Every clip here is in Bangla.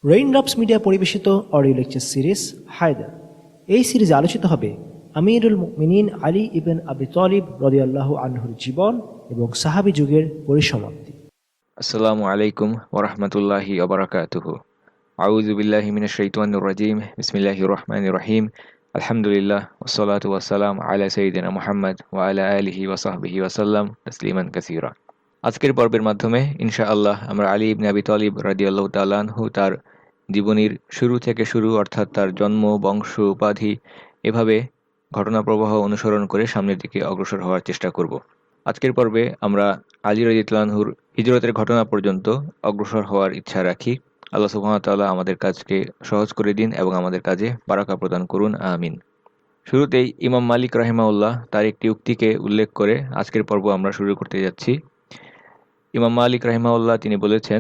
রেইনড্রপস মিডিয়া পরিবেশিত অডিও লেকচার সিরিজ হায়দার। এই সিরিজে আলোচিত হবে আমিরুল মুমিনিন আলী ইবন আবি তালিব রাদিয়াল্লাহু আনহুর জীবন এবং সাহাবী যুগের পরিসমাপ্তি। আসসালামু আলাইকুম ওরহমতুল্লাহি ওবরাকাতুহু। আউযু বিল্লাহি মিনাশ শাইতানির রাজিম। বিসমিল্লাহির রহমানির রহিম। আলহামদুলিল্লাহ ওয়াসসালাতু ওয়াসসালাম আলা সাইয়্যিদিনা মুহাম্মদ ওয়া আলা আলিহি ওয়া সাহবিহি ওয়া সাল্লাম তাসলিমান কাসীরা। আজকের পর্বের মাধ্যমে ইনশাআল্লাহ আমরা আলী ইবনে আবি তালিব রাদিয়াল্লাহু তাআলা আনহু তার জীবনীর শুরু থেকে শুরু অর্থাৎ তার জন্ম, বংশ, উপাধি এভাবে ঘটনা প্রবাহ অনুসরণ করে সামনের দিকে অগ্রসর হওয়ার চেষ্টা করব। আজকের পর্বে আমরা আলী রাদিয়াল্লাহু আনহুর হিজরতের ঘটনা পর্যন্ত অগ্রসর হওয়ার ইচ্ছা রাখি। আল্লাহ সুবহানাহু ওয়া তাআলা আমাদের কাজকে সহজ করে দিন এবং আমাদের কাজে বারাকা প্রদান করুন, আমিন। শুরুতেই ইমাম মালিক রাহিমাহুল্লাহ তার একটি উক্তিকে উল্লেখ করে আজকের পর্ব আমরা শুরু করতে যাচ্ছি। ইমাম মালিক রাহিমাহুল্লাহ তিনি বলেছেন,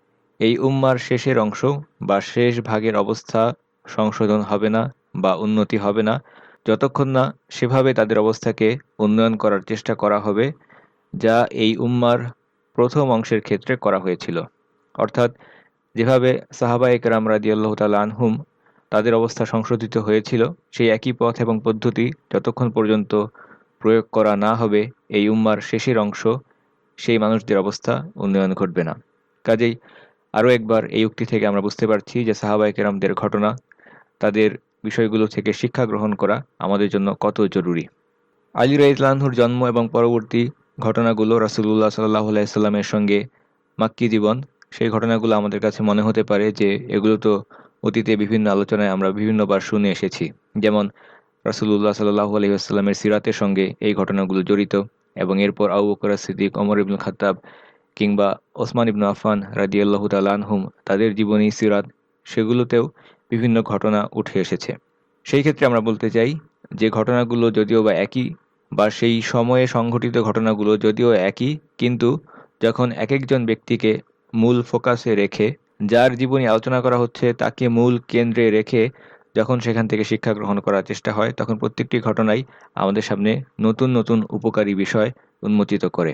এই উম্মার শেষের অংশ বা শেষ ভাগের অবস্থা সংশোধন হবে না বা উন্নতি হবে না যতক্ষণ না সেভাবে তাদের অবস্থাকে উন্নয়ন করার চেষ্টা করা হবে যা এই উম্মার প্রথম অংশের ক্ষেত্রে করা হয়েছিল। অর্থাৎ যেভাবে সাহাবায়ে কেরাম রাদিয়াল্লাহু তাআলা আনহুম তাদের অবস্থা সংশোধিত হয়েছিল, সেই একই পথ এবং পদ্ধতি যতক্ষণ পর্যন্ত প্রয়োগ করা না হবে এই উম্মার শেষের অংশ, সেই মানুষদের অবস্থা উন্নয়ন ঘটবে না। কাজেই আরও একবার এই উক্তি থেকে আমরা বুঝতে পারছি যে সাহাবায়ে কেরামদের ঘটনা, তাদের বিষয়গুলো থেকে শিক্ষা গ্রহণ করা আমাদের জন্য কত জরুরি। আলী রাদিয়াল্লাহু আনহুর জন্ম এবং পরবর্তী ঘটনাগুলো, রাসূলুল্লাহ সাল্লাল্লাহু আলাইহি ওয়াসাল্লামের সঙ্গে মাক্কি জীবন, সেই ঘটনাগুলো আমাদের কাছে মনে হতে পারে যে এগুলো তো অতীতে বিভিন্ন আলোচনায় আমরা বিভিন্নবার শুনে এসেছি। যেমন রাসূলুল্লাহ সাল্লাল্লাহু আলাইহি ওয়াসাল্লামের সিরাতের সঙ্গে এই ঘটনাগুলো জড়িত এবং এরপর আবু বকর সিদ্দিক, ওমর ইবনুল খাত্তাব কিংবা ওসমান ইবনে আফফান রাদিয়াল্লাহু তাআলা আনহুম তাদের জীবনী, সিরাত, সেগুলোতেও বিভিন্ন ঘটনা উঠে এসেছে। সেই ক্ষেত্রে আমরা বলতে চাই যে ঘটনাগুলো যদিও বা একই বা সেই সময়ে সংঘটিত ঘটনাগুলো যদিও একই, কিন্তু যখন একেকজন ব্যক্তিকে মূল ফোকাসে রেখে, যার জীবনী আলোচনা করা হচ্ছে তাকে মূল কেন্দ্রে রেখে যখন সেখান থেকে শিক্ষা গ্রহণ করার চেষ্টা হয়, তখন প্রত্যেকটি ঘটনাই আমাদের সামনে নতুন নতুন উপকারী বিষয় উন্মোচিত করে।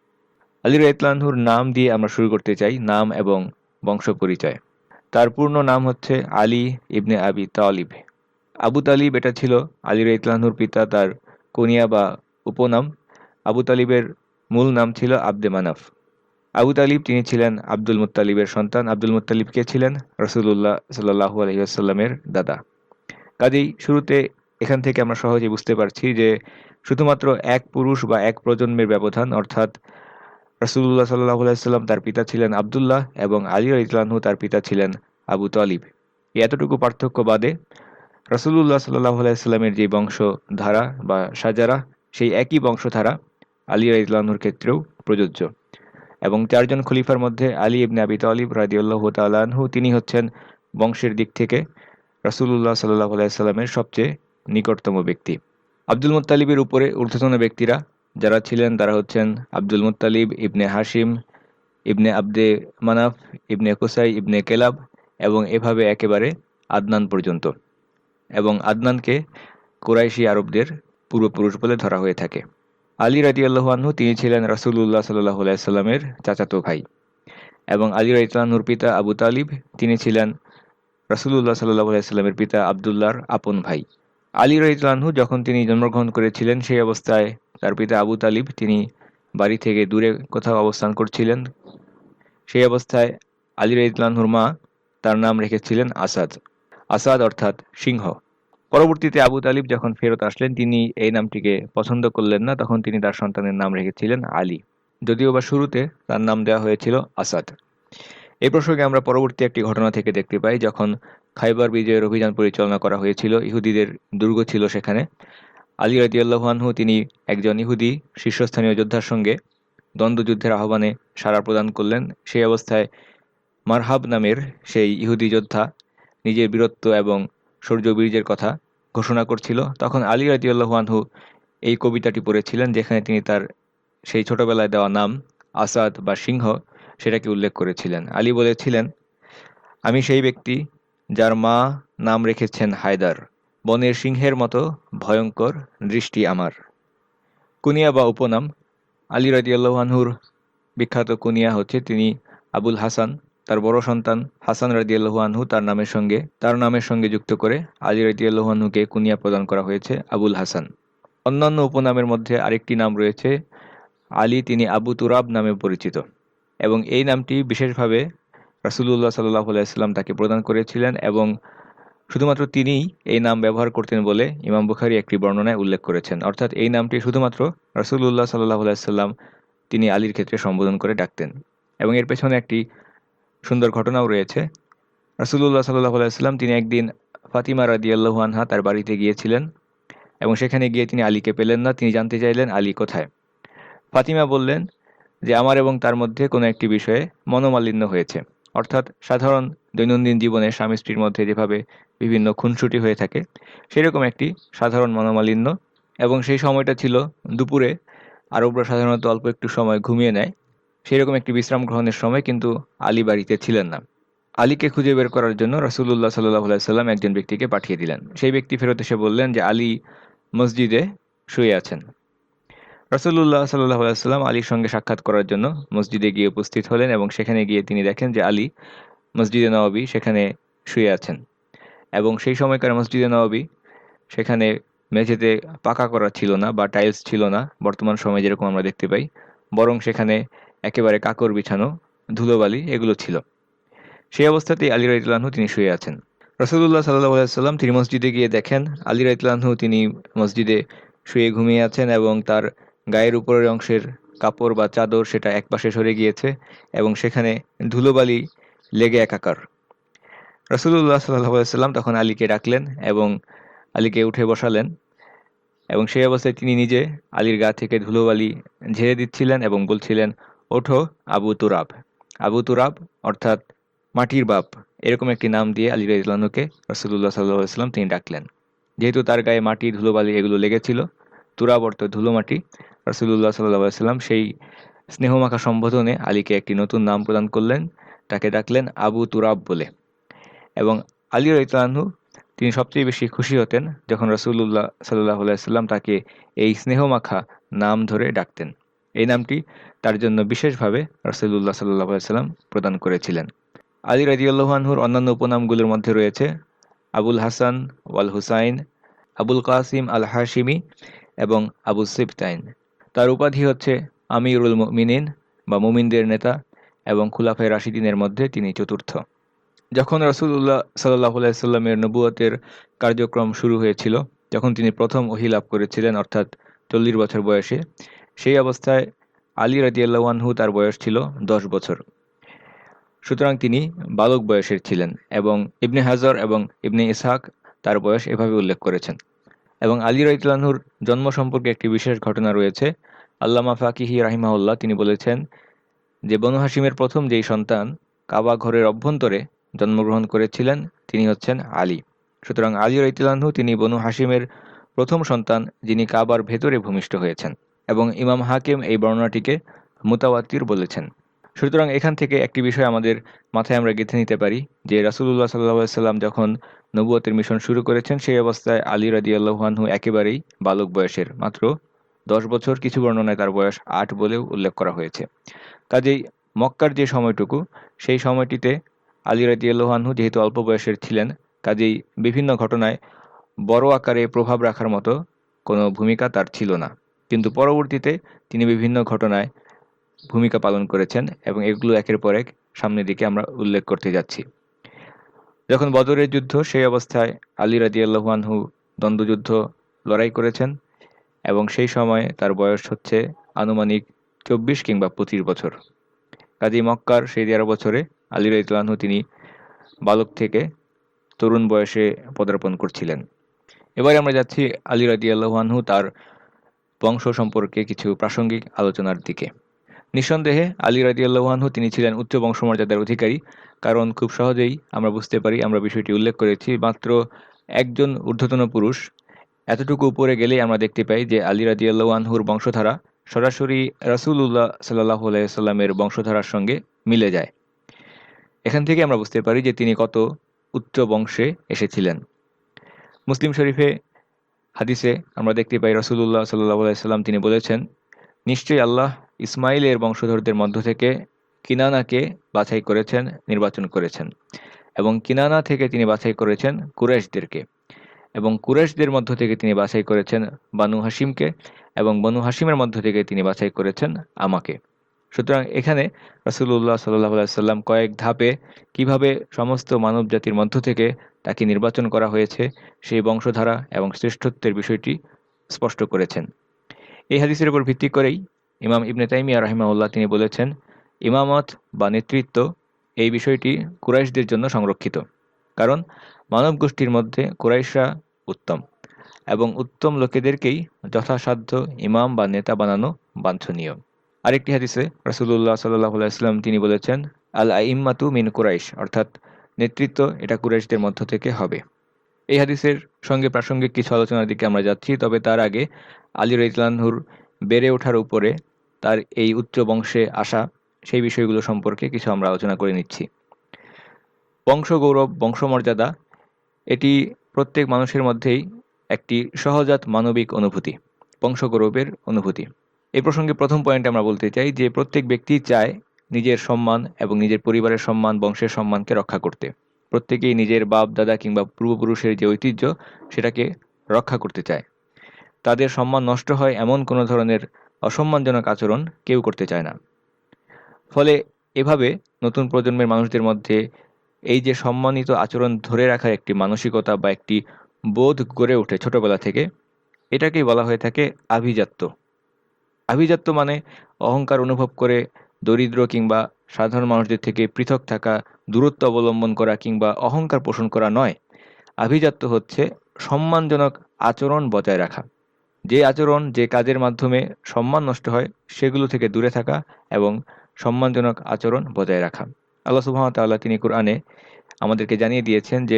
আলী রাদিয়াল্লাহু আনহুর নাম দিয়ে আমরা শুরু করতে চাই, নাম এবং বংশ পরিচয়। তার পূর্ণ নাম হচ্ছে আলী ইবনে আবি তালিব। আবু তালিব এটা ছিল আলী রাদিয়াল্লাহু আনহুর পিতা তার কুনিয়া বা উপনাম। আবু তালিবের মূল নাম ছিল আব্দে মানাফ। আবু তালিব তিনি ছিলেন আব্দুল মুত্তালিবের সন্তান। আব্দুল মুত্তালিব কে ছিলেন? রাসূলুল্লাহ সাল্লাল্লাহু আলাইহি ওয়াসাল্লামের দাদা। কাজেই শুরুতে এখান থেকে আমরা সহজেই বুঝতে পারছি যে শুধুমাত্র এক পুরুষ বা এক প্রজন্মের ব্যবধান, অর্থাৎ রাসূলুল্লাহ সাল্লাল্লাহু আলাইহি ওয়াসাল্লাম তার পিতা ছিলেন আব্দুল্লাহ এবং আলী রাদিয়াল্লাহু আনহু তার পিতা ছিলেন আবু তালিব। এতটুকু পার্থক্য বাদে রাসূলুল্লাহ সাল্লাল্লাহু আলাইহি ওয়াসাল্লামের যে বংশধারা বা সাজারা, সেই একই বংশধারা আলী রাদিয়াল্লাহু আনহুর ক্ষেত্রেও প্রযোজ্য। এবং চারজন খলিফার মধ্যে আলী ইবনে আবি তালিব রাদিয়াল্লাহু তাআলা আনহু তিনি হচ্ছেন বংশের দিক থেকে রাসূলুল্লাহ সাল্লাল্লাহু আলাইহি ওয়াসাল্লামের সবচেয়ে নিকটতম ব্যক্তি। আব্দুল মুত্তালিবের উপরে ঊর্ধ্বতন ব্যক্তিরা যারা ছিলেন তারা হচ্ছেন আব্দুল মুত্তালিব ইবনে হাশিম ইবনে আব্দে মানাফ ইবনে কুসাই ইবনে কেলাব এবং এভাবে একেবারে আদনান পর্যন্ত। এবং আদনানকে কুরাইশি আরবদের পূর্বপুরুষ বলে ধরা হয়ে থাকে। আলী রাদিয়াল্লাহু আনহু তিনি ছিলেন রাসূলুল্লাহ সাল্লাল্লাহু আলাইহি ওয়াসাল্লামের চাচাতো ভাই এবং আলী রাদিয়াল্লাহু আনহুর পিতা আবু তালিব তিনি ছিলেন রাসূলুল্লাহ সাল্লাল্লাহু আলাইহি ওয়াসাল্লামের পিতা আব্দুল্লাহর আপন ভাই। আলী রাদিয়াল্লাহু আনহু যখন তিনি জন্মগ্রহণ করেছিলেন, সেই অবস্থায় তার পিতা আবু তালিব তিনি বাড়ি থেকে দূরে কোথাও অবস্থান করছিলেন। সেই অবস্থায় আলী রাদিয়াল্লাহু আনহুর মা তার নাম রেখেছিলেন আসাদ। আসাদ অর্থাৎ সিংহ। পরবর্তীতে আবু তালিব যখন ফেরত আসলেন, তিনি এই নামটিকে পছন্দ করলেন না, তখন তিনি তার সন্তানের নাম রেখেছিলেন আলী, যদিও বা শুরুতে তার নাম দেওয়া হয়েছিল আসাদ। এই প্রসঙ্গে আমরা পরবর্তী একটি ঘটনা থেকে দেখতে পাই, যখন খাইবার বিজয়ের অভিযান পরিচালনা করা হয়েছিল, ইহুদিদের দুর্গ ছিল সেখানে। আলী রাদিয়াল্লাহু আনহু তিনি একজন ইহুদি শীর্ষস্থানীয় যোদ্ধার সঙ্গে দ্বন্দ্বযুদ্ধের আহ্বানে সাড়া প্রদান করলেন। সেই অবস্থায় মারহাব নামের সেই ইহুদি যোদ্ধা নিজের বীরত্ব এবং শৌর্যবীর্যের কথা ঘোষণা করছিল। তখন আলী রাদিয়াল্লাহু আনহু এই কবিতাটি পড়েছিলেন, যেখানে তিনি তার সেই ছোটবেলায় দেওয়া নাম আসাদ বা সিংহ সেটাকে উল্লেখ করেছিলেন। আলী বলেছিলেন, আমি সেই ব্যক্তি যার মা নাম রেখেছেন হায়দার, বনের সিংহের মতো ভয়ঙ্কর দৃষ্টি আমার। কুনিয়া বা উপনাম। আলী রাদিয়াল্লাহু আনহুর বিখ্যাত কুনিয়া হচ্ছে তিনি আবুল হাসান, তার বড় সন্তান হাসান রাদিয়াল্লাহু আনহু তার নামের সঙ্গে যুক্ত করে আলী রাদিয়াল্লাহু আনহুকে কুনিয়া প্রদান করা হয়েছে আবুল হাসান। অন্যান্য উপনামের মধ্যে আরেকটি নাম রয়েছে আলী, তিনি আবু তুরাব নামে পরিচিত, এবং এই নামটি বিশেষভাবে রাসূলুল্লাহ সাল্লাল্লাহু আলাইহি ওয়াসাল্লাম তাকে প্রদান করেছিলেন এবং শুধুমাত্র তিনিই এই নাম ব্যবহার করতেন বলে ইমাম বুখারী একটি বর্ণনায় উল্লেখ করেছেন। অর্থাৎ এই নামটি শুধুমাত্র রাসূলুল্লাহ সাল্লাল্লাহু আলাইহি ওয়াসাল্লাম তিনি আলীর ক্ষেত্রে সম্বোধন করে ডাকতেন। এবং এর পেছনে একটি সুন্দর ঘটনাও রয়েছে। রাসূলুল্লাহ সাল্লাল্লাহু আলাইহি ওয়াসাল্লাম তিনি একদিন ফাতিমা রাদিয়াল্লাহু আনহা তার বাড়িতে গিয়েছিলেন এবং সেখানে গিয়ে তিনি আলীকে পেলেন না। তিনি জানতে চাইলেন আলী কোথায়। ফাতিমা বললেন যে আমার এবং তার মধ্যে কোনো একটি বিষয়ে মনোমালিন্য হয়েছে। অর্থাৎ সাধারণ দৈনন্দিন জীবনে স্বামী স্ত্রীর মধ্যে যেভাবে বিভিন্ন খুনসুটি হয়ে থাকে সেরকম একটি সাধারণ মনোমালিন্য, এবং সেই সময়টা ছিল দুপুরে। আরবরা সাধারণত অল্প একটু সময় ঘুমিয়ে নেয়, সেরকম একটি বিশ্রাম গ্রহণের সময়, কিন্তু আলী বাড়িতে ছিলেন না। আলীকে খুঁজে বের করার জন্য রাসূলুল্লাহ সাল্লাল্লাহু আলাইহি সাল্লাম একজন ব্যক্তিকে পাঠিয়ে দিলেন। সেই ব্যক্তি ফেরত এসে বললেন যে আলী মসজিদে শুয়ে আছেন। রাসূলুল্লাহ সাল্লাল্লাহু আলাইহি সাল্লাম আলীর সঙ্গে সাক্ষাৎ করার জন্য মসজিদে গিয়ে উপস্থিত হলেন এবং সেখানে গিয়ে তিনি দেখেন যে আলী মসজিদে নববী সেখানে শুয়ে আছেন। এবং সেই সময়কার মসজিদে নববী সেখানে মেঝেতে পাকা করা ছিল না বা টাইলস ছিল না বর্তমান সময়ে যেরকম আমরা দেখতে পাই, বরং সেখানে একেবারে কাকর বিছানো, ধুলোবালি এগুলো ছিল। সেই অবস্থাতেই আলী রাদিয়াল্লাহু আনহু তিনি শুয়ে আছেন। রাসূলুল্লাহ সাল্লাল্লাহু আলাইহি সাল্লাম তিনি মসজিদে গিয়ে দেখেন আলী রাদিয়াল্লাহু আনহু তিনি মসজিদে শুয়ে ঘুমিয়ে আছেন এবং তার গায়ের উপরের অংশের কাপড় বা চাদর সেটা একপাশে সরে গিয়েছে এবং সেখানে ধুলোবালি লেগে একাকার। রাসূলুল্লাহ সাল্লাল্লাহু আলাইহি সাল্লাম তখন আলীকে ডাকলেন এবং আলীকে উঠে বসালেন এবং সেই অবস্থায় তিনি নিজে আলীর গা থেকে ধুলোবালি ঝেড়ে দিচ্ছিলেন এবং বলছিলেন, ওঠো আবু তুরাব। আবু তুরাব অর্থাৎ মাটির বাপ, এরকম একটি নাম দিয়ে আলী রাদিয়াল্লাহু আনহুকে রাসূলুল্লাহ সাল্লাল্লাহু আলাইহি ওয়াসাল্লাম তিনি ডাকলেন। যেহেতু তার গায়ে মাটি, ধুলোবালি এগুলো লেগেছিল, তুরাব অর্থাৎ ধুলো মাটি, রাসূলুল্লাহ সাল্লাল্লাহু আলাইহি ওয়াসাল্লাম সেই স্নেহমাখা সম্বোধনে আলীকে একটি নতুন নাম প্রদান করলেন, তাকে ডাকলেন আবু তুরাব বলে। এবং আলী রাদিয়াল্লাহু আনহু তিনি সবচেয়ে বেশি খুশি হতেন যখন রাসূলুল্লাহ সাল্লাল্লাহু আলাইহি ওয়াসাল্লাম তাকে এই স্নেহমাখা নাম ধরে ডাকতেন। এই নামটি তার জন্য বিশেষভাবে রাসূলুল্লাহ সাল্লাল্লাহু আলাইহি ওয়াসাল্লাম প্রদান করেছিলেন। আলী রাদিয়াল্লাহু আনহুর অন্যান্য উপনামগুলোর মধ্যে রয়েছে আবুল হাসান ওয়াল হুসাইন, আবুল কাসিম আল হাশিমি এবং আবু সিবতাইন। তার উপাধি হচ্ছে আমিরুল মুমিনিন বা মুমিনদের নেতা এবং খুলাফায়ে রাশিদিনের মধ্যে তিনি চতুর্থ। যখন রাসূলুল্লাহ সাল্লাল্লাহু আলাইহি সাল্লামের নবুয়তের কার্যক্রম শুরু হয়েছিল, যখন তিনি প্রথম ওহী লাভ করেছিলেন অর্থাৎ 40 বছর বয়সে, সেই অবস্থায় আলী রাদিয়াল্লাহু আনহু তার বয়স ছিল 10 বছর। সুতরাং তিনি বালক বয়সের ছিলেন এবং ইবনে হাজার এবং ইবনে ইসহাক তার বয়স এভাবে উল্লেখ করেছেন। এবং আলী রাদিয়াল্লাহু আনহুর জন্ম সম্পর্কে একটি বিশেষ ঘটনা রয়েছে। আল্লামা ফাকিহি রাহিমাহুল্লাহ তিনি বলেছেন যে বনু হাশিমের প্রথম যেই সন্তান কাবা ঘরের অভ্যন্তরে জন্মগ্রহণ করেছিলেন তিনি হচ্ছেন আলী। সুতরাং আলী রাদিয়াল্লাহু আনহু তিনি বনু হাশিমের প্রথম সন্তান যিনি কাবার ভেতরে ভূমিষ্ঠ হয়েছেন, এবং ইমাম হাকিম এই বর্ণনাটিকে মুতাওয়াতির বলেছেন। সুতরাং এখান থেকে একটি বিষয় আমাদের মাথায় আমরা গেঁথে নিতে পারি যে রাসূলুল্লাহ সাল্লাল্লাহু আলাইহি সাল্লাম যখন নবুয়তের মিশন শুরু করেছেন সেই অবস্থায় আলী রাদিয়াল্লাহু আনহু একেবারেই বালক বয়সের, মাত্র 10 বছর, কিছু বর্ণনায় তার বয়স 8 বলেও উল্লেখ করা হয়েছে। কাজেই মক্কার যে সময়টুকু, সেই সময়টিতে আলী রাদিয়াল্লাহু আনহু যেহেতু অল্প বয়সের ছিলেন, কাজেই বিভিন্ন ঘটনায় বড় আকারে প্রভাব রাখার মতো কোনো ভূমিকা তার ছিল না। কিন্তু পরবর্তীতে তিনি বিভিন্ন ঘটনায় ভূমিকা পালন করেছেন এবং এগুলো একের পর এক সামনের দিকে আমরা উল্লেখ করতে যাচ্ছি। যখন বদরের যুদ্ধ, সেই অবস্থায় আলী রাদিয়াল্লাহু আনহু দ্বন্দ্বযুদ্ধ লড়াই করেছেন এবং সেই সময় তার বয়স হচ্ছে আনুমানিক 24 কিংবা 25 বছর। কাজী মক্কার সেই 13 বছরে আলী রাদিয়াল্লাহু আনহু তিনি বালক থেকে তরুণ বয়সে পদার্পণ করছিলেন। এবারে আমরা যাচ্ছি আলী রাদিয়াল্লাহু আনহু তার বংশ সম্পর্কে কিছু প্রাসঙ্গিক আলোচনার দিকে। নিঃসন্দেহে আলী রাদিয়াল্লাহু আনহু তিনি ছিলেন উচ্চ বংশমর্যাদার অধিকারী, কারণ খুব সহজেই আমরা বুঝতে পারি, আমরা বিষয়টি উল্লেখ করেছি, মাত্র একজন ঊর্ধ্বতন পুরুষ এতটুকু উপরে গেলেই আমরা দেখতে পাই যে আলী রাদিয়াল্লাহু আনহুর বংশধারা সরাসরি রাসূলুল্লাহ সাল্লাল্লাহু আলাইহি সাল্লামের বংশধারার সঙ্গে মিলে যায়। এখান থেকে আমরা বুঝতে পারি যে তিনি কত উচ্চ বংশে এসেছিলেন। মুসলিম শরীফে হাদিসে আমরা দেখতে পাই রাসূলুল্লাহ সাল্লাল্লাহু আলাইহি সাল্লাম তিনি বলেছেন, নিশ্চয়ই আল্লাহ ইসমাইলের বংশধরদের মধ্য থেকে কিনানাকে বাছাই করেছেন, নির্বাচন করেছেন, এবং কিনানা থেকে তিনি বাছাই করেছেন কুরাইশদেরকে, এবং কুরাইশদের মধ্য থেকে তিনি বাছাই করেছেন বানু হাশিমকে, এবং বনু হাশিমের মধ্য থেকে তিনি বাছাই করেছেন আমাকে। সুতরাং এখানে রাসূলুল্লাহ সাল্লাল্লাহু আলাইহি সাল্লাম কয়েক ধাপে কিভাবে সমস্ত মানব জাতির মধ্য থেকে তাকে নির্বাচন করা হয়েছে সেই বংশধারা এবং শ্রেষ্ঠত্বের বিষয়টি স্পষ্ট করেছেন। এই হাদিসের উপর ভিত্তি করেই ইমাম ইবনে তাইমিয়া রাহিমাহুল্লাহ তিনি বলেছেন, ইমামত বা নেতৃত্ব এই বিষয়টি কুরাইশদের জন্য সংরক্ষিত, কারণ মানব গোষ্ঠীর মধ্যে কুরাইশরা উত্তম, এবং উত্তম লোকেদেরকেই যথাসাধ্য ইমাম বা নেতা বানানো বাঞ্ছনীয়। আরেকটি হাদিসে রাসূলুল্লাহ সাল্লাল্লাহু আলাইহি ওয়াসাল্লাম তিনি বলেছেন, আল আইম্মাতু মিন কুরাইশ, অর্থাৎ নেতৃত্ব এটা কুরাইশদের মধ্য থেকে হবে। এই হাদিসের সঙ্গে প্রাসঙ্গিক কিছু আলোচনার দিকে আমরা যাচ্ছি, তবে তার আগে আলী রাদিয়াল্লাহু আনহুর বেড়ে ওঠার উপরে তার এই উচ্চ বংশে আসা সেই বিষয়গুলো সম্পর্কে কিছু আমরা আলোচনা করে নিচ্ছি। বংশগৌরব, বংশমর্যাদা এটি প্রত্যেক মানুষের মধ্যেই একটি সহজাত মানবিক অনুভূতি, বংশগৌরবের অনুভূতি। এই প্রসঙ্গে প্রথম পয়েন্টে আমরা বলতে চাই যে প্রত্যেক ব্যক্তি চায় নিজের সম্মান এবং নিজের পরিবারের সম্মান, বংশের সম্মানকে রক্ষা করতে। প্রত্যেকেই নিজের বাপ দাদা কিংবা পূর্বপুরুষের যে ঐতিহ্য সেটাকে রক্ষা করতে চায়। তাদের সম্মান নষ্ট হয় এমন কোনো ধরনের অসম্মানজনক আচরণ কেউ করতে চায় না। ফলে এভাবে নতুন প্রজন্মের মানুষদের মধ্যে এই যে সম্মানিত আচরণ ধরে রাখার একটি মানসিকতা বা একটি বোধ গড়ে ওঠে ছোটবেলা থেকে, এটাকেই বলা হয়ে থাকে আভিজাত্য। আভিজাত্য মানে অহংকার অনুভব করে দরিদ্র কিংবা সাধারণ মানুষদের থেকে পৃথক থাকা, দূরত্ব অবলম্বন করা কিংবা অহংকার পোষণ করা নয়। আভিজাত্য হচ্ছে সম্মানজনক আচরণ বজায় রাখা। যে আচরণ, যে কাজের মাধ্যমে সম্মান নষ্ট হয় সেগুলো থেকে দূরে থাকা এবং সম্মানজনক আচরণ বজায় রাখা। আল্লাহ সুবহানাহু ওয়া তাআলা তিনি কুরআনে আমাদেরকে জানিয়ে দিয়েছেন যে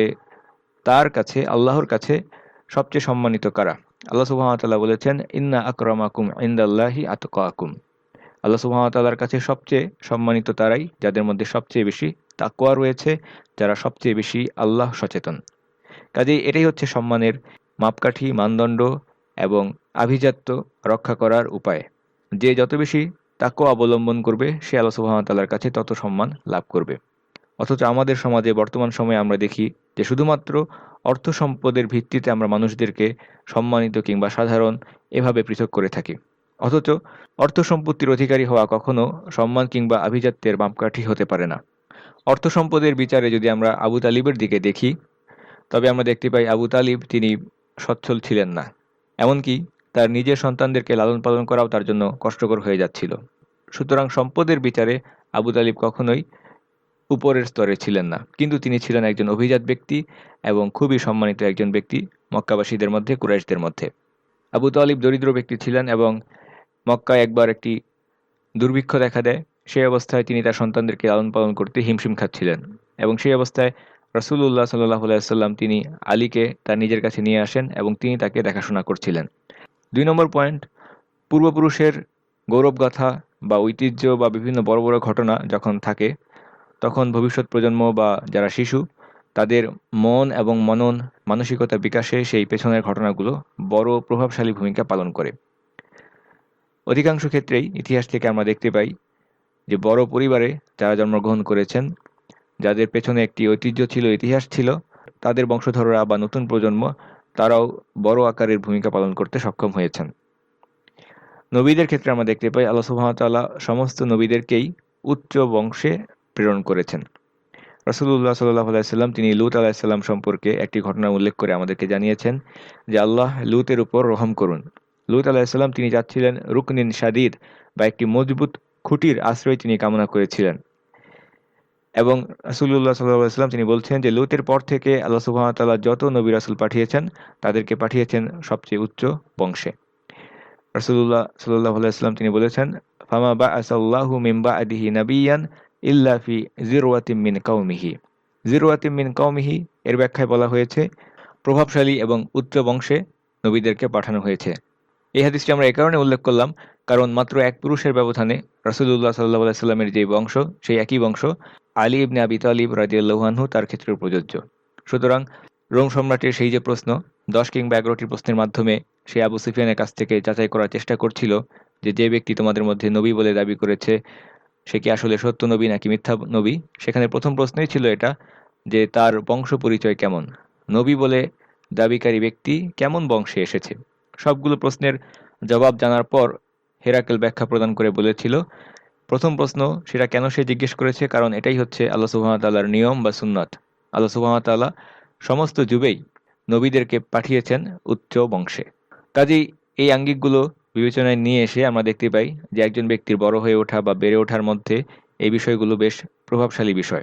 তার কাছে, আল্লাহর কাছে সবচেয়ে সম্মানিত কারা। আল্লাহ সুবহানাহু ওয়া তাআলা বলেছেন, ইন্না আকরামাকুম ইনদাল্লাহি আতকাকুম। আল্লাহ সুবহানাহু ওয়া তাআলার কাছে সবচেয়ে সম্মানিত তারাই যাদের মধ্যে সবচেয়ে বেশি তাকওয়া রয়েছে, যারা সবচেয়ে বেশি আল্লাহ সচেতন। কাজেই এটাই হচ্ছে সম্মানের মাপকাঠি, মানদণ্ড এবং আভিজাত্য রক্ষা করার উপায়। যে যত বেশি তাকওয়া অবলম্বন করবে সে আল্লাহ সুবহানাহু ওয়া তাআলার কাছে তত সম্মান লাভ করবে। অথচ আমাদের সমাজে বর্তমান সময়ে আমরা দেখি যে শুধুমাত্র অর্থ সম্পদের ভিত্তিতে আমরা মানুষদেরকে সম্মানিত কিংবা সাধারণ এভাবে পৃথক করে থাকি। অথচ অর্থ সম্পত্তির অধিকারী হওয়া কখনো সম্মান কিংবা আভিজাত্যের মাপকাঠি হতে পারে না। অর্থ সম্পদের বিচারে যদি আমরা আবু তালিবের দিকে দেখি, তবে আমরা দেখতে পাই আবু তালিব তিনি সচ্ছল ছিলেন না। এমনকি তার নিজের সন্তানদেরকে লালন পালন করাও তার জন্য কষ্টকর হয়ে যাচ্ছিল। সুতরাং সম্পদের বিচারে আবু তালিব কখনোই উপরের স্তরে ছিলেন না, কিন্তু তিনি ছিলেন একজন অভিজাত ব্যক্তি এবং খুবই সম্মানিত একজন ব্যক্তি মক্কাবাসীদের মধ্যে, কুরাইশদের মধ্যে। আবু তালিব দরিদ্র ব্যক্তি ছিলেন এবং মক্কায় একবার একটি দুর্ভিক্ষ দেখা দেয়। সেই অবস্থায় তিনি তার সন্তানদেরকে লালন পালন করতে হিমশিম খাচ্ছিলেন, এবং সেই অবস্থায় রাসূলুল্লাহ সাল্লাল্লাহু আলাইহি ওয়াসাল্লাম তিনি আলীকে তার নিজের কাছে নিয়ে আসেন এবং তিনি তাকে দেখাশোনা করছিলেন। ২ নম্বর পয়েন্ট, পূর্বপুরুষের গৌরবগাথা বা ঐতিহ্য বা বিভিন্ন বড় বড় ঘটনা যখন থাকে, তখন ভবিষ্যৎ প্রজন্ম বা যারা শিশু তাদের মন এবং মনন মানসিকতা বিকাশে সেই পেছনের ঘটনাগুলো বড় প্রভাবশালী ভূমিকা পালন করে। অধিকাংশ ক্ষেত্রেই ইতিহাস থেকে আমরা দেখতে পাই যে বড় পরিবারে যারা জন্মগ্রহণ করেছেন, যাদের পেছনে একটি ঐতিহ্য ছিল, ইতিহাস ছিল, তাদের বংশধররা বা নতুন প্রজন্ম তারাও বড় আকারের ভূমিকা পালন করতে সক্ষম হয়েছেন। নবীদের ক্ষেত্রে আমরা দেখতে পাই আল্লাহ সুবহানাহু ওয়া তাআলা সমস্ত নবীদেরকেই উচ্চ বংশে প্রেরণ করেছেন। রাসূলুল্লাহ সাল্লাল্লাহু আলাইহি ওয়াসাল্লাম তিনি লূত আলাইহিস সালাম সম্পর্কে একটি ঘটনা উল্লেখ করে আমাদেরকে জানিয়েছেন যে আল্লাহ লূতের উপর রহম করুন। লূত আলাইহিস সালাম তিনি যাচ্ছিলেন রুকনিন শাদীদ বা একটি মজবুত খুঁটির আশ্রয় তিনি কামনা করেছিলেন, এবং রাসূলুল্লাহ সাল্লাল্লাহু আলাইহি ওয়াসাল্লাম তিনি বলছেন যে লূতের পর থেকে আল্লাহ সুবহানাহু ওয়া তাআলা যত নবী রাসূল পাঠিয়েছেন তাদেরকে পাঠিয়েছেন সবচেয়ে উচ্চ বংশে। রাসূলুল্লাহ সাল্লাল্লাহু আলাইহি ওয়াসাল্লাম তিনি বলেছেন, ফামা বাআসাল্লাহু মিন বা'দিহি নাবিয়্যান ইল্লা ফি যিরওয়াতিন মিন কওমিহি। যিরওয়াতিন মিন কওমিহি এর ব্যাখ্যায় বলা হয়েছে প্রভাবশালী এবং উচ্চ বংশে নবীদেরকে পাঠানো হয়েছে। এই হাদিসটি আমরা এ কারণে উল্লেখ করলাম কারণ মাত্র এক পুরুষের ব্যবধানে রাসূলুল্লাহ সাল্লাল্লাহু আলাইহি ওয়াসাল্লামের যে বংশ, সেই একই বংশ আলী ইবনে আবি তালিব রাদিয়াল্লাহু আনহু তার ক্ষেত্রেও প্রযোজ্য। সুতরাং রোম সম্রাটের সেই যে প্রশ্ন 10 কিংবা 11টি প্রশ্নের মাধ্যমে সে আবু সুফিয়ানের কাছ থেকে যাচাই করার চেষ্টা করছিল যে যে ব্যক্তি তোমাদের মধ্যে নবী বলে দাবি করেছে সে কি আসলে সত্য নবী নাকি মিথ্যা নবী, সেখানে প্রথম প্রশ্নই ছিল এটা যে তার বংশ পরিচয় কেমন, নবী বলে দাবিকারী ব্যক্তি কেমন বংশে এসেছে। সবগুলো প্রশ্নের জবাব জানার পর হেরাকেল ব্যাখ্যা প্রদান করে বলেছিল, প্রথম প্রশ্ন সেটা কেন সে জিজ্ঞেস করেছে, কারণ এটাই হচ্ছে আল্লাহ সুবহানাহু ওয়া তাআলার নিয়ম বা সুন্নাত। আল্লাহ সুবহানাহু ওয়া তাআলা সমস্ত যুগেই নবীদেরকে পাঠিয়েছেন উচ্চ বংশে। কাজেই এই আঙ্গিকগুলো বিবেচনায় নিয়ে এসে আমরা দেখতে পাই যে একজন ব্যক্তির বড় হয়ে ওঠা বা বেড়ে ওঠার মধ্যে এই বিষয়গুলো বেশ প্রভাবশালী বিষয়।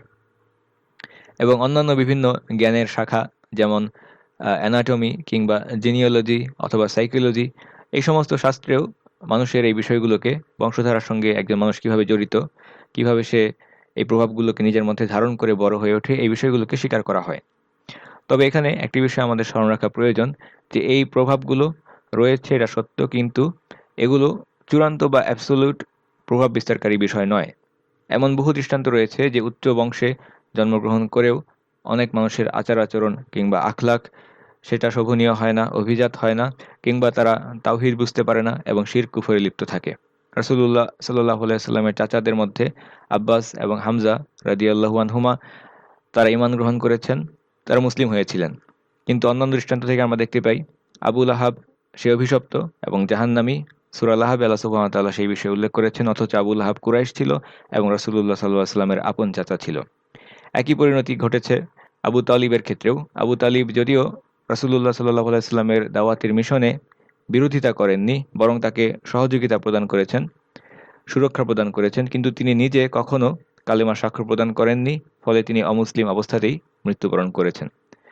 এবং অন্যান্য বিভিন্ন জ্ঞানের শাখা, যেমন অ্যানাটমি কিংবা জিনিওলজি অথবা সাইকোলজি, এই সমস্ত শাস্ত্রেও মানুষের এই বিষয়গুলোকে, বংশধারার সঙ্গে একজন মানুষ কিভাবে জড়িত, কিভাবে সে এই প্রভাবগুলোকে নিজের মধ্যে ধারণ করে বড় হয়ে ওঠে, এই বিষয়গুলোকে স্বীকার করা হয়। তবে এখানে একটি বিষয় আমাদের স্মরণ রাখা প্রয়োজন যে এই প্রভাবগুলো রয়েছে, এটা সত্য, কিন্তু এগুলো চূড়ান্ত বা অ্যাবসোলিউট প্রভাব বিস্তারকারী বিষয় নয়। এমন বহু দৃষ্টান্ত রয়েছে যে উচ্চ বংশে জন্মগ্রহণ করেও অনেক মানুষের আচার আচরণ কিংবা আখলাক সেটা শোভনীয় হয় না, অভিজাত হয় না, কিংবা তারা তাওহীদ বুঝতে পারে না এবং শিরক কুফরে লিপ্ত থাকে। রাসূলুল্লাহ সাল্লাল্লাহু আলাইহি সাল্লামের চাচাদের মধ্যে আব্বাস এবং হামজা রাদিয়াল্লাহু আনহুমা, তারা ঈমান গ্রহণ করেছেন, তারা মুসলিম হয়েছিলেন। কিন্তু অন্যান্য দৃষ্টান্ত থেকে আমরা দেখতে পাই আবু লাহাব সে অভিশপ্ত এবং জাহান্নামী। সূরা লাহাব আল্লাহ সুবহানাহু ওয়া তাআলা সেই বিষয়ে উল্লেখ করেছেন, অথচ আবু লাহাব কুরাইশ ছিল এবং রাসূলুল্লাহ সাল্লাল্লাহু আলাইহি সাল্লামের আপন চাচা ছিল। একই পরিণতি ঘটেছে আবু তালিবের ক্ষেত্রেও। আবু তালিব যদিও রাসূলুল্লাহ সাল্লাল্লাহু আলাইহি সাল্লামের দাওয়াতের মিশনে বিরোধিতা করেননি, বরং তাকে সহযোগিতা প্রদান করেছেন, সুরক্ষা প্রদান করেছেন, কিন্তু তিনি নিজে কখনো কালেমা স্বাক্ষর প্রদান করেননি, ফলে তিনি অমুসলিম অবস্থাতেই মৃত্যুবরণ করেছেন।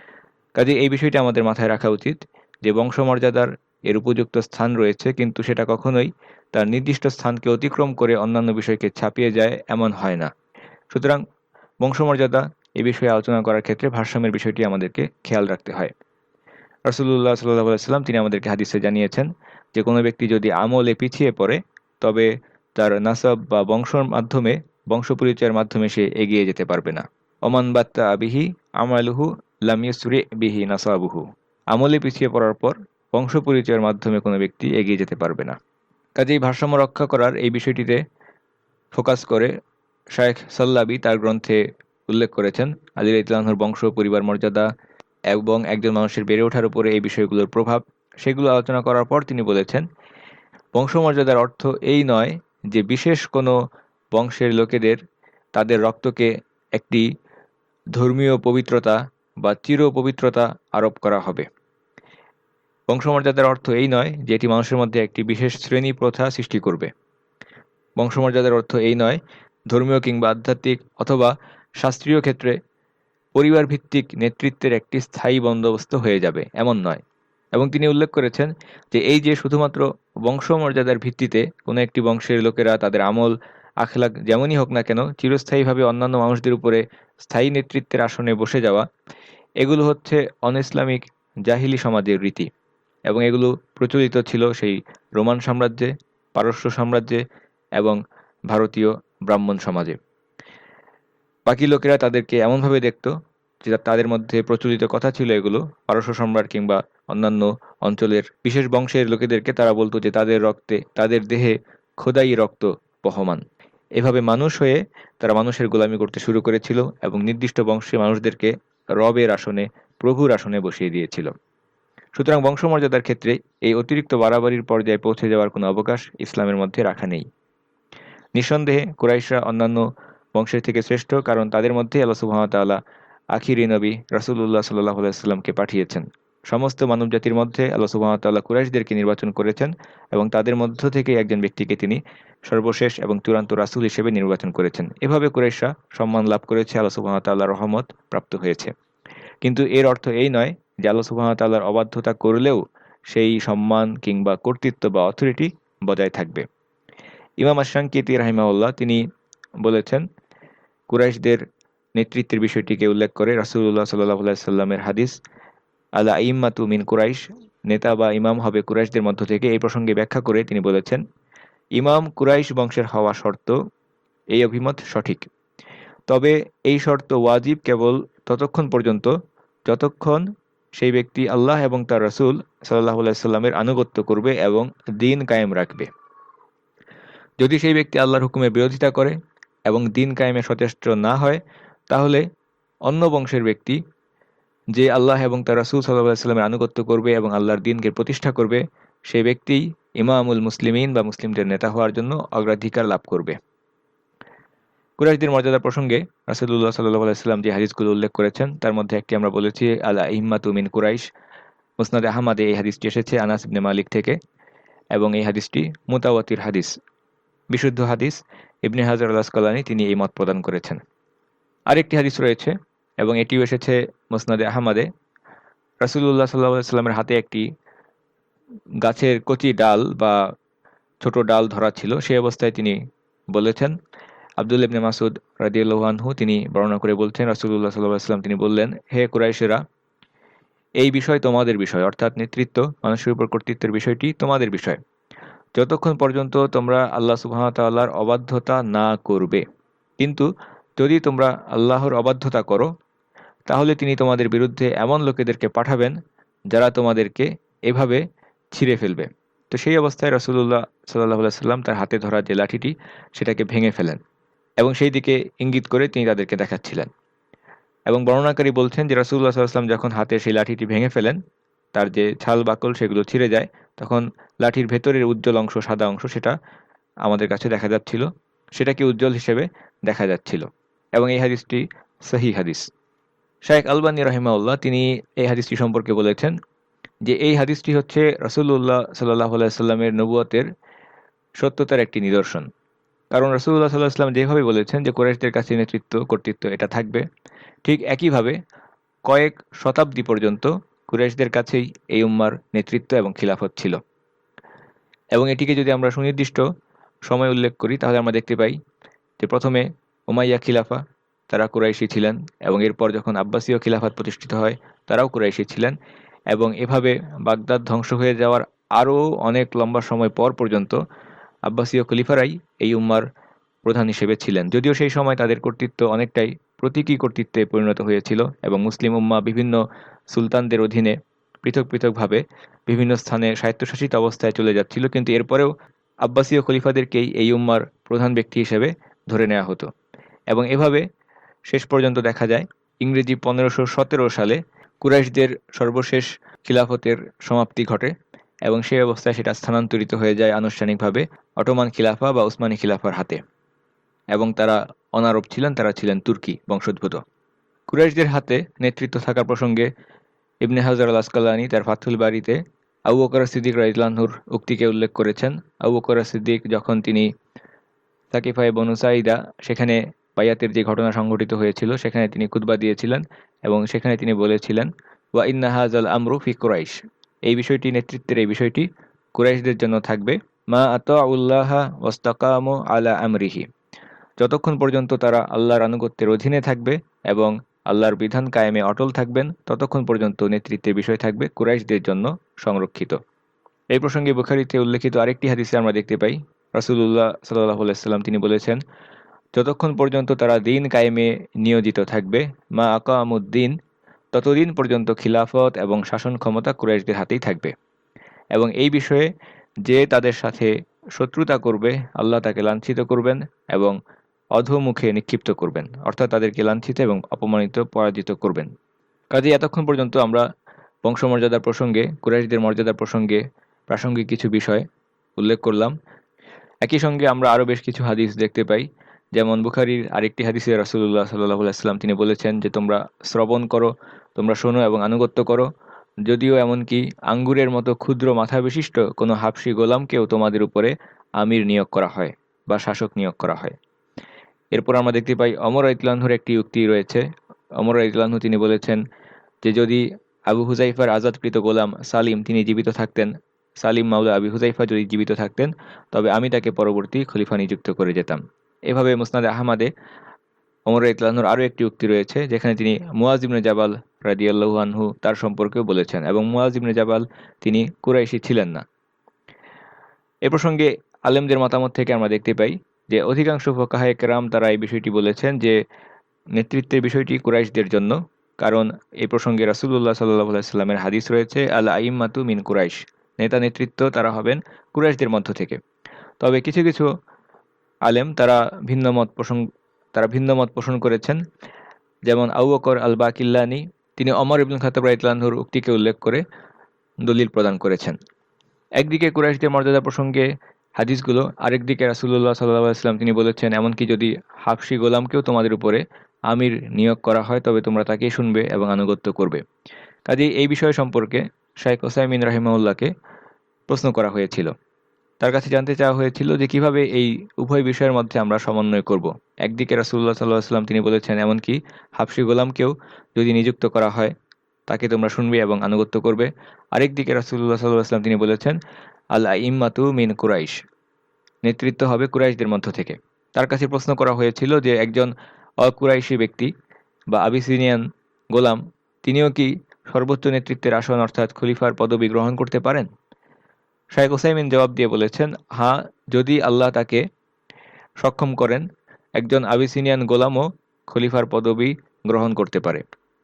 কাজে এই বিষয়টি আমাদের মাথায় রাখা উচিত যে বংশমর্যাদার এর উপযুক্ত স্থান রয়েছে, কিন্তু সেটা কখনোই তার নির্দিষ্ট স্থানকে অতিক্রম করে অন্যান্য বিষয়কে ছাপিয়ে যায় এমন হয় না। সুতরাং বংশমর্যাদা এ বিষয়ে আলোচনা করার ক্ষেত্রে ভারসাম্যের বিষয়টি আমাদেরকে খেয়াল রাখতে হয়। রাসূলুল্লাহ সাল্লাল্লাহু আলাইহি ওয়াসাল্লাম তিনি আমাদেরকে হাদিসে জানিয়েছেন যে কোনো ব্যক্তি যদি আমলে পিছিয়ে পড়ে, তবে তার নাসাব বা বংশর মাধ্যমে, বংশ পরিচয়ের মাধ্যমে সে এগিয়ে যেতে পারবে না। ওমান বাত্তা বিহি আমালুহু লাম ইউসরি বিহি নাসাবুহু। আমলে পিছিয়ে পড়ার পর বংশ পরিচয়ের মাধ্যমে কোনো ব্যক্তি এগিয়ে যেতে পারবে না। কাজেই ভারসাম্য রক্ষা করার এই বিষয়টিতে ফোকাস করে শায়েখ সাল্লাবি তার গ্রন্থে উল্লেখ করেছেন আলী রাদিয়াল্লাহু আনহুর বংশ পরিবার মর্যাদা এবং একজন মানুষের বেড়ে ওঠার উপরে এই বিষয়গুলোর প্রভাব। সেগুলো আলোচনা করার পর তিনি বলেছেন, বংশমর্যাদার অর্থ এই নয় যে বিশেষ কোনো বংশের লোকেদের তাদের রক্তকে একটি ধর্মীয় পবিত্রতা বা চির পবিত্রতা আরোপ করা হবে। বংশমর্যাদার অর্থ এই নয় যে এটি মানুষের মধ্যে একটি বিশেষ শ্রেণী প্রথা সৃষ্টি করবে। বংশমর্যাদার অর্থ এই নয় ধর্মীয় কিংবা আধ্যাত্মিক অথবা শাস্ত্রীয় ক্ষেত্রে পরিবার ভিত্তিক নেতৃত্বের একটি স্থায়ী বন্দোবস্ত হয়ে যাবে, এমন নয়। এবং তিনি উল্লেখ করেছেন যে এই যে শুধুমাত্র বংশমর্যাদার ভিত্তিতে কোনো একটি বংশের লোকেরা তাদের আমল আখলাক যেমনই হোক না কেন চিরস্থায়ীভাবে অন্যান্য মানুষদের উপরে স্থায়ী নেতৃত্বের আসনে বসে যাওয়া, এগুলো হচ্ছে অনইসলামিক জাহিলি সমাজের রীতি। এবং এগুলো প্রচলিত ছিল সেই রোমান সাম্রাজ্যে, পারস্য সাম্রাজ্যে এবং ভারতীয় ব্রাহ্মণ সমাজে। বাকি লোকেরা তাদেরকে এমনভাবে দেখত যে তাদের মধ্যে প্রচলিত কথা ছিল এগুলো। পারস্য সম্রাট কিংবা অন্যান্য অঞ্চলের বিশেষ বংশের লোকেদেরকে তারা বলতো যে তাদের রক্তে, তাদের দেহে খোদাই রক্ত বহমান। এভাবে মানুষ হয়ে তারা মানুষের গোলামি করতে শুরু করেছিল এবং নির্দিষ্ট বংশের মানুষদেরকে রবের আসনে, প্রভুর আসনে বসিয়ে দিয়েছিল। সুতরাং বংশমর্যাদার ক্ষেত্রে এই অতিরিক্ত বাড়াবাড়ির পর্যায়ে পৌঁছে যাওয়ার কোনো অবকাশ ইসলামের মধ্যে রাখা নেই। নিঃসন্দেহে কুরাইশরা অন্যান্য বংশের থেকে শ্রেষ্ঠ, কারণ তাদের মধ্যেই আল্লাহ সুবহানাহু ওয়া তাআলা আখিরি নবী রাসূলুল্লাহ সাল্লাল্লাহু আলাইহি ওয়াসাল্লামকে পাঠিয়েছেন। সমস্ত মানবজাতির মধ্যে আল্লাহ সুবহানাহু ওয়া তাআলা কুরাইশদেরকে নির্বাচন করেছেন এবং তাদের মধ্য থেকে একজন ব্যক্তিকে তিনি সর্বশেষ এবং চূড়ান্ত রাসূল হিসেবে নির্বাচন করেছেন। এভাবে কুরাইশরা সম্মান লাভ করেছে, আল্লাহ সুবহানাহু ওয়া তাআলার রহমত প্রাপ্ত হয়েছে। কিন্তু এর অর্থ এই নয় যে আল্লাহ সুবহানাহু ওয়া তাআলার অবাধ্যতা করলেও সেই সম্মান কিংবা কর্তৃত্ব বা অথরিটি বজায় থাকবে। ইমাম আশ-শানকিতি রাহিমাহুল্লাহ তিনি বলেছেন, কুরাইশদের নেতৃত্বের বিষয়টিকে উল্লেখ করে রাসূলুল্লাহ সাল্লাল্লাহু আলাইহি সাল্লামের হাদিস আল আইম্মাতু মিন কুরাইশ, নেতা বা ইমাম হবে কুরাইশদের মধ্য থেকে, এই প্রসঙ্গে ব্যাখ্যা করে তিনি বলেছেন, ইমাম কুরাইশ বংশের হওয়া শর্ত, এই অভিমত সঠিক। তবে এই শর্ত ওয়াজিব কেবল ততক্ষণ পর্যন্ত যতক্ষণ সেই ব্যক্তি আল্লাহ এবং তার রাসূল সাল্লাল্লাহু আলাইহি সাল্লামের আনুগত্য করবে এবং দ্বীন কায়েম রাখবে। যদি সেই ব্যক্তি আল্লাহর হুকুমের বিরোধিতা করে এবং দিন কায়েমে সচেষ্ট না হয়, তাহলে অন্য বংশের ব্যক্তি যে আল্লাহ এবং তার রাসূল সাল্লাল্লাহু আলাইহি ওয়াসাল্লামের আনুগত্য করবে এবং আল্লাহর দ্বীনকে প্রতিষ্ঠা করবে, সেই ব্যক্তি ইমামুল মুসলিমিন বা মুসলিমদের নেতা হওয়ার জন্য অগ্রাধিকার লাভ করবে। কুরাইশদের মর্যাদা প্রসঙ্গে রাসূলুল্লাহ সাল্লাল্লাহু আলাইহি ওয়াসাল্লাম যে হাদিসগুলো উল্লেখ করেছেন তার মধ্যে একটি আমরা বলেছি, আল আইম্মাতু মিন কুরাইশ। মুসনাদে আহমদে এই হাদিসটি এসেছে আনাস ইবনে মালিক থেকে এবং এই হাদিসটি মুতাওয়াতির হাদিস, বিশুদ্ধ হাদিস। ইবনে হাজার আল আসকালানী তিনি এই মত প্রদান করেছেন। আরেকটি হাদিস রয়েছে এবং এটিও এসেছে মুসনাদে আহমদে। রাসূলুল্লাহ সাল্লাল্লাহু আলাইহি ওয়াসাল্লামের হাতে একটি গাছের কচি ডাল বা ছোট ডাল ধরা ছিল, সেই অবস্থায় তিনি বলেছেন, আব্দুল্লাহ ইবনে মাসউদ রাদিয়াল্লাহু আনহু তিনি বর্ণনা করে বলছেন, রাসূলুল্লাহ সাল্লাল্লাহু আলাইহি ওয়াসাল্লাম তিনি বললেন, হে কুরাইশেরা, এই বিষয় তোমাদের বিষয়, অর্থাৎ নেতৃত্ব, মানুষের উপর কর্তৃত্বের বিষয়টি তোমাদের বিষয়, যতক্ষণ পর্যন্ত তোমরা আল্লাহ সুবহানাহু ওয়া তাআলার অবাধ্যতা না করবে। কিন্তু যদি তোমরা আল্লাহর অবাধ্যতা করো, তাহলে তিনি তোমাদের বিরুদ্ধে এমন লোকেদেরকে পাঠাবেন যারা তোমাদেরকে এভাবে ছিঁড়ে ফেলবে। তো সেই অবস্থায় রাসূলুল্লাহ সাল্লাল্লাহু আলাইহি ওয়াসাল্লাম তার হাতে ধরা যে লাঠিটি সেটাকে ভেঙে ফেলেন এবং সেই দিকে ইঙ্গিত করে তিনি তাদেরকে দেখাচ্ছিলেন। এবং বর্ণনাকারী বলছেন যে রাসূলুল্লাহ সাল্লাল্লাহু আলাইহি ওয়াসাল্লাম যখন হাতে সেই লাঠিটি ভেঙে ফেলেন, তার যে ছাল বাকল সেগুলো ছিঁড়ে যায়, তখন লাঠির ভেতরের উজ্জ্বল অংশ, সাদা অংশ, সেটা আমাদের কাছে দেখা যাচ্ছিল, সেটাকে উজ্জ্বল হিসেবে দেখা যাচ্ছিল। এবং এই হাদিসটি সহিহ হাদিস। শাইখ আলবানী রাহিমাহুল্লাহ তিনি এই হাদিসটি সম্পর্কে বলেছেন যে এই হাদিসটি হচ্ছে রাসূলুল্লাহ সাল্লাল্লাহু আলাইহি ওয়াসাল্লামের নবুয়তের সত্যতার একটি নিদর্শন। কারণ রাসূলুল্লাহ সাল্লাল্লাহু আলাইহি ওয়াসাল্লাম যেভাবে বলেছেন যে কুরাইশদের কাছে নেতৃত্ব, কর্তৃত্ব এটা থাকবে, ঠিক একইভাবে কয়েক শতাব্দী পর্যন্ত কুরাইশদের কাছেই এই উম্মার নেতৃত্ব এবং খিলাফত ছিল। এবং এটিকে যদি আমরা সুনির্দিষ্ট সময় উল্লেখ করি, তাহলে আমরা দেখতে পাই যে প্রথমে উমাইয়া খিলাফা, তারা কুরাইশি ছিলেন, এবং এরপর যখন আব্বাসীয় খিলাফত প্রতিষ্ঠিত হয় তারাও কুরাইশি ছিলেন, এবং এভাবে বাগদাদ ধ্বংস হয়ে যাওয়ার আরও অনেক লম্বা সময় পর পর্যন্ত আব্বাসীয় খলিফারাই এই উম্মার প্রধান হিসেবে ছিলেন। যদিও সেই সময় তাদের কর্তৃত্ব অনেকটাই প্রতীকী কর্তৃত্বে পরিণত হয়েছিল এবং মুসলিম উম্মাহ বিভিন্ন সুলতানদের অধীনে পৃথক পৃথকভাবে বিভিন্ন স্থানে স্বায়ত্তশাসিত অবস্থায় চলে যাচ্ছিল, কিন্তু এরপরেও আব্বাসীয় খলিফাদেরকেই এই উম্মার প্রধান ব্যক্তি হিসেবে ধরে নেওয়া হতো। এবং এভাবে শেষ পর্যন্ত দেখা যায় ইংরেজি 1517 সালে কুরাইশদের সর্বশেষ খিলাফতের সমাপ্তি ঘটে এবং সেই অবস্থায় সেটা স্থানান্তরিত হয়ে যায় আনুষ্ঠানিকভাবে অটোমান খিলাফা বা উসমানী খিলাফার হাতে। এবং তারা অনারব ছিলেন, তারা ছিলেন তুর্কি বংশোদ্ভূত। কুরাইশদের হাতে নেতৃত্ব থাকার প্রসঙ্গে ইবনে হাজার আল আসকালানী তার ফাথুল বারীতে আবু বকর সিদ্দিক রাদিয়াল্লাহু আনহুর উক্তিকে উল্লেখ করেছেন। আবু বকর সিদ্দিক যখন তিনি সাকিফায়ে বনু সাঈদা সেখানে বাইয়াতের যে ঘটনা সংঘটিত হয়েছিল সেখানে তিনি খুতবা দিয়েছিলেন এবং সেখানে তিনি বলেছিলেন, ওয়া ইন্না হাযাল আমরু ফি কুরাইশ, এই বিষয়টি, নেতৃত্বের এই বিষয়টি কুরাইশদের জন্য থাকবে, মা আতাউল্লাহা ওয়াস্তাকামু আলা আমরিহি, যতক্ষণ পর্যন্ত তারা আল্লাহর আনুগত্যের অধীনে থাকবে এবং আল্লাহর বিধান কায়েমে অটল থাকবেন, ততক্ষণ পর্যন্ত নেতৃত্বের বিষয় থাকবে কুরাইশদের জন্য সংরক্ষিত। এই প্রসঙ্গে বুখারীতে উল্লেখিত আরেকটি হাদিসে আমরা দেখতে পাই, রাসূলুল্লাহ সাল্লাল্লাহু আলাইহি ওয়াসাল্লাম তিনি বলেছেন, যতক্ষণ পর্যন্ত তারা দিন কায়েমে নিয়োজিত থাকবে, মা আকামুদ্দিন, ততদিন পর্যন্ত খিলাফত এবং শাসন ক্ষমতা কুরাইশদের হাতেই থাকবে। এবং এই বিষয়ে যে তাদের সাথে শত্রুতা করবে, আল্লাহ তাকে লাঞ্ছিত করবেন এবং অধোমুখে নিক্ষিপ্ত করবেন, অর্থাৎ তাদেরকে লাঞ্ছিত এবং অপমানিত, পরাজিত করবেন। কাজেই এতক্ষণ পর্যন্ত আমরা বংশমর্যাদার প্রসঙ্গে, কুরাইশদের মর্যাদার প্রসঙ্গে প্রাসঙ্গিক কিছু বিষয় উল্লেখ করলাম। একই সঙ্গে আমরা আরও বেশ কিছু হাদিস দেখতে পাই, যেমন বুখারীর আরেকটি হাদিসে রাসূলুল্লাহ সাল্লাল্লাহু আলাইহি ওয়াসাল্লাম তিনি বলেছেন যে তোমরা শ্রবণ করো, তোমরা শোনো এবং আনুগত্য করো, যদিও এমনকি আঙ্গুরের মতো ক্ষুদ্র মাথা বিশিষ্ট কোনো হাবশী গোলামকেও তোমাদের উপরে আমির নিয়োগ করা হয় বা শাসক নিয়োগ করা হয়। এরপর আমরা দেখতে পাই ওমর রাদিয়াল্লাহু আনহুর একটি উক্তি রয়েছে। ওমর রাদিয়াল্লাহু আনহু তিনি বলেছেন যে যদি আবু হুযাইফার আজাদকৃত গোলাম সালিম তিনি জীবিত থাকতেন, সালিম মাওলা আবি হুযাইফা যদি জীবিত থাকতেন, তবে আমি তাকে পরবর্তী খলিফা নিযুক্ত করে যেতাম। এভাবে মুসনাদে আহমদে ওমর রাদিয়াল্লাহু আনহুর আরও একটি উক্তি রয়েছে যেখানে তিনি মুয়াজ ইবনে জাবাল রাদিয়াল্লাহু আনহু তার সম্পর্কেও বলেছেন, এবং মুয়াজ ইবনে জাবাল তিনি কুরাইশি ছিলেন না। এ প্রসঙ্গে আলেমদের মতামত থেকে আমরা দেখতে পাই যে অধিকাংশ ফুকাহায়ে কেরাম তারা এই বিষয়টি বলেছেন যে নেতৃত্বের বিষয়টি কুরাইশদের জন্য, কারণ এই প্রসঙ্গে রাসূলুল্লাহ সাল্লাল্লাহু আলাইহি ওয়াসাল্লামের হাদিস রয়েছে, আল আইম্মাতু মিন কুরাইশ, নেতা নেতৃত্ব তারা হবেন কুরাইশদের মধ্য থেকে। তবে কিছু কিছু আলেম তারা ভিন্ন মত পোষণ করেছেন। যেমন আবু বকর আল বাকিল্লানি, তিনি ওমর ইবনে খাত্তাব রাদিয়াল্লাহু আনহুর উক্তিকে উল্লেখ করে দলিল প্রদান করেছেন। একদিকে কুরাইশদের মর্যাদা প্রসঙ্গে হাদিসগুলো, আরেকদিকে রাসূলুল্লাহ সাল্লাল্লাহু আলাইহি ওয়াসাল্লাম তিনি বলেছেন, এমনকি যদি হাবশী গোলামকেও তোমাদের উপরে আমির নিয়োগ করা হয় তবে তোমরা তাকেই শুনবে এবং আনুগত্য করবে। কাজেই এই বিষয় সম্পর্কে শাইখ উসাইমিন রাহিমাহুল্লাহকে প্রশ্ন করা হয়েছিল। তার কাছে জানতে চাওয়া হয়েছিল যে কিভাবে এই উভয় বিষয়ের মধ্যে আমরা সমন্বয় করব। একদিকে রাসূলুল্লাহ সাল্লাল্লাহু আলাইহি ওয়াসাল্লাম তিনি বলেছেন, এমনকি হাবশী গোলামকেও যদি নিযুক্ত করা হয় তাকে তোমরা শুনবে এবং আনুগত্য করবে। আরেকদিকে রাসূলুল্লাহ সাল্লাল্লাহু আলাইহি ওয়াসাল্লাম তিনি বলেছেন, আল আইম্মাতু মিন কুরাইশ, নেতৃত্ব হবে কুরাইশদের মধ্য থেকে। তার কাছে প্রশ্ন করা হয়েছিল যে একজন অকুরাইশী ব্যক্তি বা আবিসিনিয়ান গোলাম তিনিও কি সর্বোচ্চ নেতৃত্বের আসন অর্থাৎ খলিফার পদবি গ্রহণ করতে পারেন? শাইখ ওসাইমিন জবাব দিয়ে বলেছেন, হ্যাঁ, যদি আল্লাহ তাকে সক্ষম করেন, একজন আবিসিনিয়ান গোলামও খলিফার পদবি গ্রহণ করতে পারে।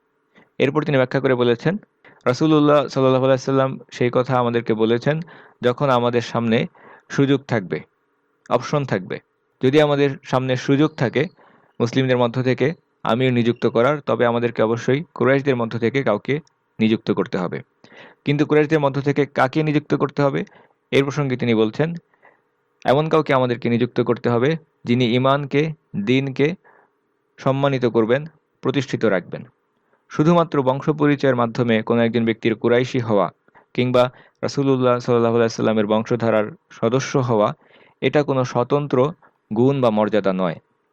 এরপর তিনি ব্যাখ্যা করে বলেছেন, রাসূলুল্লাহ সাল্লাল্লাহু আলাইহি ওয়াসাল্লাম সেই কথা আমাদেরকে বলেছেন যখন আমাদের সামনে সুযোগ থাকবে, অপশন থাকবে। যদি আমাদের সামনে সুযোগ থাকে মুসলিমদের মধ্য থেকে আমির নিযুক্ত করার, তবে আমাদেরকে অবশ্যই কুরাইশদের মধ্য থেকে কাউকে নিযুক্ত করতে হবে। কিন্তু কুরাইশদের মধ্য থেকে কাকে নিযুক্ত করতে হবে এর প্রসঙ্গে তিনি বলছেন, এমন কাউকে আমাদেরকে নিযুক্ত করতে হবে যিনি ঈমানকে, দ্বীনকে সম্মানিত করবেন, প্রতিষ্ঠিত রাখবেন। শুধুমাত্র বংশ পরিচয়ের মাধ্যমে কোনো একজন ব্যক্তির কুরাইশি হওয়া কিংবা রাসূলুল্লাহ সাল্লাল্লাহু আলাইহি ওয়াসাল্লামের বংশধারার সদস্য হওয়া এটা কোনো স্বতন্ত্র গুণ বা মর্যাদা নয়,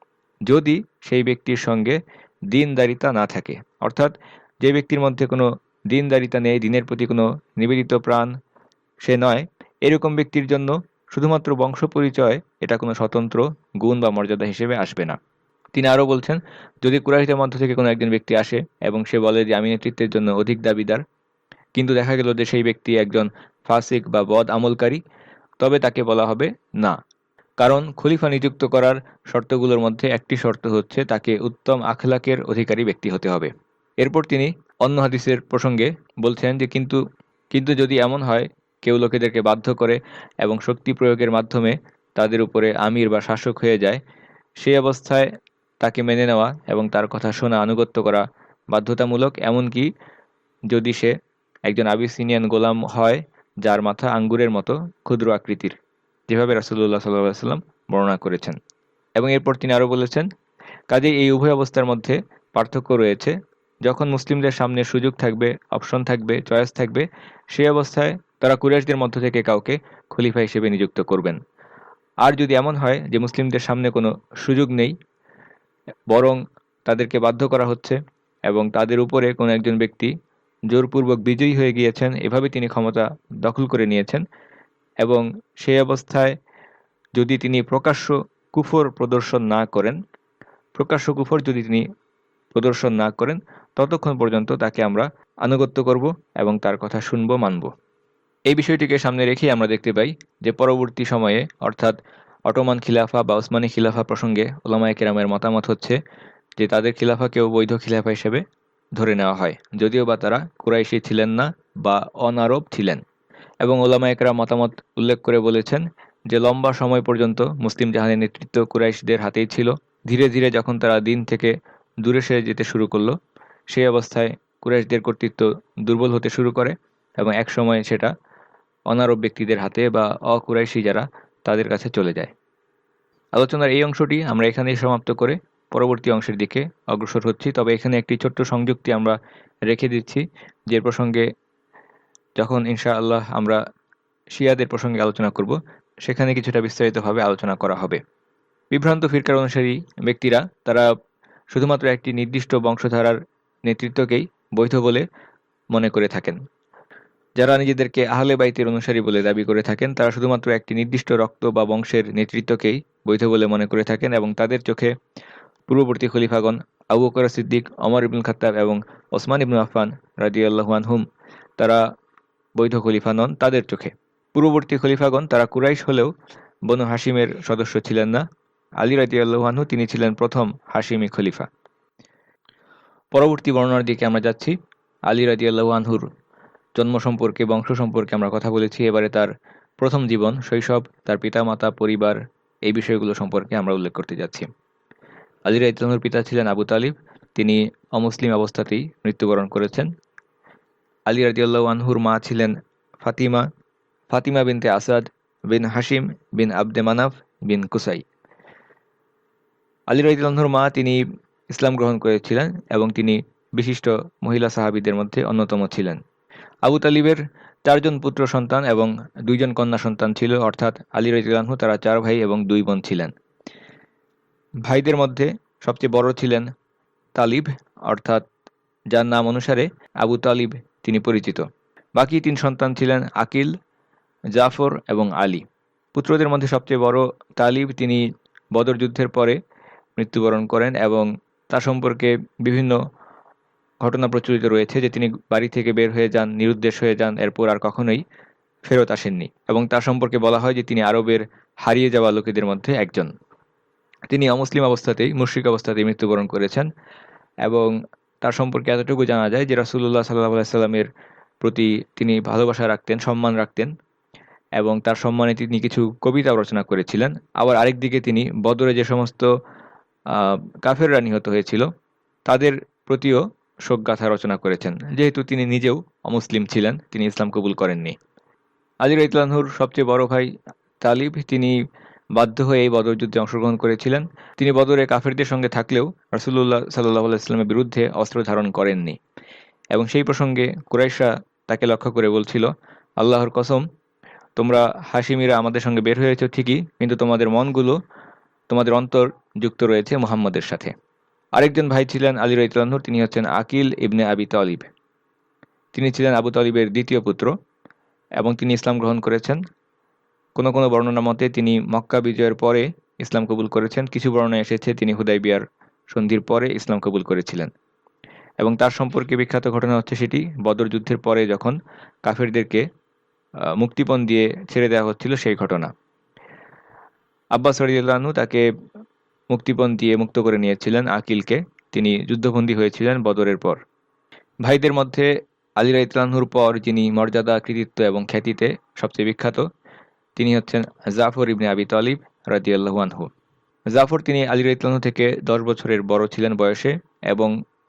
যদি সেই ব্যক্তির সঙ্গে দ্বীনদারিতা না থাকে। অর্থাৎ যে ব্যক্তির মধ্যে কোনো দ্বীনদারিতা নেই, দ্বীনের প্রতি কোনো নিবেদিত প্রাণ সে নয়, এরকম ব্যক্তির জন্য শুধুমাত্র বংশ পরিচয় এটা কোনো স্বতন্ত্র গুণ বা মর্যাদা হিসেবে আসবে না। তিনি আরও বলছেন, যদি কুরাইশদের মধ্য থেকে কোনো একজন ব্যক্তি আসে এবং সে বলে যে আমি নেতৃত্বের জন্য অধিক দাবিদার, কিন্তু দেখা গেল যে সেই ব্যক্তি একজন ফাসিক বা বদ আমলকারী, তবে তাকে বলা হবে না। কারণ খলিফা নিযুক্ত করার শর্তগুলোর মধ্যে একটি শর্ত হচ্ছে তাকে উত্তম আখলাকের অধিকারী ব্যক্তি হতে হবে। এরপর তিনি অন্য হাদিসের প্রসঙ্গে বলছেন যে কিন্তু কিন্তু যদি এমন হয় কেউ লোকেদেরকে বাধ্য করে এবং শক্তি প্রয়োগের মাধ্যমে তাদের উপরে আমির বা শাসক হয়ে যায়, সেই অবস্থায় তাকে মেনে নেওয়া এবং তার কথা শোনা, আনুগত্য করা বাধ্যতামূলক, এমনকি যদি সে একজন আবিসিনিয়ান গোলাম হয় যার মাথা আঙ্গুরের মতো ক্ষুদ্র আকৃতির, যেভাবে রাসূলুল্লাহ সাল্লাল্লাহু আলাইহি ওয়াসাল্লাম বর্ণনা করেছেন। এবং এরপর তিনি আরও বলেছেন, কাজেই এই উভয় অবস্থার মধ্যে পার্থক্য রয়েছে। যখন মুসলিমদের সামনে সুযোগ থাকবে, অপশন থাকবে, চয়েস থাকবে, সেই অবস্থায় তারা কুরাইশদের মধ্য থেকে কাউকে খলিফা হিসেবে নিযুক্ত করবেন। আর যদি এমন হয় যে মুসলিমদের সামনে কোনো সুযোগ নেই, বরং তাদেরকে বাধ্য করা হচ্ছে এবং তাদের উপরে কোনো একজন ব্যক্তি জোরপূর্বক বিজয়ী হয়ে গিয়েছেন, এভাবে তিনি ক্ষমতা দখল করে নিয়েছেন, এবং সেই অবস্থায় যদি তিনি প্রকাশ্য কুফর প্রদর্শন না করেন, ততক্ষণ পর্যন্ত তাকে আমরা আনুগত্য করব এবং তার কথা শুনব, মানব। এই বিষয়টিকে সামনে রেখে আমরা দেখতে পাই যে পরবর্তী সময়ে অর্থাৎ অটোমান খিলাফা বা ওসমানী খিলাফা প্রসঙ্গে উলামায়ে কেরামের মতামত হচ্ছে যে তাদের খিলাফাকেও বৈধ খিলাফা হিসেবে ধরে নেওয়া হয়, যদিও বা তারা কুরাইশি ছিলেন না বা অনারব ছিলেন। এবং উলামায়ে কেরাম মতামত উল্লেখ করে বলেছেন যে লম্বা সময় পর্যন্ত মুসলিম জাহানের নেতৃত্ব কুরাইশদের হাতেই ছিল। ধীরে ধীরে যখন তারা দিন থেকে দূরে সরে যেতে শুরু করলো, সেই অবস্থায় কুরাইশদের কর্তৃত্ব দুর্বল হতে শুরু করে এবং একসময় সেটা অনারব ব্যক্তিদের হাতে বা অকুরাইশি যারা তাদের কাছে চলে যায়। আলোচনার এই অংশটি আমরা এখানেই সমাপ্ত করে পরবর্তী অংশের দিকে অগ্রসর হচ্ছি। তবে এখানে একটি ছোট্ট সংযুক্তি আমরা রেখে দিচ্ছি, যে প্রসঙ্গে যখন ইনশাআল্লাহ আমরা শিয়াদের প্রসঙ্গে আলোচনা করব, সেখানে কিছুটা বিস্তারিতভাবে আলোচনা করা হবে। বিভ্রান্ত ফিরকার অনুসারী ব্যক্তিরা তারা শুধুমাত্র একটি নির্দিষ্ট বংশধারার নেতৃত্বকেই বৈধ বলে মনে করে থাকেন। যারা নিজেদেরকে আহলে বাইতের অনুসারী বলে দাবি করে থাকেন, তারা শুধুমাত্র একটি নির্দিষ্ট রক্ত বা বংশের নেতৃত্বকেই বৈধ বলে মনে করে থাকেন, এবং তাদের চোখে পূর্ববর্তী খলিফাগণ আবু বকর সিদ্দিক, ওমর ইবনুল খাত্তাব এবং ওসমান ইবনে আফফান রাদিয়াল্লাহু আনহুম তারা বৈধ খলিফা নন তাদের চোখে। পূর্ববর্তী খলিফাগণ তারা কুরাইশ হলেও বনু হাশিমের সদস্য ছিলেন না। আলী রাদিয়াল্লাহু আনহু তিনি ছিলেন প্রথম হাশিমি খলিফা। পরবর্তী বর্ণনার দিকে আমরা যাচ্ছি। আলী রাদিয়াল্লাহু আনহুর জন্ম সম্পর্কে, বংশ সম্পর্কে আমরা কথা বলেছি। এবারে তার প্রথম জীবন, শৈশব, তার পিতামাতা, পরিবার, এই বিষয়গুলো সম্পর্কে আমরা উল্লেখ করতে যাচ্ছি। আলী রাদিয়াল্লাহু আনহুর পিতা ছিলেন আবু তালিব, তিনি অমুসলিম অবস্থাতেই মৃত্যুবরণ করেছেন। আলী রাদিয়াল্লাহু আনহুর মা ছিলেন ফাতিমা, ফাতিমা বিনতে আসাদ বিন হাশিম বিন আবদে মানাফ বিন কুসাই। আলী রাদিয়াল্লাহু আনহুর মা তিনি ইসলাম গ্রহণ করেছিলেন এবং তিনি বিশিষ্ট মহিলা সাহাবীদের মধ্যে অন্যতম ছিলেন। আবু তালিবের 4 জন পুত্র সন্তান এবং 2 জন কন্যা সন্তান ছিল, অর্থাৎ আলী রাদিয়াল্লাহু আনহু তারা 4 ভাই এবং 2 বোন ছিলেন। ভাইদের মধ্যে সবচেয়ে বড় ছিলেন তালিব, অর্থাৎ যার নাম অনুসারে আবু তালিব তিনি পরিচিত। বাকি 3 সন্তান ছিলেন আকিল, জাফর এবং আলী। পুত্রদের মধ্যে সবচেয়ে বড় তালিব, তিনি বদর যুদ্ধের পরে মৃত্যুবরণ করেন এবং তার সম্পর্কে বিভিন্ন ঘটনা প্রচলিত রয়েছে যে তিনি বাড়ি থেকে বের হয়ে যান, নিরুদ্দেশ হয়ে যান, এরপর আর কখনোই ফেরত আসেননি এবং তার সম্পর্কে বলা হয় যে তিনি আরবের হারিয়ে যাওয়া লোকেদের মধ্যে একজন। তিনি অমুসলিম অবস্থাতেই, মুশরিক অবস্থাতেই মৃত্যুবরণ করেছেন এবং তার সম্পর্কে এতটুকু জানা যায় যে রাসূলুল্লাহ সাল্লাল্লাহু আলাইহি সাল্লামের প্রতি তিনি ভালোবাসা রাখতেন, সম্মান রাখতেন এবং তার সম্মানে তিনি কিছু কবিতাও রচনা করেছিলেন। আবার আরেকদিকে তিনি বদরে যে সমস্ত কাফেররা নিহত হয়েছিল তাদের প্রতিও শোকগাথা রচনা করেছেন। যেহেতু তিনি নিজেও অমুসলিম ছিলেন, তিনি ইসলাম কবুল করেননি। আলী রাদিয়াল্লাহু আনহুর সবচেয়ে বড় ভাই তালিব, তিনি বাধ্য হয়ে এই বদর যুদ্ধে অংশগ্রহণ করেছিলেন। তিনি বদরে কাফেরদের সঙ্গে থাকলেও রাসূলুল্লাহ সাল্লাল্লাহু আলাইহি ওয়াসাল্লামের বিরুদ্ধে অস্ত্র ধারণ করেননি এবং সেই প্রসঙ্গে কুরাইশরা তাকে লক্ষ্য করে বলছিল, আল্লাহর কসম, তোমরা হাশিমিরা আমাদের সঙ্গে বের হয়েছো ঠিকই, কিন্তু তোমাদের মনগুলো, তোমাদের অন্তর যুক্ত রয়েছে মুহাম্মদের সাথে। আরেকজন ভাই ছিলেন আলী রাদিয়াল্লাহু আনহুর, তিনি হচ্ছেন আকিল ইবনে আবি তালিব। তিনি ছিলেন আবু তালিবের দ্বিতীয় পুত্র এবং তিনি ইসলাম গ্রহণ করেছেন। কোনো কোনো বর্ণনা মতে তিনি মক্কা বিজয়ের পরে ইসলাম কবুল করেছেন, কিছু বর্ণনা এসেছে তিনি হুদাইবিয়ার সন্ধির পরে ইসলাম কবুল করেছিলেন এবং তার সম্পর্কে বিখ্যাত ঘটনা হচ্ছে সেটি বদর যুদ্ধের পরে যখন কাফেরদেরকে মুক্তিপণ দিয়ে ছেড়ে দেওয়া হচ্ছিল সেই ঘটনা। আব্বাস রাদিয়াল্লাহু আনহু তাকে মুক্তিপণ দিয়ে মুক্ত করে নিয়েছিলেন আকিলকে, তিনি যুদ্ধবন্দী হয়েছিলেন বদরের পর। ভাইদের মধ্যে আলী রাদিয়াল্লাহু আনহুর পর যিনি মর্যাদা, কৃতিত্ব এবং খ্যাতিতে সবচেয়ে বিখ্যাত তিনি হচ্ছেন জাফর ইবনে আবি তালিব রাদিয়াল্লাহু আনহু। জাফর তিনি আলী রাদিয়াল্লাহু আনহু থেকে 10 বছরের বড় ছিলেন বয়সে এবং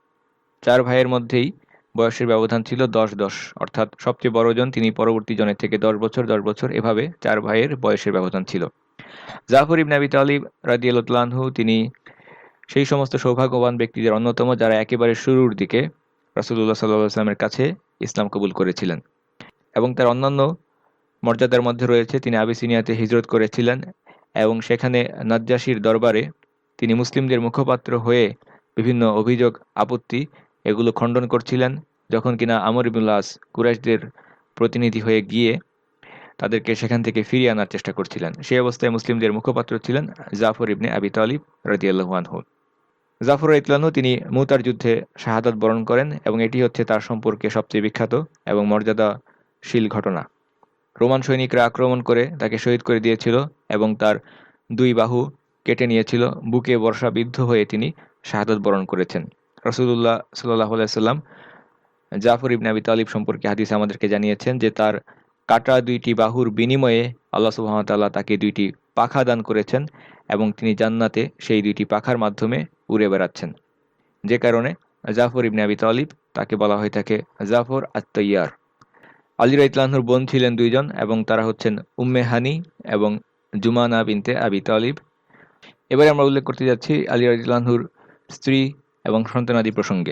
4 ভাইয়ের মধ্যেই বয়সের ব্যবধান ছিল 10-10, অর্থাৎ সবচেয়ে বড় জন তিনি পরবর্তী জনের থেকে 10 বছর 10 বছর, এভাবে 4 ভাইয়ের বয়সের ব্যবধান ছিল। জাফর ইবনে আবি তালিব রাদিয়াল্লাহু আনহু তিনি সেই সমস্ত সৌভাগ্যবান ব্যক্তিদের অন্যতম যারা একেবারে শুরুর দিকে রাসূলুল্লাহ সাল্লাল্লাহু আলাইহি ওয়াসাল্লামের কাছে ইসলাম কবুল করেছিলেন এবং তার অন্যান্য মর্যাদার মধ্যে রয়েছে তিনি আবিসিনিয়াতে হিজরত করেছিলেন এবং সেখানে নাজ্জাশীর দরবারে তিনি মুসলিমদের মুখপাত্র হয়ে বিভিন্ন অভিযোগ, আপত্তি এগুলো খণ্ডন করছিলেন, যখন কিনা আমর ইবনুল আস কুরাইশদের প্রতিনিধি হয়ে গিয়ে তাদেরকে সেখান থেকে ফিরিয়ে আনার চেষ্টা করছিলেন। সেই অবস্থায় মুসলিমদের মুখপাত্র ছিলেন জাফর ইবনে আবি তালিব রাদিয়াল্লাহু আনহু। জাফর রাদিয়াল্লাহু আনহু তিনি মুতার যুদ্ধে শাহাদাত বরণ করেন এবং এটি হচ্ছে তার সম্পর্কে সবচেয়ে বিখ্যাত এবং মর্যাদাশীল ঘটনা। রোমান সৈনিকরা আক্রমণ করে তাকে শহীদ করে দিয়েছিল এবং তার 2 বাহু কেটে নিয়েছিল। বুকে বর্ষাবিদ্ধ হয়ে তিনি শাহাদাত বরণ করেছেন। রাসূলুল্লাহ সাল্লাল্লাহু আলাইহি ওয়াসাল্লাম জাফর ইবনে আবি তালিব সম্পর্কে হাদিসে আমাদেরকে জানিয়েছেন যে তার কাটা 2টি বাহুর বিনিময়ে আল্লাহ সুবহানাহু ওয়া তাআলা তাকে 2টি পাখা দান করেছেন এবং তিনি জান্নাতে সেই 2টি পাখার মাধ্যমে উড়ে বেড়াচ্ছেন, যে কারণে জাফর ইবনে আবি তালিব তাকে বলা হয়ে থাকে জাফর আত-তাইয়ার। আলী রাদিয়াল্লাহু আনহুর বোন ছিলেন 2 জন এবং তারা হচ্ছেন উম্মে হানি এবং জুমানা বিনতে আবি তালিব। এবারে আমরা উল্লেখ করতে যাচ্ছি আলী রাদিয়াল্লাহু আনহুর স্ত্রী এবং সন্তানাদি প্রসঙ্গে।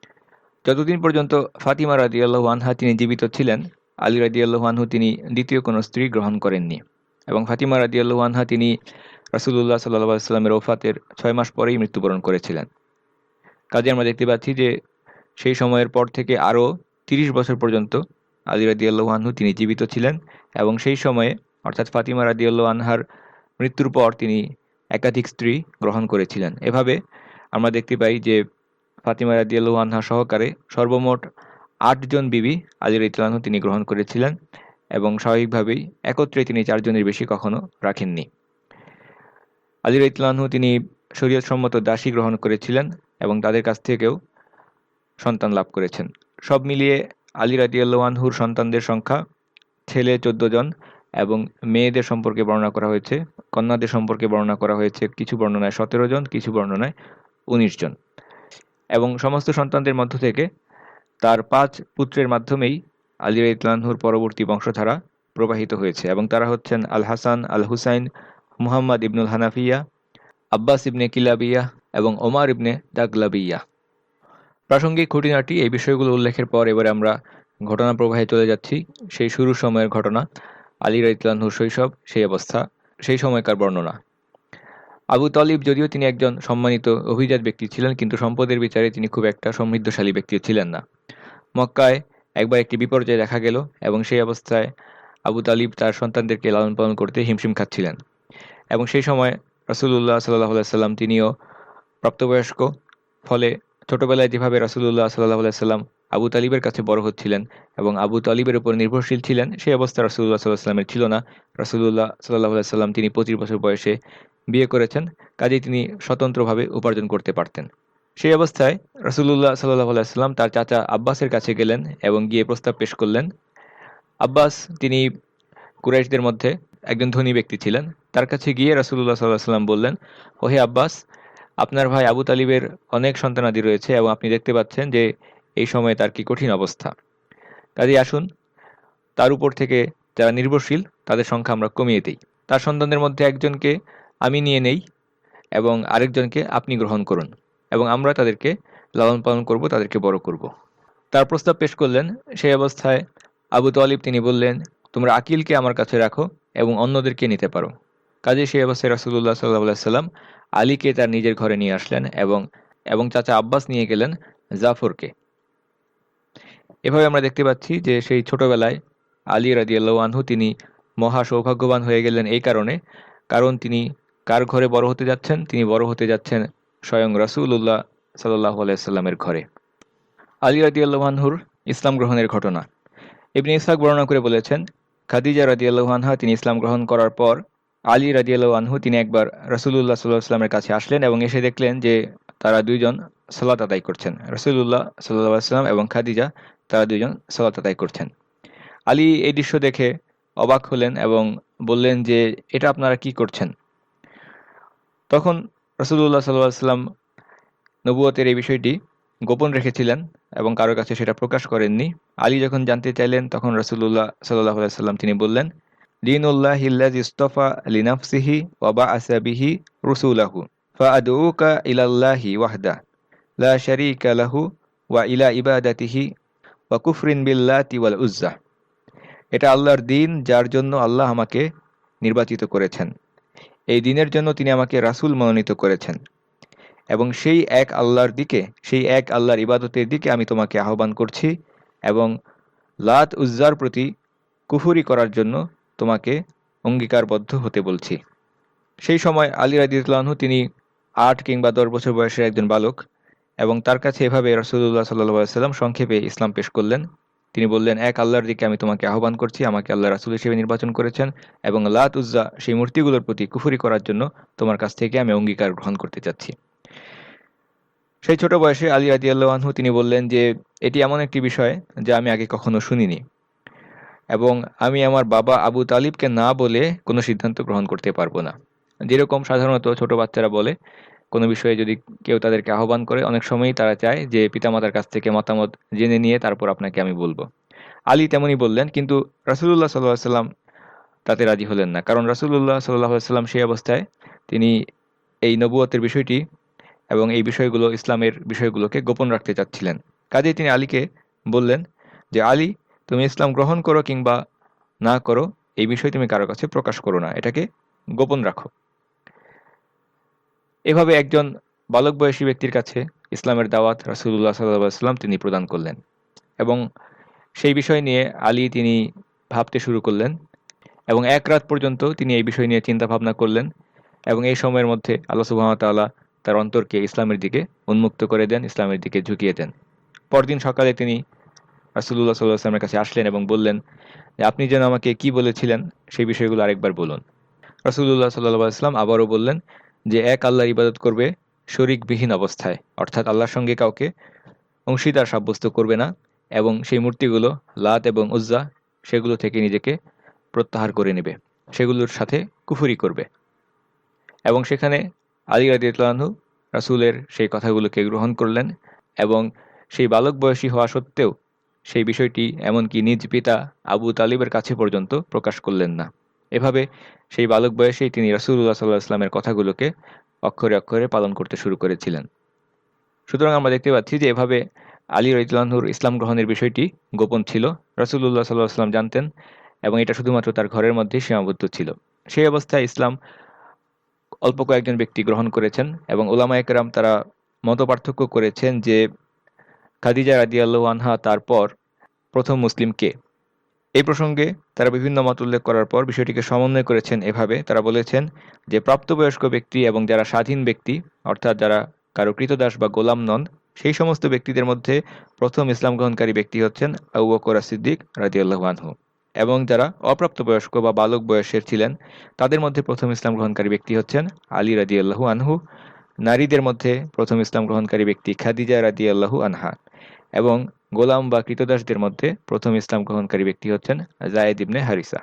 যতদিন পর্যন্ত ফাতিমা রাদিয়াল্লাহু আনহা তিনি জীবিত ছিলেন, আলী রাদিয়াল্লাহু আনহু তিনি দ্বিতীয় কোনো স্ত্রী গ্রহণ করেননি এবং ফাতিমা রাদিয়াল্লাহু আনহা তিনি রাসূলুল্লাহ সাল্লাল্লাহু আলাইহি ওয়াসাল্লামের ওফাতের 6 মাস পরেই মৃত্যুবরণ করেছিলেন। কাজে আমরা দেখতে পাচ্ছি যে সেই সময়ের পর থেকে আরও 30 বছর পর্যন্ত আলী রাদিয়াল্লাহু আনহু তিনি জীবিত ছিলেন এবং সেই সময়ে অর্থাৎ ফাতিমা রাদিয়াল্লাহু আনহার মৃত্যুর পর তিনি একাধিক স্ত্রী গ্রহণ করেছিলেন। এভাবে আমরা দেখতে পাই যে ফাতিমা রাদিয়াল্লাহু আনহা সহকারে সর্বমোট 8 জন বিবি আলী রাদিয়াল্লাহু আনহু তিনি গ্রহণ করেছিলেন এবং স্বাভাবিকভাবেই একত্রে তিনি 4 জনের বেশি কখনো রাখেননি। আলী রাদিয়াল্লাহু আনহু তিনি শরীয়তসম্মত দাসী গ্রহণ করেছিলেন এবং তাদের কাছ থেকেও সন্তান লাভ করেছেন। সব মিলিয়ে আলী রাদিয়াল্লাহু আনহুর সন্তানদের সংখ্যা ছেলে 14 জন, এবং মেয়েদের সম্পর্কে বর্ণনা করা হয়েছে, কন্যাদের সম্পর্কে বর্ণনা করা হয়েছে কিছু বর্ণনায় 17 জন, কিছু বর্ণনায় 19 জন। এবং সমস্ত সন্তানদের মধ্য থেকে তার 5 পুত্রের মাধ্যমেই আলী রাদিয়াল্লাহু আনহুর পরবর্তী বংশধারা প্রবাহিত হয়েছে, এবং তারা হচ্ছেন আল হাসান, আল হুসাইন, মুহাম্মদ ইবনুল হানাফিয়া, আব্বাস ইবনে কিলাবিয়া এবং ওমর ইবনে দাগলাবিয়া। প্রাসঙ্গিক খুঁটিনাটি এই বিষয়গুলো উল্লেখের পর এবারে আমরা ঘটনা প্রবাহে চলে যাচ্ছি। সেই শুরুর সময়ের ঘটনা, আলী রাদিয়াল্লাহু আনহুর শৈশব, সেই অবস্থা, সেই সময়কার বর্ণনা। আবু তলিব যদিও তিনি একজন সম্মানিত অভিজাত ব্যক্তি ছিলেন, কিন্তু সম্পদের বিচারে তিনি খুব একটা সমৃদ্ধশালী ব্যক্তি ছিলেন না। মক্কায় একবার একটি বিপর্যয় দেখা গেল এবং সেই অবস্থায় আবু তালিব তার সন্তানদেরকে লালন পালন করতে হিমশিম খাচ্ছিলেন। এবং সেই সময় রাসূলুল্লাহ সাল্লাল্লাহু আলাইহি সাল্লাম তিনিও প্রাপ্তবয়স্ক। ফলে ছোটবেলায় যেভাবে রাসূলুল্লাহ সাল্লাল্লাহু আলাইহি সাল্লাম আবু তালিবের কাছে বড় হচ্ছিলেন এবং আবু তালিবের উপর নির্ভরশীল ছিলেন, সেই অবস্থা রাসূলুল্লাহ সাল্লাল্লাহু আলাইহি সাল্লামের ছিল না। রাসূলুল্লাহ সাল্লাল্লাহু আলাইহি সাল্লাম তিনি 25 বছর বয়সে বিয়ে করেছেন, কাজেই তিনি স্বতন্ত্রভাবে উপার্জন করতে পারতেন। সেই অবস্থায় রাসূলুল্লাহ সাল্লাল্লাহু আলাইহি সাল্লাম তার চাচা আব্বাসের কাছে গেলেন এবং গিয়ে প্রস্তাব পেশ করলেন। আব্বাস তিনি কুরাইশদের মধ্যে একজন ধনী ব্যক্তি ছিলেন। তার কাছে গিয়ে রাসূলুল্লাহ সাল্লাল্লাহু আলাইহি সাল্লাম বললেন, ওহে আব্বাস, আপনার ভাই আবু তালিবের অনেক সন্তানাদি রয়েছে এবং আপনি দেখতে পাচ্ছেন যে এই সময়ে তার কি কঠিন অবস্থা। কাজেই আসুন তার উপর থেকে যারা নির্ভরশীল তাদের সংখ্যা আমরা কমিয়ে দেই। তার সন্তানদের মধ্যে একজনকে আমি নিয়ে নেই এবং আরেকজনকে আপনি গ্রহণ করুন, এবং আমরা তাদেরকে লালন পালন করব, তাদেরকে বড় করব। তার প্রস্তাব পেশ করলেন। সেই অবস্থায় আবু তালিব তিনি বললেন, তোমরা আকিলকে আমার কাছে রাখো এবং অন্যদেরকে নিতে পারো। কাজে সেই অবস্থায় রাসূলুল্লাহ সাল্লাল্লাহু আলাইহি সাল্লাম আলীকে তার নিজের ঘরে নিয়ে আসলেন এবং চাচা আব্বাস নিয়ে গেলেন জাফরকে। এভাবে আমরা দেখতে পাচ্ছি যে সেই ছোটবেলায় আলী রাদিয়াল্লাহু আনহু তিনি মহা সৌভাগ্যবান হয়ে গেলেন এই কারণ তিনি কার ঘরে বড় হতে যাচ্ছেন? তিনি বড় হতে যাচ্ছেন স্বয়ং রাসূলুল্লাহ সাল্লাল্লাহু আলাইহি সাল্লামের ঘরে। আলী রাদিয়াল্লাহু আনহুর ইসলাম গ্রহণের ঘটনা ইবনে ইসহাক বর্ণনা করে বলেছেন, খাদিজা রাদিয়াল্লাহু আনহা তিনি ইসলাম গ্রহণ করার পর আলী রাদিয়াল্লাহু আনহু তিনি একবার রাসূলুল্লাহ সাল্লাল্লাহু আলাইহি ওয়াসাল্লামের কাছে আসলেন এবং এসে দেখলেন যে তারা দুইজন সালাত আদায় করছেন। রাসূলুল্লাহ সাল্লাল্লাহু আলাইহি ওয়াসাল্লাম এবং খাদিজা তারা দুইজন সালাত আদায় করছেন। আলী এই দৃশ্য দেখে অবাক হলেন এবং বললেন যে, এটা আপনারা কি করছেন? তখন রাসূলুল্লাহ সাল্লাল্লাহু আলাইহি ওয়াসাল্লাম নবুয়তের এই বিষয়টি গোপন রেখেছিলেন এবং কারো কাছে সেটা প্রকাশ করেননি। আলী যখন জানতে চাইলেন তখন রাসূলুল্লাহ সাল্লাল্লাহু আলাইহি ওয়াসাল্লাম তিনি বললেন, দীনুল্লাহিল্লাযী ইসতাফা লিনাফসিহি ওয়া বা'আসা বিহি রাসূলাহু ফাআদউকা ইলাল্লাহি ওয়াহদা লা শারীকা লাহু ওয়া ইলা ইবাদাতিহি ওয়া কুফরিন বিল্লাতি ওয়াল উজ্জা। এটা আল্লাহর দ্বীন, যার জন্য আল্লাহ আমাকে নির্বাচিত করেছেন। এই দ্বীনের জন্য তিনি আমাকে রাসূল মনোনীত করেছেন, এবং সেই এক আল্লাহর ইবাদতের দিকে আমি তোমাকে আহ্বান করছি, এবং লাত উজ্জার প্রতি কুফরি করার জন্য তোমাকে অঙ্গীকারবদ্ধ হতে বলছি। সেই সময় আলী রাদিয়াল্লাহু আনহু তিনি 8 কিংবা 10 বছর বয়সের একজন বালক, এবং তার কাছে এভাবে রাসূলুল্লাহ সাল্লাল্লাহু আলাইহি ওয়াসাল্লাম সংক্ষেপে ইসলাম পেশ করলেন। তিনি বললেন, এক আল্লাহর দিকে আমি তোমাকে আহ্বান করছি, আমাকে আল্লাহ রাসূল হিসেবে নির্বাচন করেছেন, এবং লাত উজ্জা সেই মূর্তিগুলোর প্রতি কুফরি করার জন্য তোমার কাছ থেকে আমি অঙ্গীকার গ্রহণ করতে চাচ্ছি। সেই ছোট বয়সে আলী রাদিয়াল্লাহু আনহু তিনি বললেন যে, এটি এমন একটি বিষয় যা আমি আগে কখনো শুনিনি, এবং আমি আমার বাবা আবু তালিবকে না বলে কোনো সিদ্ধান্ত গ্রহণ করতে পারবো না। যেরকম সাধারণত ছোট বাচ্চারা বলে, কোনো বিষয়ে যদি কেউ তাদেরকে আহ্বান করে, অনেক সময়ই তারা চায় যে পিতামাতার কাছ থেকে মতামত জেনে নিয়ে তারপর আপনাকে আমি বলবো। আলী তেমনই বললেন, কিন্তু রাসূলুল্লাহ সাল্লাল্লাহু আলাইহি ওয়াসাল্লাম তাতে রাজি হলেন না, কারণ রাসূলুল্লাহ সাল্লাল্লাহু আলাইহি ওয়াসাল্লাম সেই অবস্থায় তিনি এই নবুয়তের বিষয়টি এবং এই বিষয়গুলো, ইসলামের বিষয়গুলোকে গোপন রাখতে চাচ্ছিলেন। কাজেই তিনি আলীকে বললেন যে, আলী, তুমি ইসলাম গ্রহণ করো কিংবা না করো, এই বিষয় তুমি কারো কাছে প্রকাশ করো না, এটাকে গোপন রাখো। এভাবে একজন বালক বয়সী ব্যক্তির কাছে ইসলামের দাওয়াত রাসূলুল্লাহ সাল্লাল্লাহু আলাইহি ওয়াসাল্লাম তিনি প্রদান করলেন, এবং সেই বিষয় নিয়ে আলী তিনি ভাবতে শুরু করলেন, এবং এক রাত পর্যন্ত তিনি এই বিষয় নিয়ে চিন্তা ভাবনা করলেন, এবং এই সময়ের মধ্যে আল্লাহ সুবহানাহু ওয়া তাআলা তার অন্তরকে ইসলামের দিকে উন্মুক্ত করে দেন, ইসলামের দিকে ঝুঁকিয়ে দেন। পরদিন সকালে তিনি রাসূলুল্লাহ সাল্লাল্লাহু আলাইহি ওয়াসাল্লামের কাছে আসলেন এবং বললেন যে, আপনি যেন আমাকে কি বলেছিলেন সেই বিষয়গুলো আরেকবার বলুন। রাসূলুল্লাহ সাল্লাল্লাহু আলাইহি ওয়াসাল্লাম আবারও বললেন যে, এক আল্লাহর ইবাদত করবে শরিকবিহীন অবস্থায়, অর্থাৎ আল্লাহর সঙ্গে কাউকে অংশীদার সাব্যস্ত করবে না, এবং সেই মূর্তিগুলো লাত এবং উজ্জা সেগুলো থেকে নিজেকে প্রত্যাহার করে নেবে, সেগুলোর সাথে কুফরি করবে। এবং সেখানে আলী রাদিয়াল্লাহু আনহু রাসূলের সেই কথাগুলোকে গ্রহণ করলেন এবং সেই বালক বয়সী হওয়া সত্ত্বেও সেই বিষয়টি এমনকি নিজ পিতা আবু তালিবের কাছে পর্যন্ত প্রকাশ করলেন না। এভাবে সেই বালক বয়সেই তিনি রাসূলুল্লাহ সাল্লাল্লাহু আলাইহি ওয়াসাল্লামের কথাগুলোকে অক্ষরে অক্ষরে পালন করতে শুরু করেছিলেন। সুতরাং আমরা দেখতে পাচ্ছি যে এভাবে আলী রাদিয়াল্লাহু আনহুর ইসলাম গ্রহণের বিষয়টি গোপন ছিল, রাসূলুল্লাহ সাল্লাল্লাহু আলাইহি ওয়াসাল্লাম জানতেন এবং এটা শুধুমাত্র তার ঘরের মধ্যেই সীমাবদ্ধ ছিল। সেই অবস্থায় ইসলাম অল্প কয়েকজন ব্যক্তি গ্রহণ করেছেন এবং উলামায়ে কেরাম তারা মতপার্থক্য করেছেন যে খাদিজা রাদিয়াল্লাহু আনহা তারপর প্রথম মুসলিম কে। এই প্রসঙ্গে তারা বিভিন্ন মত উল্লেখ করার পর বিষয়টিকে সমন্বয় করেছেন এভাবে, তারা বলেছেন যে প্রাপ্তবয়স্ক ব্যক্তি এবং যারা স্বাধীন ব্যক্তি অর্থাৎ যারা কারো কৃতদাস বা গোলাম নন, সেই সমস্ত ব্যক্তিদের মধ্যে প্রথম ইসলাম গ্রহণকারী ব্যক্তি হচ্ছেন আবু বকর as-সিদ্দিক রাদিয়াল্লাহু আনহু, এবং যারা অপ্রাপ্তবয়স্ক বা বালক বয়সের ছিলেন তাদের মধ্যে প্রথম ইসলাম গ্রহণকারী ব্যক্তি হচ্ছেন আলী রাদিয়াল্লাহু আনহু। নারীদের মধ্যে প্রথম ইসলাম গ্রহণকারী ব্যক্তি খাদিজা রাদিয়াল্লাহু আনহা এবং গোলাম বা কৃতদাসদের মধ্যে প্রথম ইসলাম গ্রহণকারী ব্যক্তি হচ্ছেন যায়েদ ইবনে হারিসা।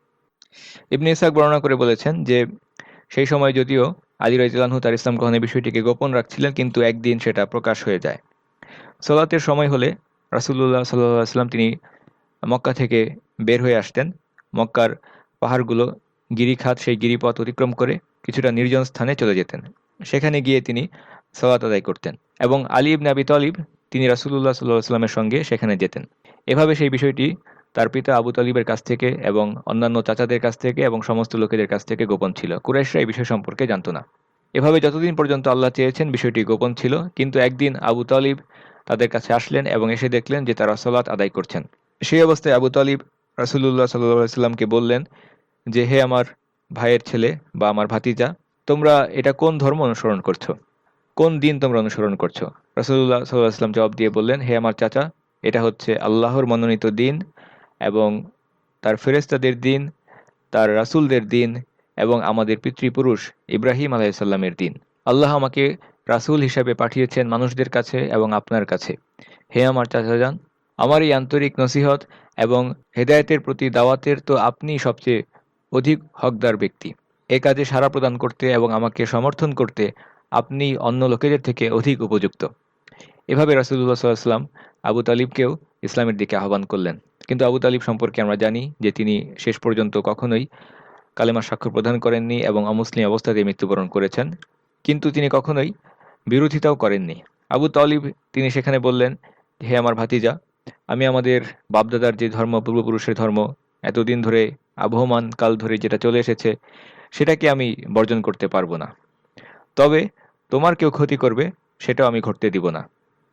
ইবনে ইসহাক বর্ণনা করে বলেছেন যে সেই সময় যদিও আলী রাদিয়াল্লাহু আনহু তার ইসলাম গ্রহণের বিষয়টিকে গোপন রাখছিলেন, কিন্তু একদিন সেটা প্রকাশ হয়ে যায়। সালাতের সময় হলে রাসূলুল্লাহ সাল্লাল্লাহু আলাইহি ওয়াসাল্লাম তিনি মক্কা থেকে বের হয়ে আসতেন। মক্কার পাহাড়গুলো গিরিখাত, সেই গিরিপথ অতিক্রম করে কিছুটা নির্জন স্থানে চলে যেতেন। সেখানে গিয়ে তিনি সালাত আদায় করতেন এবং আলী ইবনে আবি তালিব তিনি রাসূলুল্লাহ সাল্লাল্লাহু আলাইহি ওয়াসাল্লামের সঙ্গে সেখানে যেতেন। এভাবে সেই বিষয়টি তার পিতা আবু তালিবের কাছ থেকে এবং অন্যান্য চাচাদের কাছ থেকে এবং সমস্ত লোকেদের কাছ থেকে গোপন ছিল। কুরাইশরা এই বিষয় সম্পর্কে জানত না। এভাবে যতদিন পর্যন্ত আল্লাহ চেয়েছেন বিষয়টি গোপন ছিল, কিন্তু একদিন আবু তালিব তাদের কাছে আসলেন এবং এসে দেখলেন যে তারা সালাত আদায় করছেন। সেই অবস্থায় আবু তালিব রাসূলুল্লাহ সাল্লাল্লাহু আলাইহি ওয়াসাল্লামকে বললেন যে, হে আমার ভাইয়ের ছেলে বা আমার ভাতিজা, তোমরা এটা কোন ধর্ম অনুসরণ করছো? কোন দিন তোমরা অনুসরণ করছো? রাসূলুল্লাহ সাল্লাল্লাহু আলাইহি ওয়াসাল্লাম জবাব দিয়ে বললেন, হে আমার চাচা, এটা হচ্ছে আল্লাহর মনোনীত দিন এবং তার ফেরেশতাদের দিন, তার রাসূলদের দিন এবং আমাদের পিতৃপুরুষ ইব্রাহিম আলাইহিস সালামের দিন। আল্লাহ আমাকে রাসূল হিসাবে পাঠিয়েছেন মানুষদের কাছে এবং আপনার কাছে। হে আমার চাচাজান, আমার এই আন্তরিক নসিহত এবং হেদায়েতের প্রতি দাওয়াতের তো আপনিই সবচেয়ে অধিক হকদার ব্যক্তি। এ কাজে সাড়া প্রদান করতে এবং আমাকে সমর্থন করতে আপনি অন্য লোকেদের থেকে অধিক উপযুক্ত। এভাবে রাসূলুল্লাহ সাল্লাল্লাহু আলাইহি ওয়াসাল্লাম আবু তালিবকেও ইসলামের দিকে আহ্বান করলেন। কিন্তু আবু তালিব সম্পর্কে আমরা জানি যে তিনি শেষ পর্যন্ত কখনোই কালেমার স্বাক্ষর প্রদান করেননি এবং অমুসলিম অবস্থাতেই মৃত্যুবরণ করেছেন। কিন্তু তিনি কখনোই বিরোধিতাও করেননি। আবু তালিব তিনি সেখানে বললেন, হে আমার ভাতিজা, আমি আমাদের বাপদাদার যে ধর্ম, পূর্বপুরুষের ধর্ম, এতদিন ধরে আবহমান কাল ধরে যেটা চলে এসেছে সেটাকে আমি বর্জন করতে পারবো না। তবে তোমার কেউ ক্ষতি করবে সেটাও আমি ঘটতে দিব না।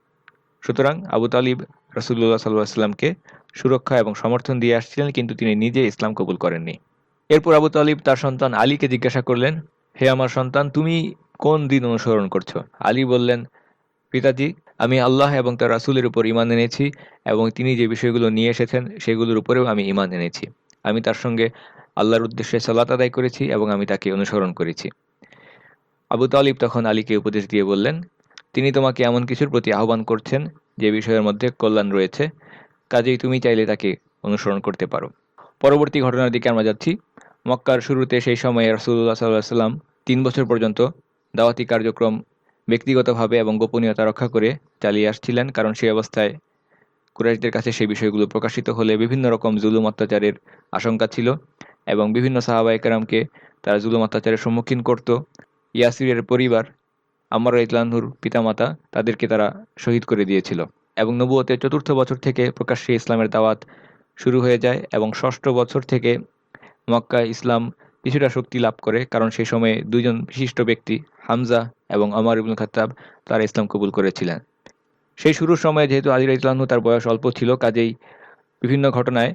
সুতরাং আবু তালিব রাসূলুল্লাহ সাল্লাল্লাহু আলাইহি ওয়াসাল্লামকে সুরক্ষা এবং সমর্থন দিয়ে আসছিলেন, কিন্তু তিনি নিজে ইসলাম কবুল করেননি। এরপর আবু তালিব তার সন্তান আলীকে জিজ্ঞাসা করলেন, হে আমার সন্তান, তুমি কোন দিন অনুসরণ করছো? আলী বললেন, পিতাজি, আমি আল্লাহ এবং তার রাসূলের উপর ঈমান এনেছি এবং তিনি যে বিষয়গুলো নিয়ে এসেছেন সেগুলোর উপরেও আমি ঈমান এনেছি। আমি তার সঙ্গে আল্লাহর উদ্দেশ্যে সালাত আদায় করেছি এবং আমি তাকে অনুসরণ করেছি। আবু তালিব তখন আলীকে উপদেশ দিয়ে বললেন, তিনি তোমাকে এমন কিছুর প্রতি আহ্বান করছেন যে বিষয়ের মধ্যে কল্যাণ রয়েছে, কাজেই তুমি চাইলে তাকে অনুসরণ করতে পারো। পরবর্তী ঘটনার দিকে আমরা যাচ্ছি। মক্কার শুরুতে সেই সময়ে রাসূলুল্লাহ সাল্লাল্লাহু আলাইহি ওয়াসাল্লাম ৩ বছর পর্যন্ত দাওয়াতি কার্যক্রম ব্যক্তিগতভাবে এবং গোপনীয়তা রক্ষা করে চালিয়ে আসছিলেন, কারণ সেই অবস্থায় কুরাইশদের কাছে সেই বিষয়গুলো প্রকাশিত হলে বিভিন্ন রকম জুলুম অত্যাচারের আশঙ্কা ছিল এবং বিভিন্ন সাহাবায়ে কেরামকে তারা জুলুম অত্যাচারের সম্মুখীন করত। ইয়াসিরের পরিবার, আম্মার রাদিয়াল্লাহু আনহুর পিতামাতা, তাদেরকে তারা শহীদ করে দিয়েছিল এবং নবুয়তের ৪র্থ বছর থেকে প্রকাশ্যে ইসলামের দাওয়াত শুরু হয়ে যায় এবং ৬ষ্ঠ বছর থেকে মক্কায় ইসলাম কিছুটা শক্তি লাভ করে, কারণ সেই সময়ে ২ জন বিশিষ্ট ব্যক্তি হামজা এবং ওমর ইবনুল খাত্তাব তারা ইসলাম কবুল করেছিলেন। সেই শুরুর সময়ে যেহেতু আলী রাদিয়াল্লাহু আনহু তার বয়স অল্প ছিল, কাজেই বিভিন্ন ঘটনায়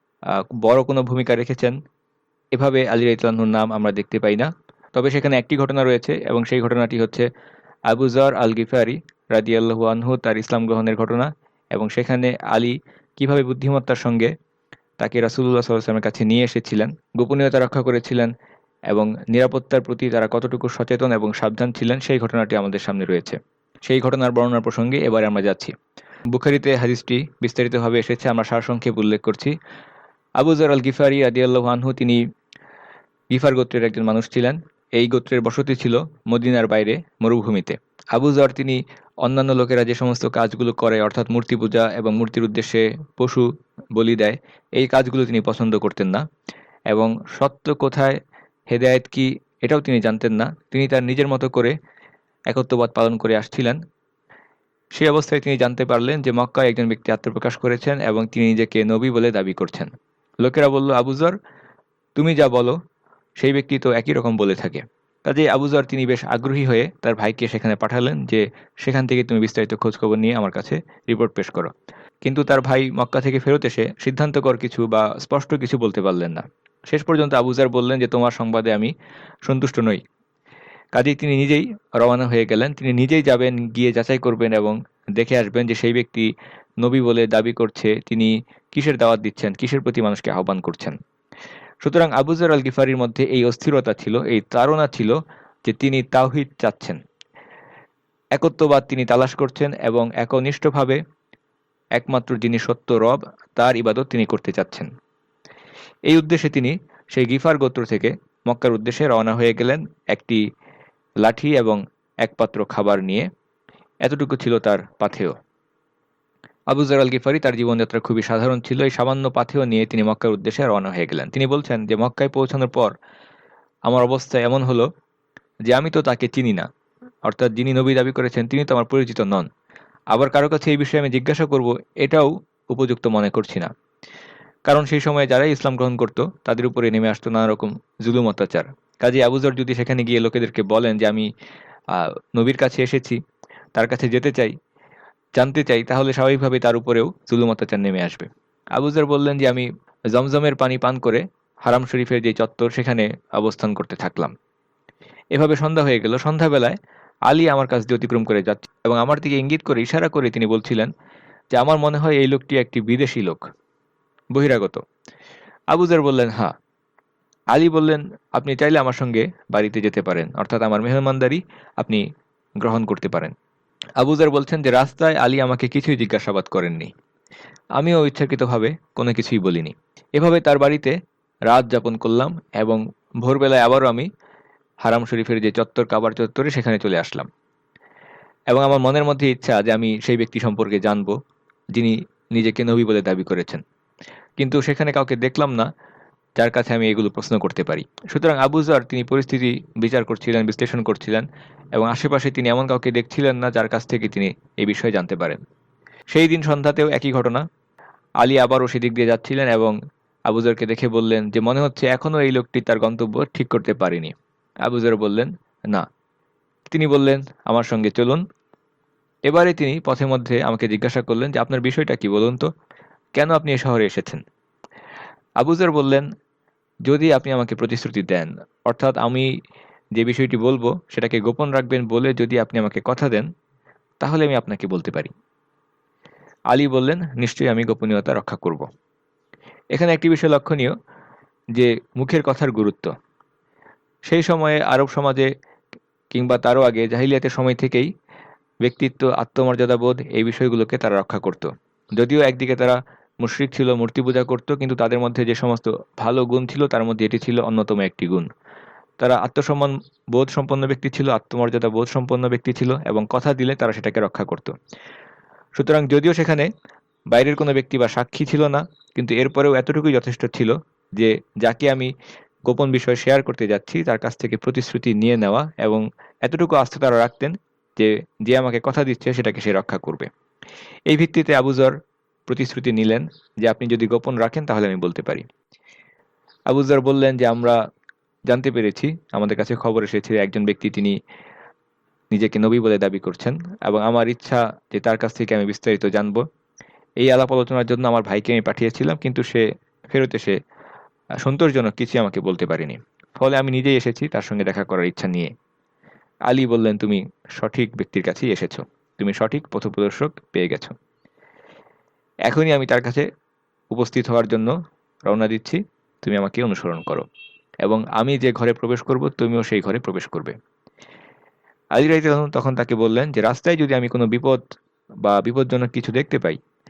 বড় কোনো ভূমিকা রেখেছেন এভাবে আলী রাদিয়াল্লাহু আনহুর নাম আমরা দেখতে পাই না। তবে সেখানে একটি ঘটনা রয়েছে এবং সেই ঘটনাটি হচ্ছে আবু যর আল গিফারি রাদিয়াল্লাহু আনহু তার ইসলাম গ্রহণের ঘটনা, এবং সেখানে আলী কিভাবে বুদ্ধিমত্তার সঙ্গে তাকে রাসূলুল্লাহ সাল্লাল্লাহু আলাইহি ওয়াসাল্লামের কাছে নিয়ে এসেছিলেন, গোপনীয়তা রক্ষা করেছিলেন এবং নিরাপত্তার প্রতি তারা কতটুকু সচেতন এবং সাবধান ছিলেন সেই ঘটনাটি আমাদের সামনে রয়েছে। সেই ঘটনার বর্ণনার প্রসঙ্গে এবারে আমরা যাচ্ছি। বুখারীতে হাদিসটি বিস্তারিতভাবে এসেছে, আমরা সারসংক্ষেপ উল্লেখ করছি। আবু যর আল গিফারি রাদিয়াল্লাহু আনহু তিনি গিফার গোত্রের একজন মানুষ ছিলেন। এই গোত্রের বসতি ছিল মদিনার বাইরে মরুভূমিতে। আবু যর তিনি অন্যান্য লোকেরা যে সমস্ত কাজগুলো করে, অর্থাৎ মূর্তি পূজা এবং মূর্তির উদ্দেশ্যে পশু বলি দেয়, এই কাজগুলো তিনি পছন্দ করতেন না এবং সত্য কোথায়, হেদায়েত কি, এটাও তিনি জানতেন না। তিনি তার নিজের মতো করে একত্ববাদ পালন করে আসছিলেন। সেই অবস্থায় তিনি জানতে পারলেন যে মক্কায় একজন ব্যক্তি আত্মপ্রকাশ করেছেন এবং তিনি নিজেকে নবী বলে দাবি করছেন। লোকেরা বলল, আবু যর, তুমি যা বলো সেই ব্যক্তি তো একই রকম বলে থাকে। কাজেই আবু যর তিনি বেশ আগ্রহী হয়ে তার ভাইকে সেখানে পাঠালেন যে সেখান থেকে তুমি বিস্তারিত খোঁজখবর নিয়ে আমার কাছে রিপোর্ট পেশ করো। কিন্তু তার ভাই মক্কা থেকে ফেরত এসে সিদ্ধান্তকর কিছু বা স্পষ্ট কিছু বলতে পারলেন না। শেষ পর্যন্ত আবু যর বললেন যে তোমার সংবাদে আমি সন্তুষ্ট নই। কাজেই তিনি নিজেই রওনা হয়ে গেলেন। তিনি নিজেই যাবেন, গিয়ে যাচাই করবেন এবং দেখে আসবেন যে সেই ব্যক্তি নবী বলে দাবি করছে, তিনি কিসের দাওয়াত দিচ্ছেন, কিসের প্রতি মানুষকে আহ্বান করছেন। সুতরাং আবু যর আল গিফারির মধ্যে এই অস্থিরতা ছিল, এই তাড়না ছিল যে তিনি তাওহীদ চাচ্ছেন, একত্ববাদ তিনি তালাশ করছেন এবং একনিষ্ঠভাবে একমাত্র যিনি সত্য রব তার ইবাদত তিনি করতে চাচ্ছেন। এই উদ্দেশ্যে তিনি সেই গিফার গোত্র থেকে মক্কার উদ্দেশ্যে রওনা হয়ে গেলেন একটি লাঠি এবং এক পাত্র খাবার নিয়ে। এতটুকু ছিল তার পাথেয়। আবু যর আল গিফারি তার জীবনযাত্রা খুবই সাধারণ ছিল। এই সামান্য পাথেয় নিয়ে তিনি মক্কার উদ্দেশ্যে রওনা হয়ে গেলেন। তিনি বলছেন যে মক্কায় পৌঁছানোর পর আমার অবস্থা এমন হলো যে আমি তো তাকে চিনি না, অর্থাৎ যিনি নবী দাবি করেছেন তিনি তো আমার পরিচিত নন। আবার কারো কাছে এই বিষয়ে আমি জিজ্ঞাসা করব, এটাও উপযুক্ত মনে করছি না। কারণ সেই সময়ে যারাই ইসলাম গ্রহণ করত তাদের উপরে নেমে আসতো নানা রকম জুলুম অত্যাচার। কাজী আবু যর যদি সেখানে গিয়ে লোকেদেরকে বলেন যে আমি নবীর কাছে এসেছি, তার কাছে যেতে চাই, জানতে চাই, তাহলে স্বাভাবিকভাবে তার উপরেও জুলুম অত্যাচার নেমে আসবে। আবু যর বললেন যে আমি জমজমের পানি পান করে হারাম শরীফের যে চত্বর সেখানে অবস্থান করতে থাকলাম। এভাবে সন্ধ্যা হয়ে গেল। সন্ধ্যাবেলায় আলী আমার কাছ দিয়ে অতিক্রম করে যাচ্ছে এবং আমার দিকে ইঙ্গিত করে, ইশারা করে তিনি বলছিলেন যে আমার মনে হয় এই লোকটি একটি বিদেশি লোক, বহিরাগত। আবু যর বললেন, হ্যাঁ। আলী বললেন, আপনি চাইলে আমার সঙ্গে বাড়িতে যেতে পারেন, অর্থাৎ আমার মেহমানদারি আপনি গ্রহণ করতে পারেন। আবু যর বলছেন যে রাস্তায় আলী আমাকে কিছুই জিজ্ঞাসাবাদ করেননি, আমিও ইচ্ছাকৃতভাবে কোনো কিছুই বলিনি। এভাবে তার বাড়িতে রাত যাপন করলাম এবং ভোরবেলায় আবারও আমি হারাম শরীফের যে চত্বর, কাবার চত্বরে, সেখানে চলে আসলাম এবং আমার মনের মধ্যে ইচ্ছা যে আমি সেই ব্যক্তি সম্পর্কে জানবো যিনি নিজেকে নবী বলে দাবি করেছেন। কিন্তু সেখানে কাউকে দেখলাম না যার কাছে আমি এগুলো প্রশ্ন করতে পারি। সুতরাং আবু যর তিনি পরিস্থিতি বিচার করছিলেন, বিশ্লেষণ করছিলেন এবং আশেপাশে তিনি এমন কাউকে দেখছিলেন না যার কাছ থেকে তিনি এই বিষয়ে জানতে পারেন। সেই দিন সন্ধ্যাতেও একই ঘটনা। আলী আবারও সেদিক দিয়ে যাচ্ছিলেন এবং আবু যরকে দেখে বললেন যে মনে হচ্ছে এখনও এই লোকটি তার গন্তব্য ঠিক করতে পারেনি। আবু যর বললেন, না। তিনি বললেন, আমার সঙ্গে চলুন। এবারে তিনি পথে মধ্যে আমাকে জিজ্ঞাসা করলেন যে আপনার বিষয়টা কি বলুন তো, কেন আপনি এ শহরে এসেছেন? আবু যর বললেন, যদি আপনি আমাকে প্রতিশ্রুতি দেন, অর্থাৎ আমি যে বিষয়টি বলবো সেটাকে গোপন রাখবেন বলে যদি আপনি আমাকে কথা দেন, তাহলে আমি আপনাকে বলতে পারি। আলী বললেন, নিশ্চয়ই আমি গোপনীয়তা রক্ষা করব। এখানে একটি বিষয় লক্ষণীয় যে মুখের কথার গুরুত্ব। সেই সময়ে আরব সমাজে কিংবা তারও আগে জাহিলিয়াতের সময় থেকেই ব্যক্তিত্ব, আত্মমর্যাদাবোধ, এই বিষয়গুলোকে তারা রক্ষা করত। যদিও একদিকে তারা মুশরিক ছিল, মূর্তি পূজা করত, কিন্তু তাদের মধ্যে যে সমস্ত ভালো গুণ ছিল তার মধ্যে এটি ছিল অন্যতম একটি গুণ। তারা আত্মসম্মান বোধ সম্পন্ন ব্যক্তি ছিল, আত্মমর্যাদা বোধ সম্পন্ন ব্যক্তি ছিল এবং কথা দিলে তারা সেটাকে রক্ষা করত। সুতরাং যদিও সেখানে বাইরের কোনো ব্যক্তি বা সাক্ষী ছিল না, কিন্তু এরপরেও এতটুকুই যথেষ্ট ছিল যে যাকে আমি গোপন বিষয় শেয়ার করতে যাচ্ছি তার কাছ থেকে প্রতিশ্রুতি নিয়ে নেওয়া, এবং এতটুকু আস্থা তারা রাখতেন যে যে আমাকে কথা দিচ্ছে সেটাকে সে রক্ষা করবে। এই ভিত্তিতে আবু যর প্রতিশ্রুতি নিলেন যে আপনি যদি গোপন রাখেন তাহলে আমি বলতে পারি। আবু যর বললেন যে আমরা জানতে পেরেছি, আমাদের কাছে খবর এসেছে একজন ব্যক্তি তিনি নিজেকে নবী বলে দাবি করছেন এবং আমার ইচ্ছা যে তার কাছ থেকে আমি বিস্তারিত জানবো। এই আলাপ আলোচনার জন্য আমার ভাইকে আমি পাঠিয়েছিলাম, কিন্তু সে ফেরত এসে সন্তোষজনক কিছুই আমাকে বলতে পারেনি। ফলে আমি নিজেই এসেছি তার সঙ্গে দেখা করার ইচ্ছা নিয়ে। আলী বললেন, তুমি সঠিক ব্যক্তির কাছেই এসেছো, তুমি সঠিক পথপ্রদর্শক পেয়ে গেছো। এখনই আমি তার কাছে উপস্থিত হওয়ার জন্য রওনা দিচ্ছি, তুমি আমাকে অনুসরণ করো এবং আমি যে ঘরে প্রবেশ করব তুমিও সেই ঘরে প্রবেশ করবে। আলী রাদিয়াল্লাহু আনহু তখন তাকে বললেন যে রাস্তায় যদি আমি কোনো বিপদ বা বিপজ্জনক কিছু দেখতে পাই,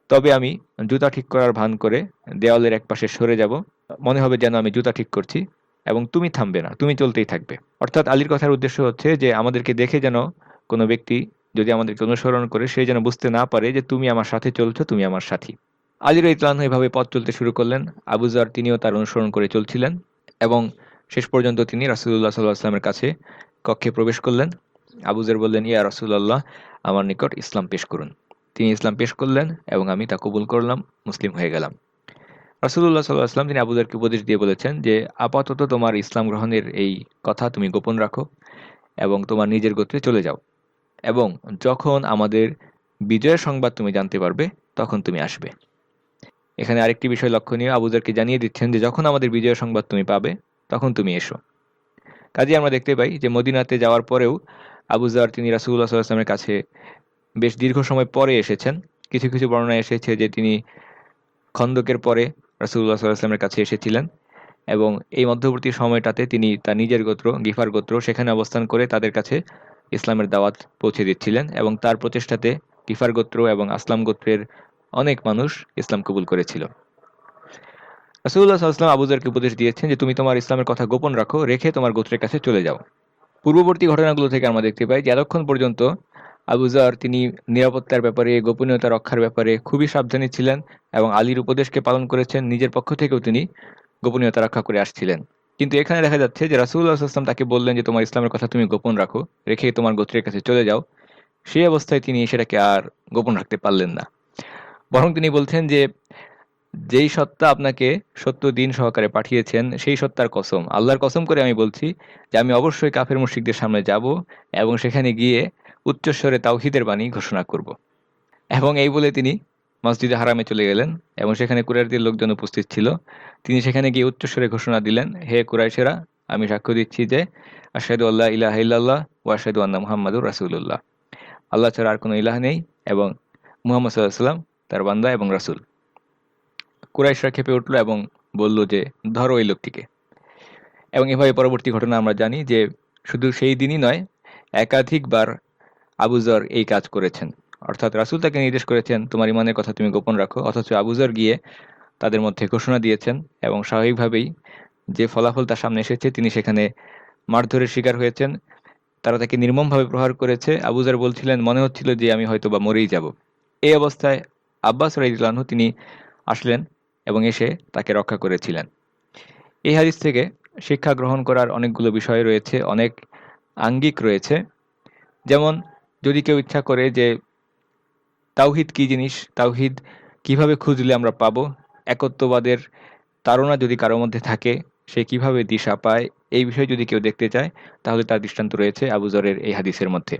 তবে আমি জুতা ঠিক করার ভান করে দেওয়ালের একপাশে সরে যাব, মনে হবে যেন আমি জুতা ঠিক করছি, এবং তুমি থামবে না, তুমি চলতেই থাকবে। অর্থাৎ আলীর কথার উদ্দেশ্য হচ্ছে যে আমাদেরকে দেখে যেন কোনো ব্যক্তি যদি আমাদেরকে অনুসরণ করে সে যেন বুঝতে না পারে যে তুমি আমার সাথে চলছো, তুমি আমার সাথী। আলী রাদিয়াল্লাহু আনহু এভাবে পথ চলতে শুরু করলেন। আবু যর তিনিও তার অনুসরণ করে চলছিলেন, এবং শেষ পর্যন্ত তিনি রাসূলুল্লাহ সাল্লাল্লাহু আলাইহি ওয়াসাল্লামের কাছে কক্ষে প্রবেশ করলেন। আবু যর বললেন, ইয়া রাসূলুল্লাহ, আমার নিকট ইসলাম পেশ করুন। তিনি ইসলাম পেশ করলেন এবং আমি তা কবুল করলাম, মুসলিম হয়ে গেলাম। রাসূলুল্লাহ সাল্লাল্লাহু আলাইহি ওয়াসাল্লাম তিনি আবু যরকে উপদেশ দিয়ে বলেছেন যে আপাতত তোমার ইসলাম গ্রহণের এই কথা তুমি গোপন রাখো এবং তোমার নিজের গোত্রে চলে যাও, এবং যখন আমাদের বিজয়ের সংবাদ তুমি জানতে পারবে তখন তুমি আসবে। এখানে আরেকটি বিষয় লক্ষণীয়, আবু যরকে জানিয়ে দিচ্ছেন যে যখন আমাদের বিজয়ের সংবাদ তুমি পাবে তখন তুমি এসো। কাজেই আমরা দেখতে পাই যে মদিনাতে যাওয়ার পরেও আবু যর তিনি রাসূলুল্লাহ সাল্লাল্লাহু আলাইহি ওয়াসাল্লামের কাছে বেশ দীর্ঘ সময় পরে এসেছেন। কিছু কিছু বর্ণনায় এসেছে যে তিনি খন্দকের পরে রাসূলুল্লাহ সাল্লাল্লাহু আলাইহি ওয়াসাল্লামের কাছে এসেছিলেন, এবং এই মধ্যবর্তী সময়টাতে তিনি তার নিজের গোত্র গিফার গোত্র সেখানে অবস্থান করে তাদের কাছে ইসলামের দাওয়াত পৌঁছে দিচ্ছিলেন, এবং তার প্রচেষ্টাতে গিফার গোত্র এবং আসলাম গোত্রের অনেক মানুষ ইসলাম কবুল করেছিল। রাসূলুল্লাহ সাল্লাল্লাহু আলাইহি ওয়াসাল্লাম আবু যরকে উপদেশ দিয়েছেন যে তুমি তোমার ইসলামের কথা গোপন রাখো, রেখে তোমার গোত্রের কাছে চলে যাও। পূর্ববর্তী ঘটনাগুলো থেকে আমরা দেখতে পাই যে এতক্ষণ পর্যন্ত আবু যর তিনি নিরাপত্তার ব্যাপারে, গোপনীয়তা রক্ষার ব্যাপারে খুবই সাবধানী ছিলেন, এবং আলীর উপদেশকে পালন করেছেন, নিজের পক্ষ থেকেও তিনি গোপনীয়তা রক্ষা করে আসছিলেন। কিন্তু এখানে দেখা যাচ্ছে যে রাসূলুল্লাহ সাল্লাল্লাহু আলাইহি ওয়াসাল্লাম তাকে বললেন যে তোমার ইসলামের কথা তুমি গোপন রাখো, রেখে তোমার গোত্রের কাছে চলে যাও। সেই অবস্থায় তিনি সেটাকে আর গোপন রাখতে পারলেন না, বরং তিনি বলছেন যে যেই সত্তা আপনাকে সত্য দিন সহকারে পাঠিয়েছেন সেই সত্তার কসম, আল্লাহর কসম করে আমি বলছি যে আমি অবশ্যই কাফের মুশরিকদের সামনে যাব এবং সেখানে গিয়ে উচ্চস্বরে তাওহীদের বাণী ঘোষণা করব। এবং এই বলে তিনি মসজিদে হারামে চলে গেলেন, এবং সেখানে কুরাইশদের লোকজন উপস্থিত ছিল। তিনি সেখানে গিয়ে উচ্চস্বরে ঘোষণা দিলেন, হে কুরাইশেরা, আমি সাক্ষ্য দিচ্ছি যে আশহাদু আল্লা ইলাহা ইল্লাল্লাহ ওয়া আশহাদু আন্না মুহাম্মাদুর রাসূলুল্লাহ, আল্লাহ ছাড়া আর কোনো ইলাহ নেই এবং মুহাম্মদ সাল্লাল্লাহু আলাইহি ওয়াসাল্লাম তার বান্দা এবং রাসূল। কুরাইশরা ক্ষেপে উঠল এবং বলল যে ধরো এই লোকটিকে। এবং এভাবে পরবর্তী ঘটনা আমরা জানি যে শুধু সেই দিনই নয়, একাধিকবার আবু যর এই কাজ করেছেন। অর্থাৎ রাসূল তাকে নির্দেশ করেছেন তোমার ইমানের কথা তুমি গোপন রাখো, অথচ আবু যর গিয়ে তাদের মধ্যে ঘোষণা দিয়েছেন, এবং স্বাভাবিকভাবেই যে ফলাফল তার সামনে এসেছে তিনি সেখানে মারধরের শিকার হয়েছেন। তারা তাকে নির্মমভাবে প্রহার করেছে। আবু যর বলছিলেন মনে হচ্ছিল যে আমি হয়তোবা মরেই যাব। এই অবস্থায় আব্বাস রাদিয়াল্লাহু আনহু তিনি আসলেন এবং এসে তাকে রক্ষা করেছিলেন। এই হাদিস থেকে শিক্ষা গ্রহণ করার অনেকগুলো বিষয় রয়েছে, অনেক আঙ্গিক রয়েছে। যেমন যদি কেউ ইচ্ছা করে যে তাওহীদ কী জিনিস, তাওহীদ কিভাবে খুঁজলে আমরা পাবো, একত্ববাদের তাড়না যদি কারো মধ্যে থাকে সে কিভাবে দিশা পায়, এই বিষয়ে যদি কেউ দেখতে চায় তাহলে তার দৃষ্টান্ত রয়েছে আবু যরের এই হাদিসের মধ্যে।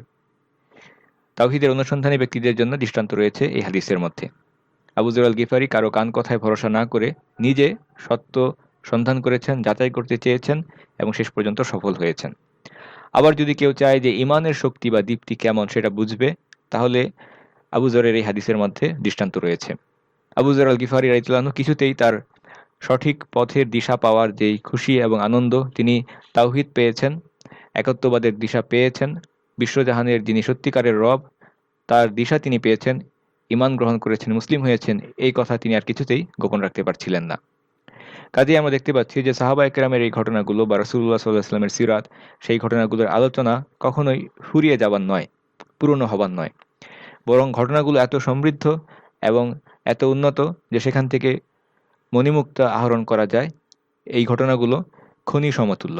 তাওহীদের অনুসন্ধানী ব্যক্তিদের জন্য দৃষ্টান্ত রয়েছে এই হাদিসের মধ্যে। আবু যর আল গিফারি কারো কান কথায় ভরসা না করে নিজে সত্য সন্ধান করেছেন, যাচাই করতে চেয়েছেন এবং শেষ পর্যন্ত সফল হয়েছেন। আবার যদি কেউ চায় যে ইমানের শক্তি বা দীপ্তি কেমন সেটা বুঝবে, তাহলে আবু যরের এই হাদিসের মধ্যে দৃষ্টান্ত রয়েছে। আবু যর আল গিফারি রাদিয়াল্লাহু আনহু কিছুতেই তার সঠিক পথের দিশা পাওয়ার যেই খুশি এবং আনন্দ, তিনি তাওহীদ পেয়েছেন, একত্ববাদের দিশা পেয়েছেন, বিশ্বজাহানের যিনি সত্যিকারের রব তার দিশা তিনি পেয়েছেন, ঈমান গ্রহণ করেছেন, মুসলিম হয়েছেন, এই কথা তিনি আর কিছুতেই গোপন রাখতে পারছিলেন না। কাজেই আমরা দেখতে পাচ্ছি যে সাহাবায়ে কেরামের এই ঘটনাগুলো বা রাসূলুল্লাহ সাল্লাল্লাহু আলাইহি ওয়াসাল্লামের সিরাত, সেই ঘটনাগুলোর আলোচনা কখনোই ফুরিয়ে যাবার নয়, পুরনো হবার নয়। বরং ঘটনাগুলো এত সমৃদ্ধ এবং এত উন্নত যে সেখান থেকে মণিমুক্তা আহরণ করা যায়। এই ঘটনাগুলো খনি সমতুল্য।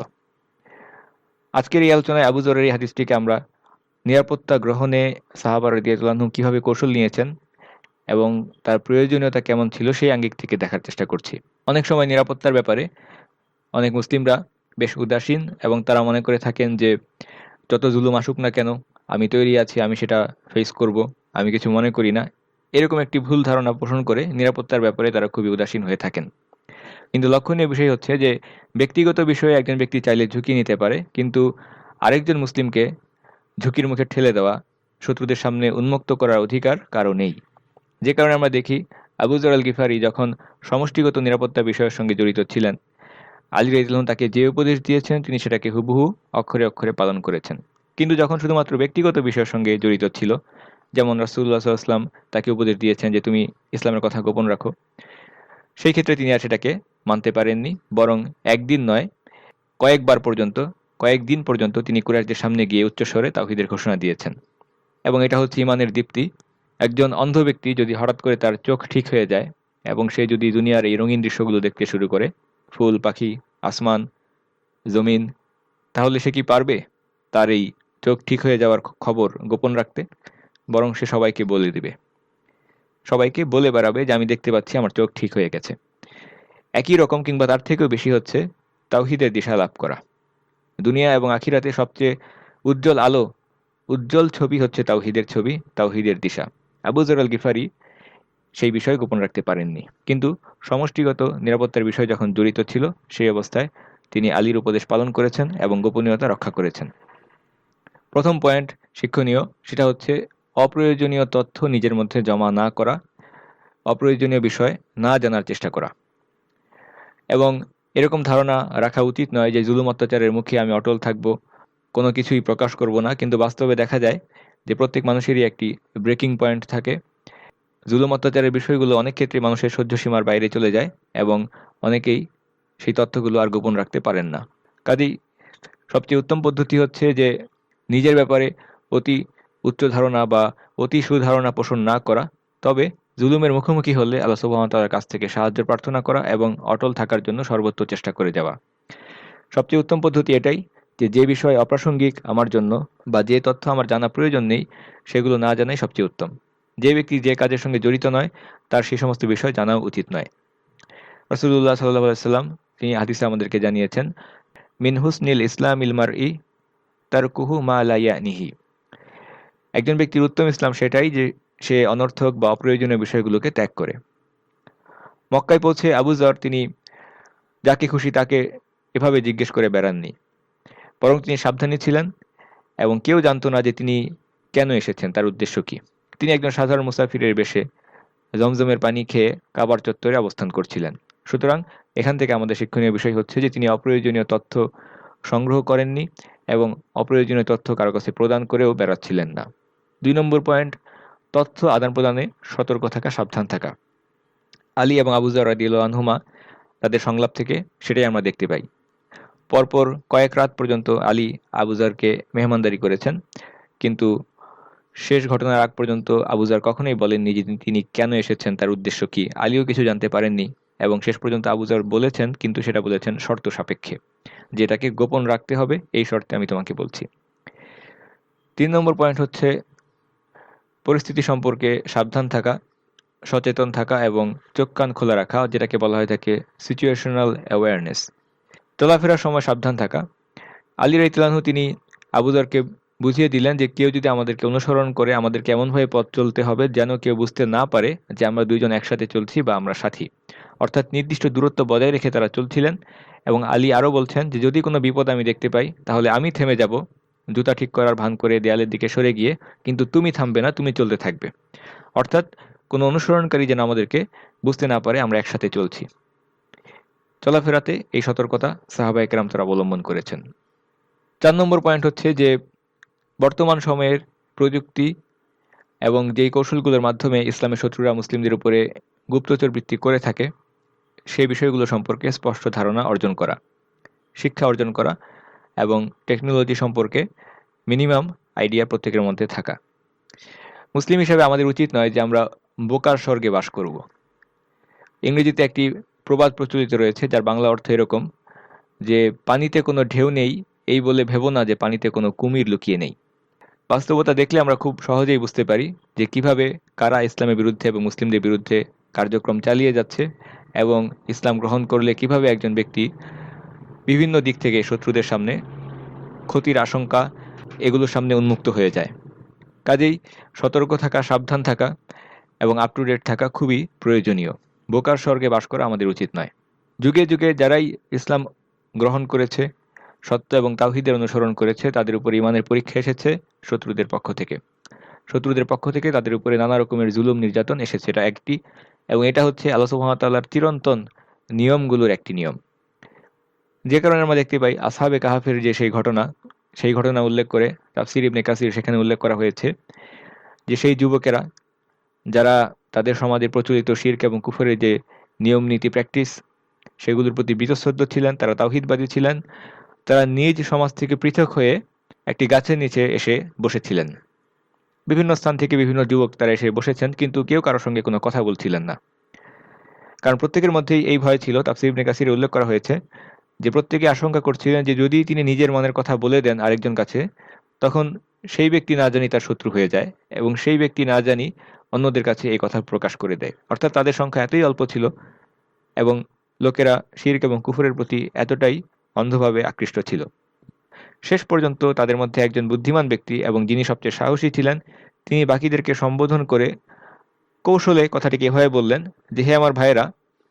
আজকের এই আলোচনায় আবু যরের এই হাদিসটিকে আমরা নিরাপত্তা গ্রহণে সাহাবা রাদিয়াল্লাহু আনহুম কিভাবে কৌশল নিয়েছেন এবং তার প্রয়োজনীয়তা কেমন ছিল সেই আঙ্গিক থেকে দেখার চেষ্টা করছি। অনেক সময় নিরাপত্তার ব্যাপারে অনেক মুসলিমরা বেশ উদাসীন, এবং তারা মনে করে থাকেন যে যত জুলুম আসুক না কেন আমি তৈরি আছি, আমি সেটা ফেস করব, আমি কিছু মনে করি না। এরকম একটি ভুল ধারণা পোষণ করে নিরাপত্তার ব্যাপারে তারা খুবই উদাসীন হয়ে থাকেন। কিন্তু লক্ষণীয় বিষয় হচ্ছে যে ব্যক্তিগত বিষয়ে একজন ব্যক্তি চাইলে ঝুঁকি নিতে পারে, কিন্তু আরেকজন মুসলিমকে ঝুঁকির মুখে ঠেলে দেওয়া, শত্রুদের সামনে উন্মুক্ত করার অধিকার কারো নেই। যে কারণে আমরা দেখি আবু যর আল গিফারি যখন সমষ্টিগত নিরাপত্তা বিষয়ের সঙ্গে জড়িত ছিলেন, আলী রাদিয়াল্লাহু আনহু তাকে যে উপদেশ দিয়েছেন তিনি সেটাকে হুবহু অক্ষরে অক্ষরে পালন করেছেন। কিন্তু যখন শুধুমাত্র ব্যক্তিগত বিষয়ের সঙ্গে জড়িত ছিল, যেমন রাসূলুল্লাহ সাল্লাল্লাহু আলাইহি ওয়াসাল্লাম তাকে উপদেশ দিয়েছেন যে তুমি ইসলামের কথা গোপন রাখো। সেই ক্ষেত্রে তিনি আর সেটাকে মানতে পারেননি, বরং একদিন নয় কয়েকদিন পর্যন্ত তিনি কুরাইশদের সামনে গিয়ে উচ্চস্বরে তাওহীদের ঘোষণা দিয়েছেন। এবং এটা হচ্ছে ঈমানের দীপ্তি। একজন অন্ধ ব্যক্তি যদি হঠাৎ করে তার চোখ ঠিক হয়ে যায় এবং সে যদি দুনিয়ার এই রঙিন দৃশ্যগুলো দেখতে শুরু করে, ফুল, পাখি, আসমান, জমিন, তাহলে সে কি পারবে তার এই চোখ ঠিক হয়ে যাওয়ার খবর গোপন রাখতে? বরং সে সবাইকে বলে দিবে, সবাইকে বলে বেড়াবে যে আমি দেখতে পাচ্ছি আমার চোখ ঠিক হয়ে গেছে। একই রকম কিংবা তার থেকেও বেশি হচ্ছে তাওহীদের দিশা লাভ করা। দুনিয়া এবং আখিরাতে সবচেয়ে উজ্জ্বল আলো, উজ্জ্বল ছবি হচ্ছে তাওহীদের ছবি, তাওহীদের দিশা। আবু যর আল গিফারি সেই বিষয় গোপন রাখতে পারেননি, কিন্তু সমষ্টিগত নিরাপত্তার বিষয় যখন জড়িত ছিল সেই অবস্থায় তিনি আলীর উপদেশ পালন করেছেন এবং গোপনীয়তা রক্ষা করেছেন। প্রথম পয়েন্ট শিক্ষণীয়, সেটা হচ্ছে অপ্রয়োজনীয় তথ্য নিজের মধ্যে জমা না করা, অপ্রয়োজনীয় বিষয় না জানার চেষ্টা করা। এবং এরকম ধারণা রাখা উচিত নয় যে জুলুম অত্যাচারের মুখে আমি অটল থাকব, কোনো কিছুই প্রকাশ করব না। কিন্তু বাস্তবে দেখা যায় যে প্রত্যেক মানুষেরই একটি ব্রেকিং পয়েন্ট থাকে। জুলুম অত্যাচারের বিষয়গুলো অনেক ক্ষেত্রে মানুষের সহ্য সীমার বাইরে চলে যায় এবং অনেকেই সেই তথ্যগুলো আর গোপন রাখতে পারেন না। কাজেই সবচেয়ে উত্তম পদ্ধতি হচ্ছে যে নিজের ব্যাপারে অতি উচ্চ ধারণা বা অতি সুধারণা পোষণ না করা, তবে জুলুমের মুখোমুখি হলে আল্লাহ সুবহানাহু ওয়া তাআলার কাছ থেকে সাহায্য প্রার্থনা করা এবং অটল থাকার জন্য সর্বোচ্চ চেষ্টা করে যাওয়া। সবচেয়ে উত্তম পদ্ধতি এটাই যে যে বিষয় অপ্রাসঙ্গিক আমার জন্য বা যে তথ্য আমার জানা প্রয়োজন নেই সেগুলো না জানাই সবচেয়ে উত্তম। যে ব্যক্তি যে কাজের সঙ্গে জড়িত নয় তার সেই সমস্ত বিষয় জানাও উচিত নয়। রাসূলুল্লাহ সাল্লাল্লাহু আলাইহি ওয়াসাল্লাম তিনি হাদিসে আমাদেরকে জানিয়েছেন, মিন হুসনিল ইসলামিল মারই তারকুহু মা লা ইয়ানিহি। একজন ব্যক্তির উত্তম ইসলাম সেটাই যে সে অনর্থক বা অপ্রয়োজনীয় বিষয়গুলোকে ত্যাগ করে। মক্কায় পৌঁছে আবু যর তিনি যাকে খুশি তাকে এভাবে জিজ্ঞেস করে বেড়াননি, বরং তিনি সাবধানী ছিলেন এবং কেউ জানতো না যে তিনি কেন এসেছেন, তার উদ্দেশ্য কি। তিনি একজন সাধারণ মুসাফিরের বেশে জমজমের পানি খেয়ে কাবার চত্বরে অবস্থান করছিলেন। সুতরাং এখান থেকে আমাদের শিক্ষণীয় বিষয় হচ্ছে যে তিনি অপ্রয়োজনীয় তথ্য সংগ্রহ করেননি এবং অপ্রয়োজনীয় তথ্য কারো কাছে প্রদান করেও বেড়াচ্ছিলেন না। ২ নম্বর পয়েন্ট, তথ্য আদান-প্রদানে সতর্ক থাকা, সাবধান থাকা। আলী এবং আবু যর রাদিয়াল্লাহু আনহুমা তাদের সংলাপ থেকে সেটাই আমরা দেখতে পাই। পরপর কয়েক রাত পর্যন্ত আলী আবু যরকে মেহমানদারি করেছেন, কিন্তু শেষ ঘটনার আগ পর্যন্ত আবু যর কখনোই বলেননি যে তিনি কেন এসেছেন, তার উদ্দেশ্য কি। আলীও কিছু জানতে পারেননি এবং শেষ পর্যন্ত আবু যর বলেছেন, কিন্তু সেটা বলেছেন শর্ত সাপেক্ষে, যেটাকে গোপন রাখতে হবে এই শর্তে আমি তোমাকে বলছি। ৩ নম্বর পয়েন্ট হচ্ছে পরিস্থিতি সম্পর্কে সাবধান থাকা, সচেতন থাকা এবং চোখ কান খোলা রাখা, যেটাকে বলা হয়ে থাকে সিচুয়েশনাল অ্যাওয়ারনেস। চলাফেরার সময় সাবধান থাকা। আলী রাদিয়াল্লাহু আনহু তিনি আবু যরকে বুঝিয়ে দিলেন যে কেউ যদি আমাদেরকে অনুসরণ করে আমাদেরকে এমনভাবে পথ চলতে হবে যেন কেউ বুঝতে না পারে যে আমরা দুইজন একসাথে চলছি বা আমরা সাথী। অর্থাৎ নির্দিষ্ট দূরত্ব বজায় রেখে তারা চলছিলেন। এবং আলী আরও বলছেন যে যদি কোনো বিপদ আমি দেখতে পাই তাহলে আমি থেমে যাব, জুতা ঠিক করার ভান করে দেয়ালের দিকে সরে গিয়ে, কিন্তু তুমি থামবে না, তুমি চলতে থাকবে। অর্থাৎ কোনো অনুসরণকারী যেন আমাদেরকে বুঝতে না পারে আমরা একসাথে চলছি। চলাফেরাতে এই সতর্কতা সাহাবায়ে কেরাম তারা অবলম্বন করেছেন। ৪ নম্বর পয়েন্ট হচ্ছে যে বর্তমান সময়ের প্রযুক্তি এবং যেই কৌশলগুলোর মাধ্যমে ইসলামের শত্রুরা মুসলিমদের উপরে গুপ্তচর বৃত্তি করে থাকে সেই বিষয়গুলো সম্পর্কে স্পষ্ট ধারণা অর্জন করা, শিক্ষা অর্জন করা এবং টেকনোলজি সম্পর্কে মিনিমাম আইডিয়া প্রত্যেকের মধ্যে থাকা। মুসলিম হিসেবে আমাদের উচিত নয় যে আমরা বোকার স্বর্গে বাস করব। ইংরেজিতে একটি প্রবাদ প্রচলিত রয়েছে যার বাংলা অর্থ এরকম যে পানিতে কোনো ঢেউ নেই এই বলে ভেবো না যে পানিতে কোনো কুমির লুকিয়ে নেই। বাস্তবতা দেখলে আমরা খুব সহজেই বুঝতে পারি যে কিভাবে কারা ইসলামের বিরুদ্ধে এবং মুসলিমদের বিরুদ্ধে কার্যক্রম চালিয়ে যাচ্ছে এবং ইসলাম গ্রহণ করলে কিভাবে একজন ব্যক্তি বিভিন্ন দিক থেকে শত্রুদের সামনে ক্ষতির আশঙ্কা এগুলোর সামনে উন্মুক্ত হয়ে যায়। কাজেই সতর্ক থাকা, সাবধান থাকা এবং আপ টু ডেট থাকা খুবই প্রয়োজনীয়। বোকার স্বর্গে বাস করা আমাদের উচিত নয়। যুগে যুগে যারাই ইসলাম গ্রহণ করেছে, সত্য এবং তাওহীদের অনুসরণ করেছে, তাদের উপর ঈমানের পরীক্ষা এসেছে শত্রুদের পক্ষ থেকে। শত্রুদের পক্ষ থেকে তাদের উপরে নানা রকমের জুলুম নির্যাতন এসেছে, এটা একটি। এবং এটা হচ্ছে আল্লাহ সুবহানাহু ওয়া তাআলার চিরন্তন নিয়মগুলোর একটি নিয়ম। যে কারণে আমরা দেখতে পাই আসহাবে কাহাফের যে সেই ঘটনা উল্লেখ করে তাফসীর ইবনে কাসির সেখানে উল্লেখ করা হয়েছে যে সেই যুবকেরা যারা তাদের সমাজে প্রচলিত শিরক এবং কুফরের যে নিয়ম নীতি প্র্যাকটিস সেগুলোর প্রতি বীতশ্রদ্ধ ছিলেন, তারা তাওহীদবাদী ছিলেন, তারা নিজ সমাজ থেকে পৃথক হয়ে একটি গাছের নিচে এসে বসেছিলেন। বিভিন্ন স্থান থেকে বিভিন্ন যুবক তারা এসে বসেছেন, কিন্তু কেউ কারোর সঙ্গে কোনো কথা বলছিলেন না। কারণ প্রত্যেকের মধ্যেই এই ভয় ছিল। তাফসীর ইবনে কাসিরে উল্লেখ করা হয়েছে যে প্রত্যেকে আশঙ্কা করছিলেন যে যদি তিনি নিজের মনের কথা বলে দেন আরেকজন কাছে, তখন সেই ব্যক্তি না জানি তার শত্রু হয়ে যায় এবং সেই ব্যক্তি না জানি অন্যদের কাছে এই কথা প্রকাশ করে দেয়। অর্থাৎ তাদের সংখ্যা এতই অল্প ছিল এবং লোকেরা শিরক এবং কুফরের প্রতি এতটাই অন্ধভাবে আকৃষ্ট ছিল। শেষ পর্যন্ত তাদের মধ্যে একজন বুদ্ধিমান ব্যক্তি এবং যিনি সবচেয়ে সাহসী ছিলেন, তিনি বাকিদেরকে সম্বোধন করে কৌশলে কথাটিকে এভাবে বললেন যে, হে আমার ভাইয়েরা,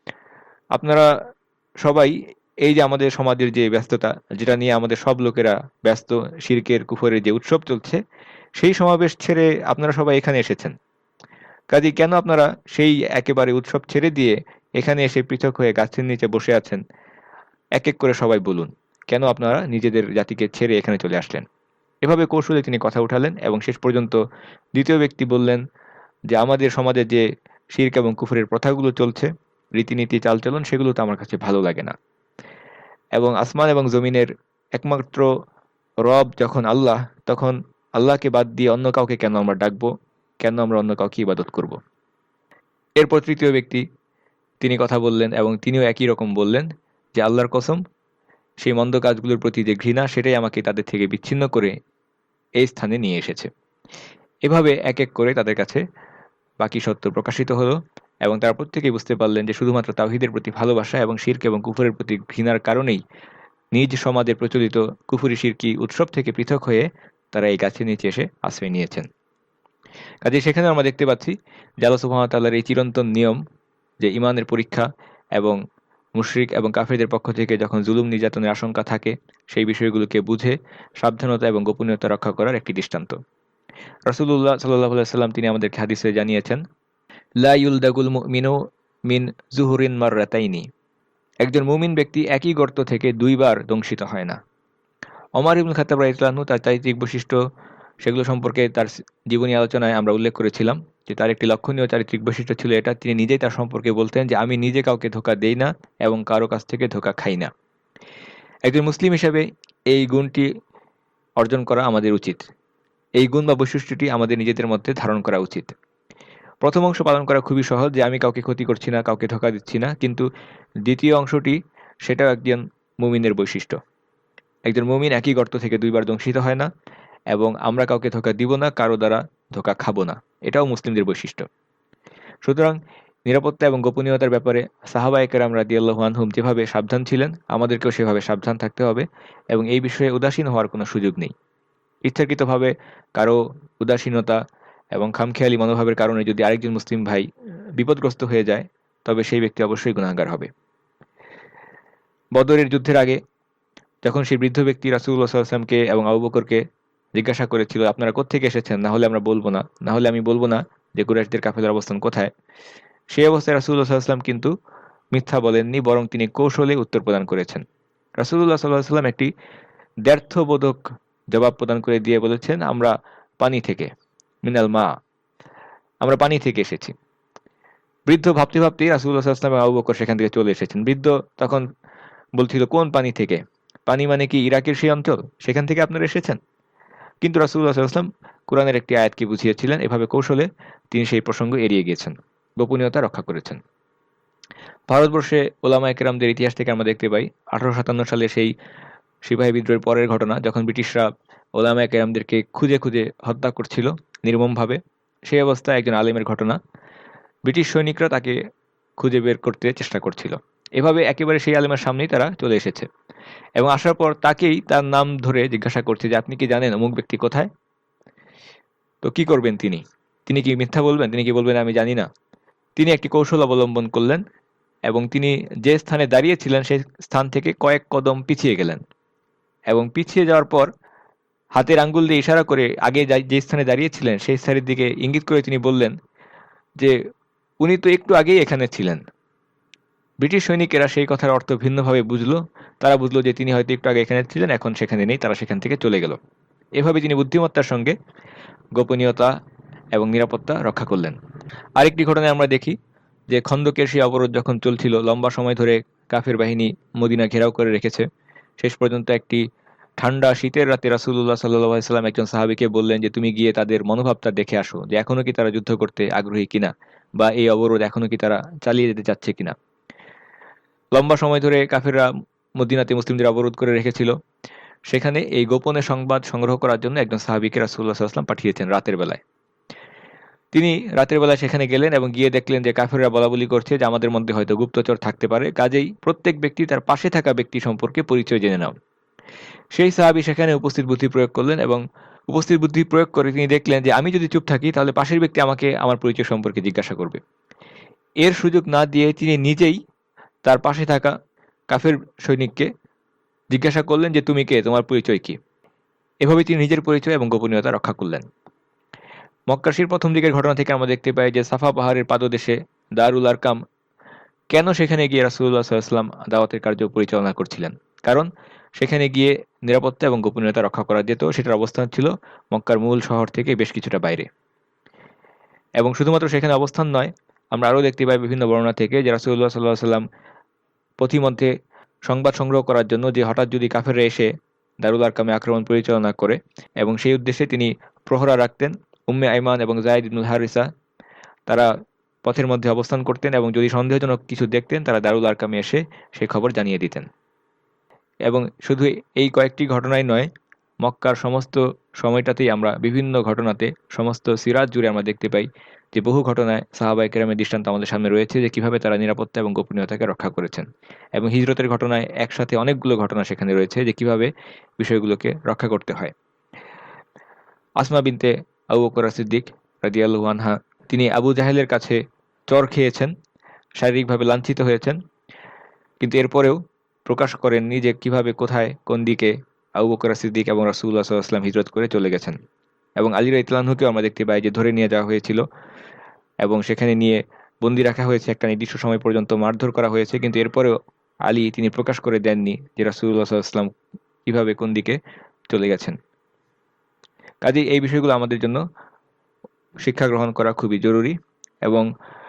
আপনারা সবাই এই যে আমাদের সমাজের যে ব্যস্ততা, যেটা নিয়ে আমাদের সব লোকেরা ব্যস্ত, শিরকের কুফরের যে উৎসব চলছে, সেই সমাবেশ ছেড়ে আপনারা সবাই এখানে এসেছেন। কাজেই কেন আপনারা সেই একেবারে উৎসব ছেড়ে দিয়ে এখানে এসে পৃথক হয়ে গাছের নিচে বসে আছেন? এক এক করে সবাই বলুন, কেন আপনারা নিজেদের জাতিকে ছেড়ে এখানে চলে আসলেন? এভাবে কৌশলে তিনি কথা উঠালেন এবং শেষ পর্যন্ত দ্বিতীয় ব্যক্তি বললেন যে, আমাদের সমাজে যে শিরক এবং কুফরের প্রথাগুলো চলছে, রীতিনীতি চালচলন, সেগুলো তো আমার কাছে ভালো লাগে না। এবং আসমান এবং জমিনের একমাত্র রব যখন আল্লাহ, তখন আল্লাহকে বাদ দিয়ে অন্য কাউকে কেন আমরা ডাকবো? কেন আমরা অন্য কাউকে ইবাদত করব? এরপর তৃতীয় ব্যক্তি তিনি কথা বললেন এবং তিনিও একই রকম বললেন যে, আল্লাহর কসম, সেই মন্দ কাজগুলোর প্রতি যে ঘৃণা, সেটাই আমাকে তাদের থেকে বিচ্ছিন্ন করে এই স্থানে নিয়ে এসেছে। এভাবে এক এক করে তাদের কাছে বাকি সত্য প্রকাশিত হলো এবং তারা প্রত্যেকেই বুঝতে পারলেন যে শুধুমাত্র তাওহীদের প্রতি ভালোবাসা এবং শিরক এবং কুফরের প্রতি ঘৃণার কারণেই নিজ সমাজে প্রচলিত কুফরি শিরকি উৎসব থেকে পৃথক হয়ে তারা এই গাছের নিচে এসে আশ্রয় নিয়েছেন। কাজে সেখানে আমরা দেখতে পাচ্ছি যে আল্লাহ সুবহানাহু ওয়া তাআলার এই চিরন্তন নিয়ম যে ঈমানের পরীক্ষা এবং মুশরিক এবং কাফিরদের পক্ষ থেকে যখন জুলুম নির্যাতনের আশঙ্কা থাকে, সেই বিষয়গুলোকে বুঝে সাবধানতা এবং গোপনীয়তা রক্ষা করার একটি দৃষ্টান্ত। রাসূলুল্লাহ সাল্লাল্লাহু আলাইহি ওয়াসাল্লাম তিনি আমাদেরকে হাদিসে জানিয়েছেন, লা ইউলদাগুল মুমিনু মিন যুহুরিন মাররাতাইনি। একজন মুমিন ব্যক্তি একই গর্ত থেকে দুইবার দংশিত হয় না। ওমর ইবনুল খাত্তাব রাদিয়াল্লাহু আনহু তার চারিত্রিক বৈশিষ্ট্য, সেগুলো সম্পর্কে তার জীবনী আলোচনায় আমরা উল্লেখ করেছিলাম যে তার একটি লক্ষণীয় চারিত্রিক বৈশিষ্ট্য ছিল এটা, তিনি নিজেই তার সম্পর্কে বলতেন যে, আমি নিজে কাউকে ধোঁকা দেই না এবং কারো কাছ থেকে ধোঁকা খাই না। একজন মুসলিম হিসেবে এই গুণটি অর্জন করা আমাদের উচিত। এই গুণ বা বৈশিষ্ট্যটি আমাদের নিজেদের মধ্যে ধারণ করা উচিত। প্রথম অংশ পালন করা খুবই সহজ, যে আমি কাউকে ক্ষতি করছি না, কাউকে ধোঁকা দিচ্ছি না। কিন্তু দ্বিতীয় অংশটি, সেটাও একজন মুমিনের বৈশিষ্ট্য। একজন মুমিন একই গর্ত থেকে দুইবার দংশিত হয় না এবং আমরা কাউকে ধোঁকা দিব না, কারো দ্বারা ধোঁকা খাবো না। এটাও মুসলিমদের বৈশিষ্ট্য। সুতরাং নিরাপত্তা এবং গোপনীয়তার ব্যাপারে সাহাবায়ে কেরাম রাদিয়াল্লাহু আনহুম যেভাবে সাবধান ছিলেন, আমাদেরকেও সেভাবে সাবধান থাকতে হবে এবং এই বিষয়ে উদাসীন হওয়ার কোনো সুযোগ নেই। ইচ্ছাকৃতভাবে কারো উদাসীনতা এবং খামখেয়ালি মনোভাবের কারণে যদি আরেকজন মুসলিম ভাই বিপদগ্রস্ত হয়ে যায়, তবে সেই ব্যক্তি অবশ্যই গুনাহগার হবে। বদরের যুদ্ধের আগে যখন সেই বৃদ্ধ ব্যক্তি রাসূলুল্লাহ সাল্লাল্লাহু আলাইহি ওয়াসাল্লামকে এবং আবু বকরকে জিজ্ঞাসা করেছিল, আপনারা কোত্থেকে এসেছেন? না হলে আমরা বলবো না, না হলে আমি বলবো না যে কুরাইশদের কাফেলার অবস্থান কোথায়। সেই অবস্থায় রাসূলুল্লাহ সাল্লাল্লাহু আলাইহি ওয়াসাল্লাম কিন্তু মিথ্যা বলেননি, বরং তিনি কৌশলে উত্তর প্রদান করেছেন। রাসূলুল্লাহ সাল্লাল্লাহু আলাইহি ওয়াসাল্লাম একটি দ্ব্যর্থবোধক জবাব প্রদান করে দিয়ে বলেছেন, আমরা পানি থেকে, মিনাল মা, আমরা পানি থেকে এসেছি। বৃদ্ধ ভাবতে ভাবতেই রাসূলুল্লাহ সাল্লাল্লাহু আলাইহি ওয়াসাল্লাম এবং আবু বকর সেখান থেকে চলে এসেছেন। বৃদ্ধ তখন বলছিল, কোন পানি থেকে? পানি মানে কি ইরাকের সেই অঞ্চল? সেখান থেকে আপনারা এসেছেন? কিন্তু রাসূলুল্লাহ সাল্লাল্লাহু আলাইহি ওয়াসাল্লাম কোরআনের একটি আয়াতকে বুঝিয়েছিলেন, এভাবে কৌশলে তিনি সেই প্রসঙ্গ এড়িয়ে গিয়েছেন, গোপনীয়তা রক্ষা করেছেন। ভারতবর্ষে ওলামায়ে কেরামদের ইতিহাস থেকে আমরা দেখতে পাই 1857 সালে সেই সিপাহী বিদ্রোহের পরের ঘটনা, যখন ব্রিটিশরা ওলামায়ে কেরামদেরকে খুঁজে খুঁজে হত্যা করছিল নির্মমভাবে। সেই অবস্থায় একজন আলেমের ঘটনা, ব্রিটিশ সৈনিকরা তাকে খুঁজে বের করতে চেষ্টা করছিল। এভাবে একেবারে সেই আলেমের সামনেই তারা চলে এসেছে এবং আসার পর তাকেই তার নাম ধরে জিজ্ঞাসা করছে যে, আপনি কি জানেন অমুক ব্যক্তি কোথায়? তো কি করবেন তিনি? তিনি কি মিথ্যা বলবেন? তিনি কি বলবেন আমি জানি না? তিনি একটি কৌশল অবলম্বন করলেন এবং তিনি যে স্থানে দাঁড়িয়েছিলেন সেই স্থান থেকে কয়েক কদম পিছিয়ে গেলেন এবং পিছিয়ে যাওয়ার পর হাতের আঙ্গুল দিয়ে ইশারা করে আগে যে স্থানে দাঁড়িয়েছিলেন সেই স্থানের দিকে ইঙ্গিত করে তিনি বললেন যে, উনি তো একটু আগেই এখানে ছিলেন। ব্রিটিশ সৈনিকেরা সেই কথার অর্থ ভিন্নভাবে বুঝলো। তারা বুঝলো যে তিনি হয়তো একটু আগে এখানে ছিলেন, এখন সেখানে নেই, তারা সেখান থেকে চলে গেল। এভাবে তিনি বুদ্ধিমত্তার সঙ্গে গোপনীয়তা এবং নিরাপত্তা রক্ষা করলেন। আরেকটি ঘটনায় আমরা দেখি যে খন্দকের সেই অবরোধ যখন চলছিল, লম্বা সময় ধরে কাফের বাহিনী মদিনা ঘেরাও করে রেখেছে, শেষ পর্যন্ত একটি ঠান্ডা শীতের রাতে রাসূলুল্লাহ সাল্লাল্লাহু আলাইহি ওয়াসাল্লাম একজন সাহাবীকে বললেন যে তুমি গিয়ে তাদের মনোভাবটা দেখে আসো, যে এখনো কি তারা যুদ্ধ করতে আগ্রহী কিনা, বা এই অবরোধ এখনো কি তারা চালিয়ে যেতে চাচ্ছে কিনা। লম্বা সময় ধরে কাফেররা মদিনাতে মুসলিমদের অবরোধ করে রেখেছিল। সেখানে এই গোপনে সংবাদ সংগ্রহ করার জন্য একজন সাহাবীকে রাসূলুল্লাহ সাল্লাল্লাহু আলাইহি ওয়াসাল্লাম পাঠিয়েছেন রাতের বেলায়। তিনি রাতের বেলায় সেখানে গেলেন এবং গিয়ে দেখলেন যে কাফেররা বলাবলি করছে যে আমাদের মধ্যে হয়তো গুপ্তচর থাকতে পারে, কাজেই প্রত্যেক ব্যক্তি তার পাশে থাকা ব্যক্তি সম্পর্কে পরিচয় জেনে নাও। সেই সাহাবী সেখানে উপস্থিত বুদ্ধি প্রয়োগ করলেন এবং উপস্থিত বুদ্ধি প্রয়োগ করে তিনি দেখলেন যে আমি যদি চুপ থাকি তাহলে পাশের ব্যক্তি আমাকে আমার পরিচয় সম্পর্কে জিজ্ঞাসা করবে। এর সুযোগ না দিয়ে তিনি নিজেই তার পাশে থাকা কাফের সৈনিককে জিজ্ঞাসা করলেন যে তুমি কে, তোমার পরিচয় কি। এভাবে তিনি নিজের পরিচয় এবং গোপনীয়তা রক্ষা করলেন। মক্কার সেই প্রথম দিকের ঘটনা থেকে আমরা দেখতে পাই যে সাফা পাহাড়ের পাদদেশে দারুল আরকাম কেন সেখানে গিয়ে রাসূলুল্লাহ সাল্লাল্লাহু আলাইহি ওয়াসাল্লাম দাওয়াতের কার্য পরিচালনা করছিলেন। কারণ সেখানে গিয়ে নিরাপত্তা এবং গোপনীয়তা রক্ষা করা যেত। সেটার অবস্থান ছিল মক্কার মূল শহর থেকে বেশ কিছুটা বাইরে। এবং শুধুমাত্র সেখানে অবস্থান নয়, আমরা আরও দেখতে পাই বিভিন্ন বর্ণনা থেকে যে রাসূলুল্লাহ সাল্লাল্লাহু আলাইহি ওয়াসাল্লাম পথিমধ্যে সংবাদ সংগ্রহ করার জন্য যে হঠাৎ যদি কাফেররা এসে দারুল আরকামে আক্রমণ পরিচালনা করে, এবং সেই উদ্দেশ্যে তিনি প্রহরা রাখতেন। উম্মে আইমান এবং যায়েদ ইবনুল হারিসা তারা পথের মধ্যে অবস্থান করতেন এবং যদি সন্দেহজনক কিছু দেখতেন তারা দারুল আরকামে এসে সেই খবর জানিয়ে দিতেন। এবং শুধু এই কয়েকটি ঘটনাই নয়, মক্কার সমস্ত সময়টাতেই আমরা বিভিন্ন ঘটনাতে সমস্ত সিরাত জুড়ে আমরা দেখতে পাই যে বহু ঘটনায় সাহাবায়ে কেরামের দৃষ্টান্ত আমাদের সামনে রয়েছে যে কিভাবে তারা নিরাপত্তা এবং গোপনীয়তাকে রক্ষা করেছেন। এবং হিজরতের ঘটনায় একসাথে অনেকগুলো ঘটনা সেখানে রয়েছে যে কিভাবে বিষয়গুলোকে রক্ষা করতে হয়। আসমা বিনতে আবু বকর সিদ্দিক রাদিয়াল্লাহু আনহা, তিনি আবু জাহেলের কাছে চর খেয়েছেন, শারীরিকভাবে লাঞ্ছিত হয়েছেন, কিন্তু এরপরেও প্রকাশ করেননি যে কিভাবে, কোথায়, কোন দিকে আবু বকর সিদ্দিক এবং রাসূলুল্লাহ সাল্লাল্লাহু আলাইহি ওয়াসাল্লাম হিজরত করে চলে গেছেন। এবং আলী রাদিয়াল্লাহু আনহুকেও আমরা দেখতে পাই যে ধরে নিয়ে যাওয়া হয়েছিল এবং সেখানে নিয়ে বন্দী রাখা হয়েছে, একটা নির্দিষ্ট সময় পর্যন্ত মারধর করা হয়েছে, কিন্তু এরপরেও আলী তিনি প্রকাশ করে দেননি যে রাসূলুল্লাহ সাল্লাল্লাহু আলাইহি ওয়াসাল্লাম কিভাবে কোন দিকে চলে গেছেন। কাজেই এই বিষয়গুলো আমাদের জন্য শিক্ষা গ্রহণ করা খুবই জরুরি। এবং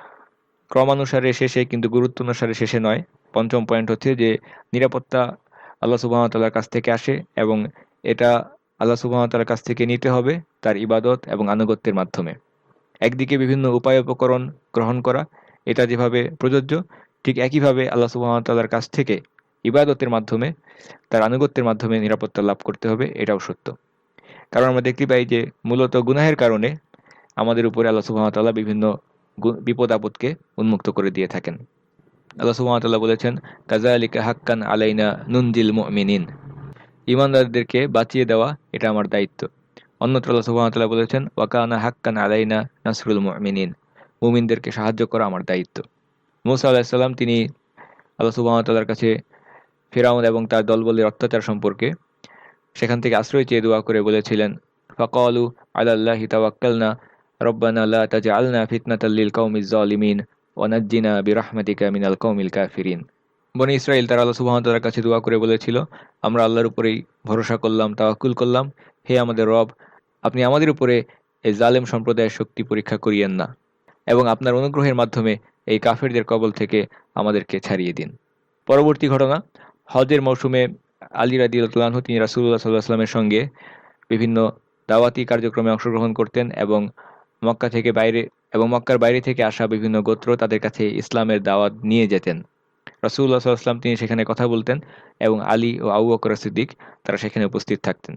ক্রমানুসারে শেষে, কিন্তু গুরুত্ব অনুসারে শেষে নয়, পঞ্চম পয়েন্ট হচ্ছে যে নিরাপত্তা আল্লাহ সুবহানাহু ওয়া তাআলার কাছ থেকে আসে এবং এটা আল্লাহ সুবহানাহু ওয়া তাআলার কাছ থেকে নিতে হবে তার ইবাদত এবং আনুগত্যের মাধ্যমে। একদিকে বিভিন্ন উপায় উপকরণ গ্রহণ করা, এটা যেভাবে প্রযোজ্য, ঠিক একইভাবে আল্লাহ সুবহানাহু ওয়া তাআলার কাছ থেকে ইবাদতের মাধ্যমে, তার আনুগত্যের মাধ্যমে নিরাপত্তা লাভ করতে হবে, এটাও সত্য। কারণ আমরা দেখতে পাই যে মূলত গুনাহের কারণে আমাদের উপরে আল্লাহ সুবহানাহু ওয়া তাআলা বিভিন্ন বিপদ আপদকে উন্মুক্ত করে দিয়ে থাকেন। আল্লাহ সুবহানাহু ওয়া তাআলা বলেছেন, কাযালিকা হাক্কান আলাইনা নুনজিল মুমিনিন, ঈমানদারদেরকে বাঁচিয়ে দেওয়া এটা আমার দায়িত্ব। অন্যত্র আল্লাহ সুবহানাহু ওয়া তাআলা বলেছেন, ওয়া কানা হাক্কান আলাইনা নাসরুল মুমিনিন, মুমিনদেরকে সাহায্য করা আমার দায়িত্ব। মূসা আলাইহিস সালাম তিনি আল্লাহ সুবহানাহু ওয়া তাআলার কাছে ফিরআউন এবং তার দলবলের অত্যাচার সম্পর্কে সেখান থেকে আশ্রয় চেয়ে দোয়া করে বলেছিলেন, ফাকালু আলাল্লাহি তাওয়াক্কালনা রব্বানা লা তাজআলনা ফিতনাতাল লিল কওমিজ জালিমিন ওয়া নাজ্জিনা বিরাহমাতিকা মিনাল কওমিল কাফিরিন। বনী ইসরাইল তারা আল্লাহ সুবহানাহু ওয়া তাআলার কাছে দোয়া করে বলেছিল, আমরা আল্লাহর উপরেই ভরসা করলাম, তাওয়াক্কুল করলাম, হে আমাদের রব, আপনি আমাদের উপরে এই জালেম সম্প্রদায়ের শক্তি পরীক্ষা করিয়েন না এবং আপনার অনুগ্রহের মাধ্যমে এই কাফেরদের কবল থেকে আমাদেরকে ছাড়িয়ে দিন। পরবর্তী ঘটনা, হজের মৌসুমে আলী রাদিয়াল্লাহু আনহু তিনি রাসূলুল্লাহ সাল্লাল্লাহু আলাইহি ওয়াসাল্লামের সঙ্গে বিভিন্ন দাওয়াতি কার্যক্রমে অংশগ্রহণ করতেন এবং মক্কা থেকে বাইরে এবং মক্কার বাইরে থেকে আসা বিভিন্ন গোত্র তাদের কাছে ইসলামের দাওয়াত নিয়ে যেতেন। রাসূলুল্লাহ সাল্লাল্লাহু আলাইহি ওয়াসাল্লাম তিনি সেখানে কথা বলতেন এবং আলী ও আবু বকর সিদ্দিক তারা সেখানে উপস্থিত থাকতেন।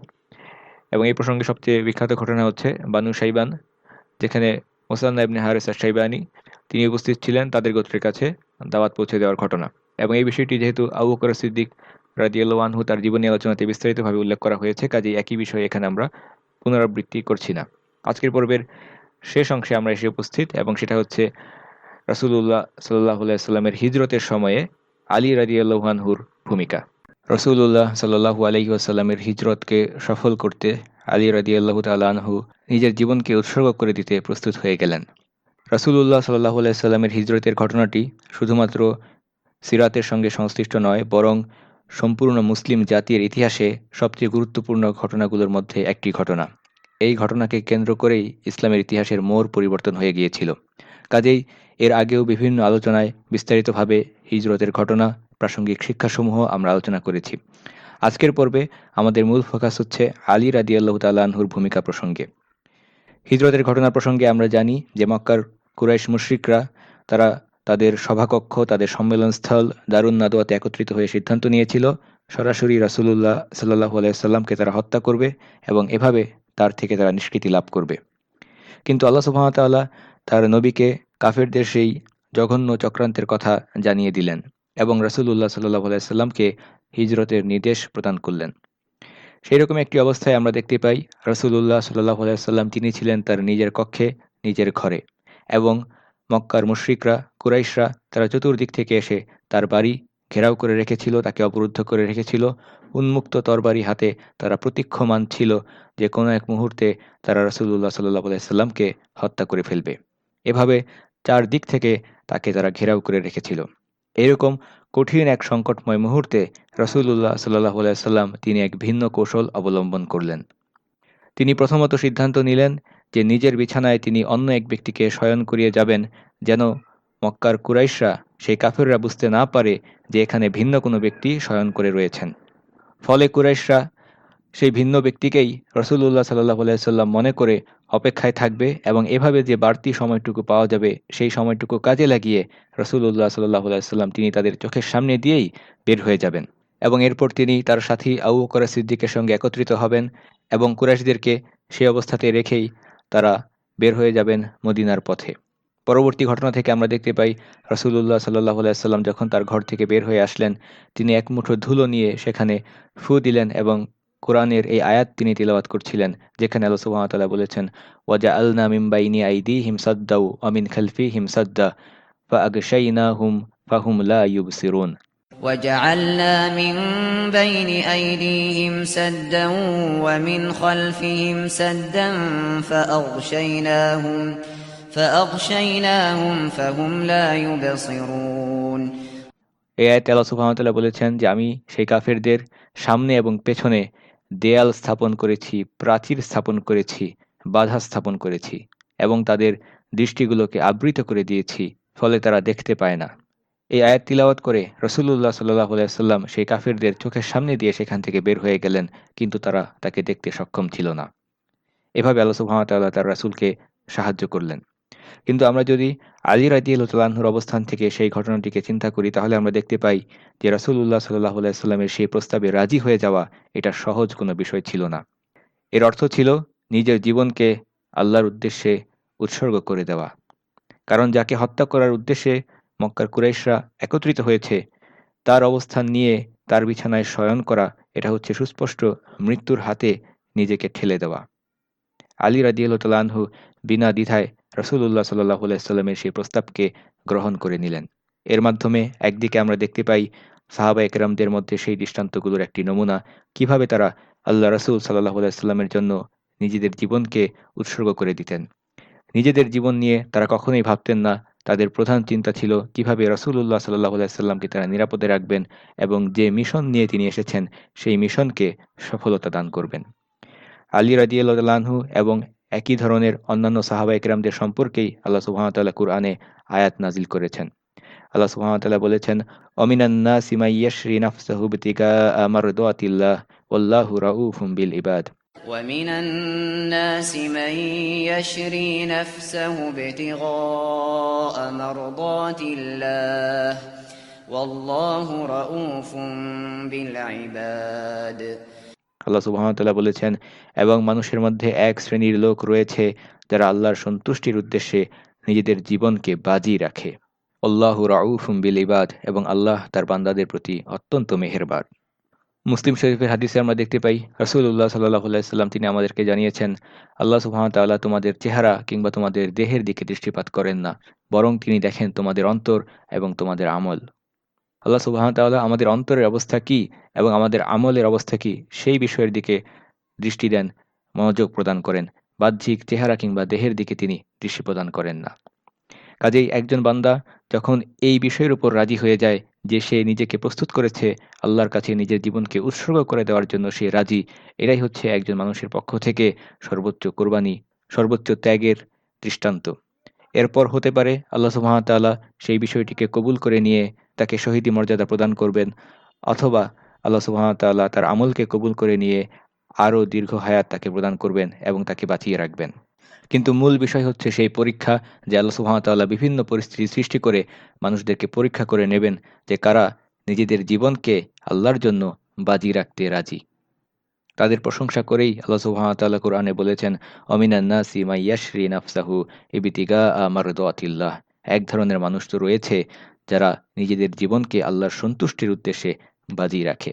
এবং এই প্রসঙ্গে সবচেয়ে বিখ্যাত ঘটনা হচ্ছে বানু শাইবান, যেখানে মুসান্না ইবনে হারিস আশ-শাইবানি তিনি উপস্থিত ছিলেন তাদের গোত্রের কাছে দাওয়াত পৌঁছে দেওয়ার ঘটনা। এবং এই বিষয়টি যেহেতু আবু বকর সিদ্দিক রাদিয়াল্লাহু আনহু তার জীবনী আলোচনাতে বিস্তারিতভাবে উল্লেখ করা হয়েছে, কাজেই একই বিষয় এখানে আমরা পুনরাবৃত্তি করছি না। আজকের পর্বের শেষ অংশে আমরা এসে উপস্থিত এবং সেটা হচ্ছে রাসূলুল্লাহ সাল্লাল্লাহু আলাইহি ওয়াসাল্লামের হিজরতের সময়ে আলী রাদিয়াল্লাহু আনহুর ভূমিকা। রাসূলুল্লাহ সাল্লাল্লাহু আলাইহি ওয়াসাল্লামের হিজরতকে সফল করতে আলী রাদিয়াল্লাহু তাআলা আনহু নিজের জীবনকে উৎসর্গ করে দিতে প্রস্তুত হয়ে গেলেন। রাসূলুল্লাহ সাল্লাল্লাহু আলাইহি ওয়াসাল্লামের হিজরতের ঘটনাটি শুধুমাত্র সিরাতের সঙ্গে সংশ্লিষ্ট নয়, বরং সম্পূর্ণ মুসলিম জাতির ইতিহাসে সবচেয়ে গুরুত্বপূর্ণ ঘটনাগুলোর মধ্যে একটি ঘটনা। এই ঘটনাকে কেন্দ্র করেই ইসলামের ইতিহাসের মোড় পরিবর্তন হয়ে গিয়েছিল। কাজেই এর আগেও বিভিন্ন আলোচনায় বিস্তারিতভাবে হিজরতের ঘটনা, প্রাসঙ্গিক শিক্ষাসমূহ আমরা আলোচনা করেছি। আজকের পর্বে আমাদের মূল ফোকাস হচ্ছে আলী রাদিয়াল্লাহু তাআলা আনহুর ভূমিকা প্রসঙ্গে। হিজরতের ঘটনা প্রসঙ্গে আমরা জানি যে মক্কার কুরাইশ মুশরিকরা তারা তাদের সভাকক্ষ, তাদের সম্মেলনস্থল দারুন নাদওয়াতে একত্রিত হয়ে সিদ্ধান্ত নিয়েছিল সরাসরি রাসূলুল্লাহ সাল্লাল্লাহু আলাইহি সাল্লামকে তারা হত্যা করবে এবং এভাবে তার থেকে তারা নিষ্কৃতি লাভ করবে। কিন্তু আল্লাহ সুবহানাহু ওয়া তাআলা তার নবীকে কাফেরদের সেই জঘন্য চক্রান্তের কথা জানিয়ে দিলেন এবং রাসূলুল্লাহ সাল্লাল্লাহু আলাইহি সাল্লামকে হিজরতের নির্দেশ প্রদান করলেন। সেইরকম একটি অবস্থায় আমরা দেখতে পাই রাসূলুল্লাহ সাল্লাল্লাহু আলাইহি ওয়াসাল্লাম তিনি ছিলেন তার নিজের কক্ষে, নিজের ঘরে এবং মক্কার মুশরিকরা, কুরাইশরা তারা চতুর্দিক থেকে এসে তার বাড়ি ঘেরাও করে রেখেছিল, তাকে অবরুদ্ধ করে রেখেছিল। উন্মুক্ত তরবারি হাতে তারা প্রতীক্ষমান ছিল যে কোনো এক মুহূর্তে তারা রাসূলুল্লাহ সাল্লাল্লাহু আলাইহি ওয়াসাল্লামকে হত্যা করে ফেলবে। এভাবে চারদিক থেকে তাকে তারা ঘেরাও করে রেখেছিল। এরকম কঠিন এক সংকটময় মুহূর্তে রাসূলুল্লাহ সাল্লাল্লাহু আলাইহি ওয়াসাল্লাম তিনি এক ভিন্ন কৌশল অবলম্বন করলেন। তিনি প্রথমত সিদ্ধান্ত নিলেন যে নিজের বিছানায় তিনি অন্য এক ব্যক্তিকে শয়ন করিয়ে যাবেন যেন মক্কার কুরাইশরা, সেই কাফেররা বুঝতে না পারে যে এখানে ভিন্ন কোনো ব্যক্তি শয়ন করে রয়েছেন। ফলে কুরাইশরা সেই ভিন্ন ব্যক্তিকেই রাসূলুল্লাহ সাল্লাল্লাহু আলাইহি ওয়াসাল্লাম মনে করে অপেক্ষায় থাকবে এবং এভাবে যে বাড়তি সময়টুকু পাওয়া যাবে সেই সময়টুকু কাজে লাগিয়ে রাসূলুল্লাহ সাল্লাল্লাহু আলাইহি ওয়াসাল্লাম তিনি তাদের চোখের সামনে দিয়েই বের হয়ে যাবেন এবং এরপর তিনি তার সাথী আবু বকর সিদ্দিকের সঙ্গে একত্রিত হবেন এবং কুরাইশদেরকে সেই অবস্থাতে রেখেই তারা বের হয়ে যাবেন মদিনার পথে। পরবর্তী ঘটনা থেকে আমরা দেখতে পাই রাসূলুল্লাহ সাল্লাল্লাহু আলাইহি ওয়াসাল্লাম যখন তার ঘর থেকে বের হয়ে আসলেন, তিনি এক মুঠো ধুলো নিয়ে সেখানে ফু দিলেন এবং কোরআনের এই আয়াত তিনি তিলাওয়াত করছিলেন যেখানে আল্লাহ সুবহানাহু ওয়া তাআলা বলেছেন, ওয়াজআলনা মিন বাইনি আইদিহিম সাদ্দাও ওয়া মিন খালফিহিম সাদ্দা ফাআগশাইনাহুম ফাহুম লা ইউবসিরুন। وجعلنا من بين أيديهم سدا ومن خلفهم سدا فأغشيناهم فهم لا يبصرون। এই আয়াতে আল্লাহ সুবহানাহু ওয়া তাআলা বলেছেন যে আমি সেই কাফেরদের সামনে এবং পেছনে দেয়াল স্থাপন করেছি, প্রাচীর স্থাপন করেছি, বাধা স্থাপন করেছি এবং তাদের দৃষ্টিগুলোকে আবৃত করে দিয়েছি, ফলে তারা দেখতে পায় না। এই আয়াত তিলাওয়াত করে রাসূলুল্লাহ সাল্লাল্লাহু আলাইহি ওয়াসাল্লাম সেই কাফেরদের চোখের সামনে দিয়ে সেখান থেকে বের হয়ে গেলেন, কিন্তু তারা তাকে দেখতে সক্ষম ছিল না। এভাবে আল্লাহ সুবহানাহু ওয়া তাআলা তার রাসূলকে সাহায্য করলেন। কিন্তু আমরা যদি আলী রাদিয়াল্লাহু তাআলা আনহুর অবস্থান থেকে সেই ঘটনাটিকে চিন্তা করি তাহলে আমরা দেখতে পাই যে রাসূলুল্লাহ সাল্লাল্লাহু আলাইহি ওয়াসাল্লামের সেই প্রস্তাবে রাজি হয়ে যাওয়া এটা সহজ কোনো বিষয় ছিল না। এর অর্থ ছিল নিজের জীবনকে আল্লাহর উদ্দেশ্যে উৎসর্গ করে দেওয়া। কারণ যাকে হত্যা করার উদ্দেশ্যে মক্কার কুরাইশরা একত্রিত হয়েছে তার অবস্থান নিয়ে তার বিছানায় শয়ন করা এটা হচ্ছে সুস্পষ্ট মৃত্যুর হাতে নিজেকে ঠেলে দেওয়া। আলী রাদিয়াল্লাহু তাআলা আনহু বিনা দ্বিধায় রাসূলুল্লাহ সাল্লাল্লাহু আলাইহি ওয়াসাল্লামের সেই প্রস্তাবকে গ্রহণ করে নিলেন। এর মাধ্যমে একদিকে আমরা দেখতে পাই সাহাবায়ে কেরামদের মধ্যে সেই দৃষ্টান্তগুলোর একটি নমুনা, কিভাবে তারা আল্লাহ রাসূল সাল্লাল্লাহু আলাইহি ওয়াসাল্লামের জন্য নিজেদের জীবনকে উৎসর্গ করে দিতেন। নিজেদের জীবন নিয়ে তারা কখনোই ভাবতেন না, তাদের প্রধান চিন্তা ছিল কিভাবে রাসূলুল্লাহ সাল্লাল্লাহু আলাইহি ওয়াসাল্লামকে তারা নিরাপদে রাখবেন এবং যে মিশন নিয়ে তিনি এসেছেন সেই মিশনকে সফলতা দান করবেন। আলী রাদিয়াল্লাহু তাআলা আনহু এবং একই ধরনের অন্যান্য সাহাবায়ে কেরামদের সম্পর্কেই আল্লাহ সুবহানাহু ওয়া তাআলা কুরআনে আয়াত নাজিল করেছেন। আল্লাহ সুবহানাহু ওয়া তাআলা বলেছেন, ওয়ামিনান নাসি মান ইয়াশরি নাফসাহু ইবতিগাআ মারদাতিল্লাহ ওয়াল্লাহু রাউফুম বিল ইবাদ। ومن الناس من يشري نفسه ابتغاء مرضات الله والله رؤوف بالعباد। আল্লাহ সুবহানাহু ওয়া তাআলা বলেছেন, এবং মানুষের মধ্যে এক শ্রেণীর লোক রয়েছে যারা আল্লাহর সন্তুষ্টির উদ্দেশ্যে নিজেদের জীবনকে বাজি রাখে। আল্লাহু রাউফুম বিল ইবাদ, এবং আল্লাহ তার বান্দাদের প্রতি অত্যন্ত মেহেরবান। মুসলিম শরীফের হাদিসে আমরা দেখতে পাই রাসূলুল্লাহ সাল্লাল্লাহু আলাইহি ওয়াসাল্লাম তিনি আমাদেরকে জানিয়েছেন, আল্লাহ সুবহানাহু ওয়া তাআলা তোমাদের চেহারা কিংবা তোমাদের দেহের দিকে দৃষ্টিপাত করেন না, বরং তিনি দেখেন তোমাদের অন্তর এবং তোমাদের আমল। আল্লাহ সুবহানাহু ওয়া তাআলা আমাদের অন্তরের অবস্থা কী এবং আমাদের আমলের অবস্থা কী সেই বিষয়ের দিকে দৃষ্টি দেন, মনোযোগ প্রদান করেন। বাহ্যিক চেহারা কিংবা দেহের দিকে তিনি দৃষ্টি প্রদান করেন না। কাজেই একজন বান্দা যখন এই বিষয়ের উপর রাজি হয়ে যায় যে সে নিজেকে প্রস্তুত করেছে আল্লাহর কাছে নিজের জীবনকে উৎসর্গ করে দেওয়ার জন্য সে রাজি, এটাই হচ্ছে একজন মানুষের পক্ষ থেকে সর্বোচ্চ কোরবানি, সর্বোচ্চ ত্যাগের দৃষ্টান্ত। এরপর হতে পারে আল্লাহ সুবহানাহু ওয়া তাআলা সেই বিষয়টিকে কবুল করে নিয়ে তাকে শহীদি মর্যাদা প্রদান করবেন, অথবা আল্লাহ সুবহানাহু ওয়া তাআলা তার আমলকে কবুল করে নিয়ে আরও দীর্ঘ হায়াত তাকে প্রদান করবেন এবং তাকে বাঁচিয়ে রাখবেন। কিন্তু মূল বিষয় হচ্ছে সেই পরীক্ষা, যে আল্লাহ সুবহানাহু ওয়া তাআলা বিভিন্ন পরিস্থিতি সৃষ্টি করে মানুষদেরকে পরীক্ষা করে নেবেন যে কারা নিজেদের জীবনকে আল্লাহর জন্য বাজি রাখতে রাজি। তাদের প্রশংসা করেই আল্লাহ সুবহানাহু ওয়া তাআলা কোরআনে বলেছেন, অমিনান নাসি মাই ইয়াশরি নাফসাহু ইবতিগাআ মারদাতিল্লাহ। এক ধরনের মানুষ তো রয়েছে যারা নিজেদের জীবনকে আল্লাহর সন্তুষ্টির উদ্দেশ্যে বাজি রাখে।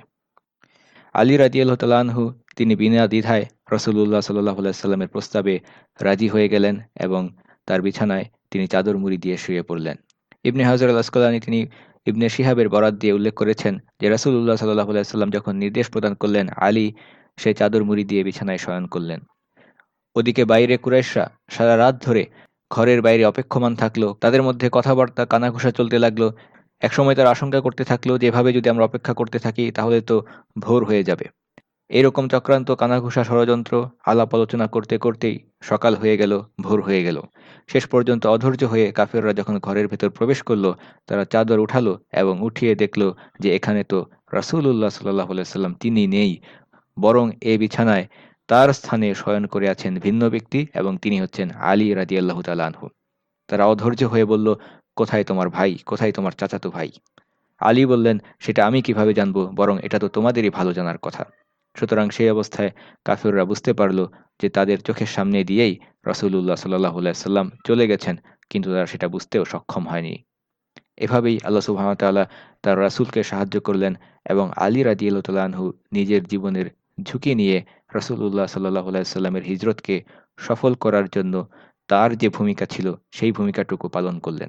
আলী রাদিয়াল্লাহু তাআলা আনহু তিনি বিনা দ্বিধায় রাসূলুল্লাহ সাল্লাল্লাহু আলাইহি সাল্লামের প্রস্তাবে রাজি হয়ে গেলেন এবং তার বিছানায় তিনি চাদর মুড়ি দিয়ে শুয়ে পড়লেন। ইবনে হাজার আল আসকালানী তিনি ইবনে শিহাবের বরাত দিয়ে উল্লেখ করেছেন যে রাসূলুল্লাহ সাল্লাল্লাহু আলাইহি সাল্লাম যখন নির্দেশ প্রদান করলেন, আলী সে চাদর মুড়ি দিয়ে বিছানায় শয়ন করলেন। ওদিকে বাইরে কুরাইশরা সারা রাত ধরে ঘরের বাইরে অপেক্ষমান থাকলো, তাদের মধ্যে কথাবার্তা কানাঘুষা চলতে লাগলো। একসময় তারা আশঙ্কা করতে থাকলো যে এভাবে যদি আমরা অপেক্ষা করতে থাকি তাহলে তো ভোর হয়ে যাবে। এইরকম চক্রান্ত, কানাঘুষা, ষড়যন্ত্র, আলাপ আলোচনা করতে করতেই সকাল হয়ে গেল, ভোর হয়ে গেল। শেষ পর্যন্ত অধৈর্য হয়ে কাফেররা যখন ঘরের ভেতর প্রবেশ করলো, তারা চাদর উঠালো এবং উঠিয়ে দেখলো যে এখানে তো রাসূলুল্লাহ সাল্লাল্লাহু আলাইহি সাল্লাম তিনি নেই, বরং এ বিছানায় তার স্থানে শয়ন করে আছেন ভিন্ন ব্যক্তি এবং তিনি হচ্ছেন আলী রাদিয়াল্লাহু তাআলা আনহু। তারা অধৈর্য হয়ে বলল, কোথায় তোমার ভাই, কোথায় তোমার চাচাতো ভাই? আলী বললেন, সেটা আমি কিভাবে জানবো, বরং এটা তো তোমাদেরই ভালো জানার কথা। সুতরাং সেই অবস্থায় কাফিররা বুঝতে পারল যে তাদের চোখের সামনে দিয়েই রাসূলুল্লাহ সাল্লাল্লাহু আলাইহি সাল্লাম চলে গেছেন, কিন্তু তারা সেটা বুঝতেও সক্ষম হয়নি। এভাবেই আল্লাহ সুবহানাহু ওয়া তাআলা তার রাসূলকে সাহায্য করলেন এবং আলী রাদিয়াল্লাহু তাআলা আনহু নিজের জীবনের ঝুঁকি নিয়ে রাসূলুল্লাহ সাল্লাল্লাহু আলাইহি সাল্লামের হিজরতকে সফল করার জন্য তার যে ভূমিকা ছিল সেই ভূমিকাটুকু পালন করলেন।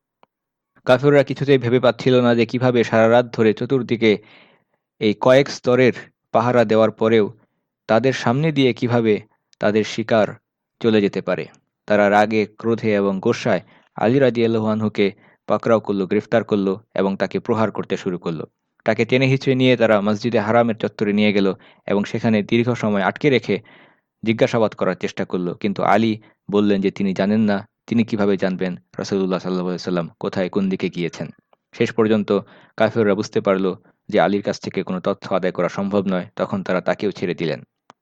কাফিররা কিছুতেই ভেবে পাচ্ছিল না যে কিভাবে সারা রাত ধরে চতুর্দিকে এই কয়েক স্তরের পাহারা দেওয়ার পরেও তাদের সামনে দিয়ে কিভাবে তাদের শিকার চলে যেতে পারে। তারা রাগে, ক্রোধে এবং গোস্বায় আলী রাদিয়াল্লাহু আনহুকে পাকড়াও করল, গ্রেফতার করল এবং তাকে প্রহার করতে শুরু করল। তাকে টেনে হিঁচড়ে নিয়ে তারা মসজিদে হারামের চত্বরে নিয়ে গেল এবং সেখানে দীর্ঘ সময় আটকে রেখে জিজ্ঞাসাবাদ করার চেষ্টা করল। কিন্তু আলী বললেন যে তিনি জানেন না, তিনি কিভাবে জানবেন রাসূলুল্লাহ সাল্লাল্লাহু আলাইহি সাল্লাম কোথায় কোন দিকে গিয়েছেন। শেষ পর্যন্ত কাফিররা বুঝতে পারল যে আলীর কাছ থেকে কোনো তথ্য আদায় করা সম্ভব নয়, তখন তারা তাকেও ছেড়ে দিলেন।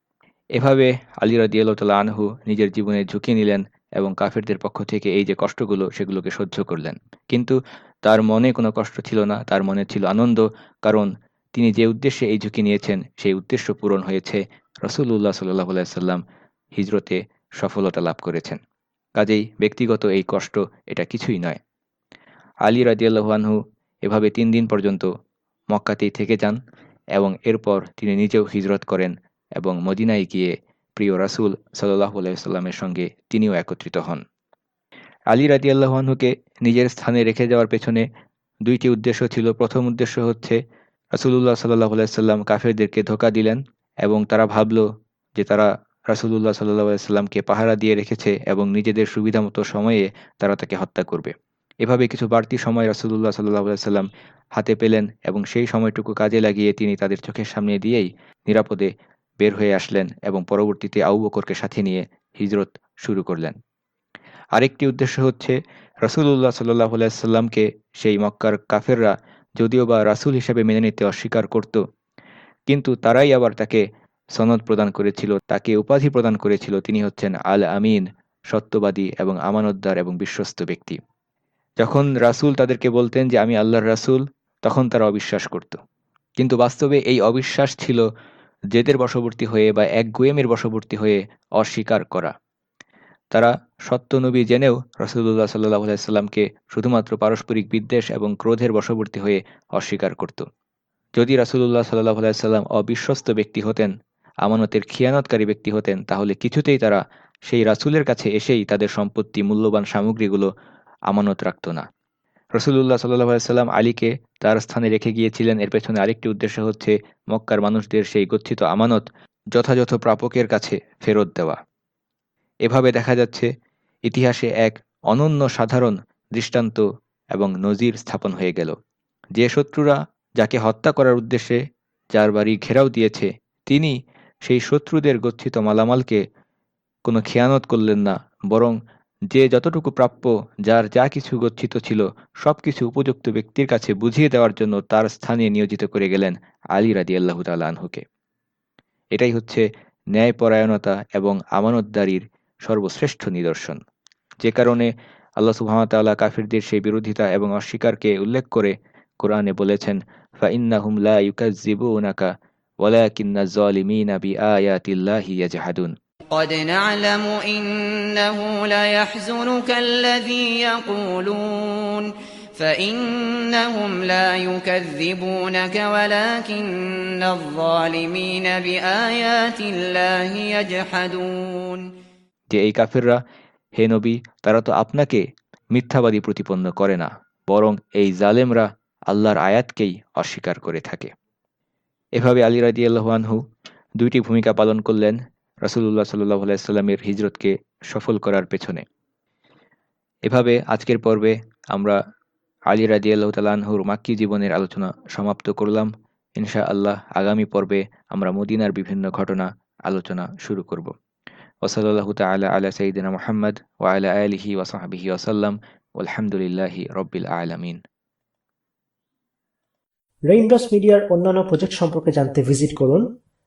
এভাবে আলী রাদিয়াল্লাহু তাআলা আনহু নিজের জীবনের ঝুঁকি নিলেন এবং কাফিরদের পক্ষ থেকে এই যে কষ্টগুলো সেগুলোকে সহ্য করলেন। কিন্তু তার মনে কোনো কষ্ট ছিল না, তার মনে ছিল আনন্দ, কারণ তিনি যে উদ্দেশ্যে এই ঝুঁকি নিয়েছেন সেই উদ্দেশ্য পূরণ হয়েছে। রাসূলুল্লাহ সাল্লাল্লাহু আলাইহি সাল্লাম হিজরতে সফলতা লাভ করেছেন। কাজেই ব্যক্তিগত এই কষ্ট এটা কিছুই নয়। আলী রাদিয়াল্লাহু আনহু এভাবে ৩ দিন পর্যন্ত মক্কাতেই থেকে যান এবং এরপর তিনি নিজেও হিজরত করেন এবং মদিনায় গিয়ে প্রিয় রাসূল সাল্লাল্লাহু আলাইহি সাল্লামের সঙ্গে তিনিও একত্রিত হন। আলী রাদিয়াল্লাহু আনহুকে নিজের স্থানে রেখে যাওয়ার পেছনে ২ টি উদ্দেশ্য ছিল। প্রথম উদ্দেশ্য হচ্ছে রাসূলুল্লাহ সাল্লাল্লাহু আলাইহি সাল্লাম কাফেরদেরকে ধোঁকা দিলেন এবং তারা ভাবল যে তারা রাসূলুল্লাহ সাল্লাল্লাহু আলাইহি সাল্লামকে পাহারা দিয়ে রেখেছে এবং নিজেদের সুবিধামতো সময়ে তারা তাকে হত্যা করবে। এভাবে কিছু বাড়তি সময় রাসূলুল্লাহ সাল্লাল্লাহু আলাইহি সাল্লাম হাতে পেলেন এবং সেই সময়টুকু কাজে লাগিয়ে তিনি তাদের চোখের সামনে দিয়েই নিরাপদে বের হয়ে আসলেন এবং পরবর্তীতে আবু বকরকে সাথে নিয়ে হিজরত শুরু করলেন। আরেকটি উদ্দেশ্য হচ্ছে রাসূলুল্লাহ সাল্লাল্লাহু আলাইহি সাল্লামকে সেই মক্কার কাফেররা যদিও বা রাসূল হিসেবে মেনে নিতে অস্বীকার করত, কিন্তু তারাই আবার তাকে সনদ প্রদান করেছিল, তাকে উপাধি প্রদান করেছিল তিনি হচ্ছেন আল আমিন, সত্যবাদী এবং আমানতদার এবং বিশ্বস্ত ব্যক্তি। যখন রাসূল তাদেরকে বলতেন যে আমি আল্লাহর রাসূল, তখন তারা অবিশ্বাস করত। কিন্তু বাস্তবে এই অবিশ্বাস ছিল জেদের বশবর্তী হয়ে বা একগুঁয়েমির বশবর্তী হয়ে অস্বীকার করা। তারা সত্য নবী জেনেও রাসূলুল্লাহ সাল্লাল্লাহু আলাইহি সাল্লামকে শুধুমাত্র পারস্পরিক বিদ্বেষ এবং ক্রোধের বশবর্তী হয়ে অস্বীকার করত। যদি রাসূলুল্লাহ সাল্লাল্লাহু আলাইহি সাল্লাম অবিশ্বস্ত ব্যক্তি হতেন, আমানতের খিয়ানতকারী ব্যক্তি হতেন, তাহলে কিছুতেই তারা সেই রাসূলের কাছে এসেই তাদের সম্পত্তি, মূল্যবান সামগ্রীগুলো আমানত রাখত না। রাসূলুল্লাহ সাল্লাল্লাহু আলাইহি সাল্লাম আলীকে তার স্থানে রেখে গিয়েছিলেন, এর পেছনে আরেকটি উদ্দেশ্য হচ্ছে মক্কার মানুষদের সেই গচ্ছিত আমানত যথাযথ প্রাপকের কাছে ফেরত দেওয়া। এভাবে দেখা যাচ্ছে ইতিহাসে এক অনন্য সাধারণ দৃষ্টান্ত এবং নজির স্থাপন হয়ে গেল। যে শত্রুরা যাকে হত্যা করার উদ্দেশ্যে যার বাড়ি ঘেরাও দিয়েছে, তিনি সেই শত্রুদের গচ্ছিত মালামালকে কোনো খেয়ানত করলেন না, বরং যে যতটুকু প্রাপ্য, যার যা কিছু গচ্ছিত ছিল, সবকিছু উপযুক্ত ব্যক্তির কাছে বুঝিয়ে দেওয়ার জন্য তার স্থানে নিয়োজিত করে গেলেন আলী রাদিয়াল্লাহু তাআলা আনহুকে। এটাই হচ্ছে ন্যায়পরায়ণতা এবং আমানতদারির সর্বশ্রেষ্ঠ নিদর্শন। যে কারণে আল্লাহ সুবহানাহু ওয়া তাআলা কাফিরদের সেই বিরোধিতা এবং অস্বীকারকে উল্লেখ করে কোরআনে বলেছেন, ফাইন্নাহুম লা ইউকাযযিবুনাকা ওয়ালাকিন্নাজ যালিমিনা বিআয়াতিল্লাহি ইয়াজহাদুন। قد نعلم إنه ليحزنك الذي يقولون فإنهم لا يكذبونك ولكن الظالمين بآيات الله يجحدون। যে এই কাফিররা, হে নবী, তারা তো আপনাকে মিথ্যাবাদী প্রতিপন্ন করে না, বরং এই জালেমরা আল্লাহর আয়াতকেই অস্বীকার করে থাকে। এভাবে আলী রাদিয়াল্লাহু আনহু দুইটি ভূমিকা পালন করলেন রাসূলুল্লাহ সাল্লাল্লাহু আলাইহি সাল্লামের হিজরতকে সফল করার পেছনে। এভাবে আজকের পর্বে আমরা আলী রাদিয়াল্লাহু তাআলা আনহুর মাক্কী জীবনের আলোচনা সমাপ্ত করলাম। ইনশাআল্লাহ আগামী পর্বে আমরা মদিনার বিভিন্ন ঘটনা আলোচনা শুরু করব। ওয়াসাল্লাল্লাহু তাআলা আলা সাইয়্যিদিনা মুহাম্মদ ওয়া আলা আলিহি ওয়া সাহবিহি ওয়া সাল্লাম। আলহামদুলিল্লাহি রাব্বিল আলামিন। রেইনড্রপস মিডিয়ার অন্যান্য প্রজেক্ট সম্পর্কে জানতে ভিজিট করুন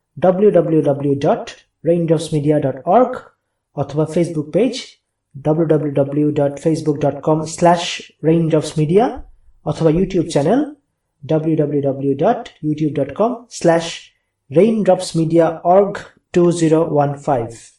www.raindropsmedia.org অথবা ফেসবুক পেজ www.facebook.com/raindropsmedia অথবা ইউটিউব চ্যানেল www.youtube.com/raindropsmediaorg2015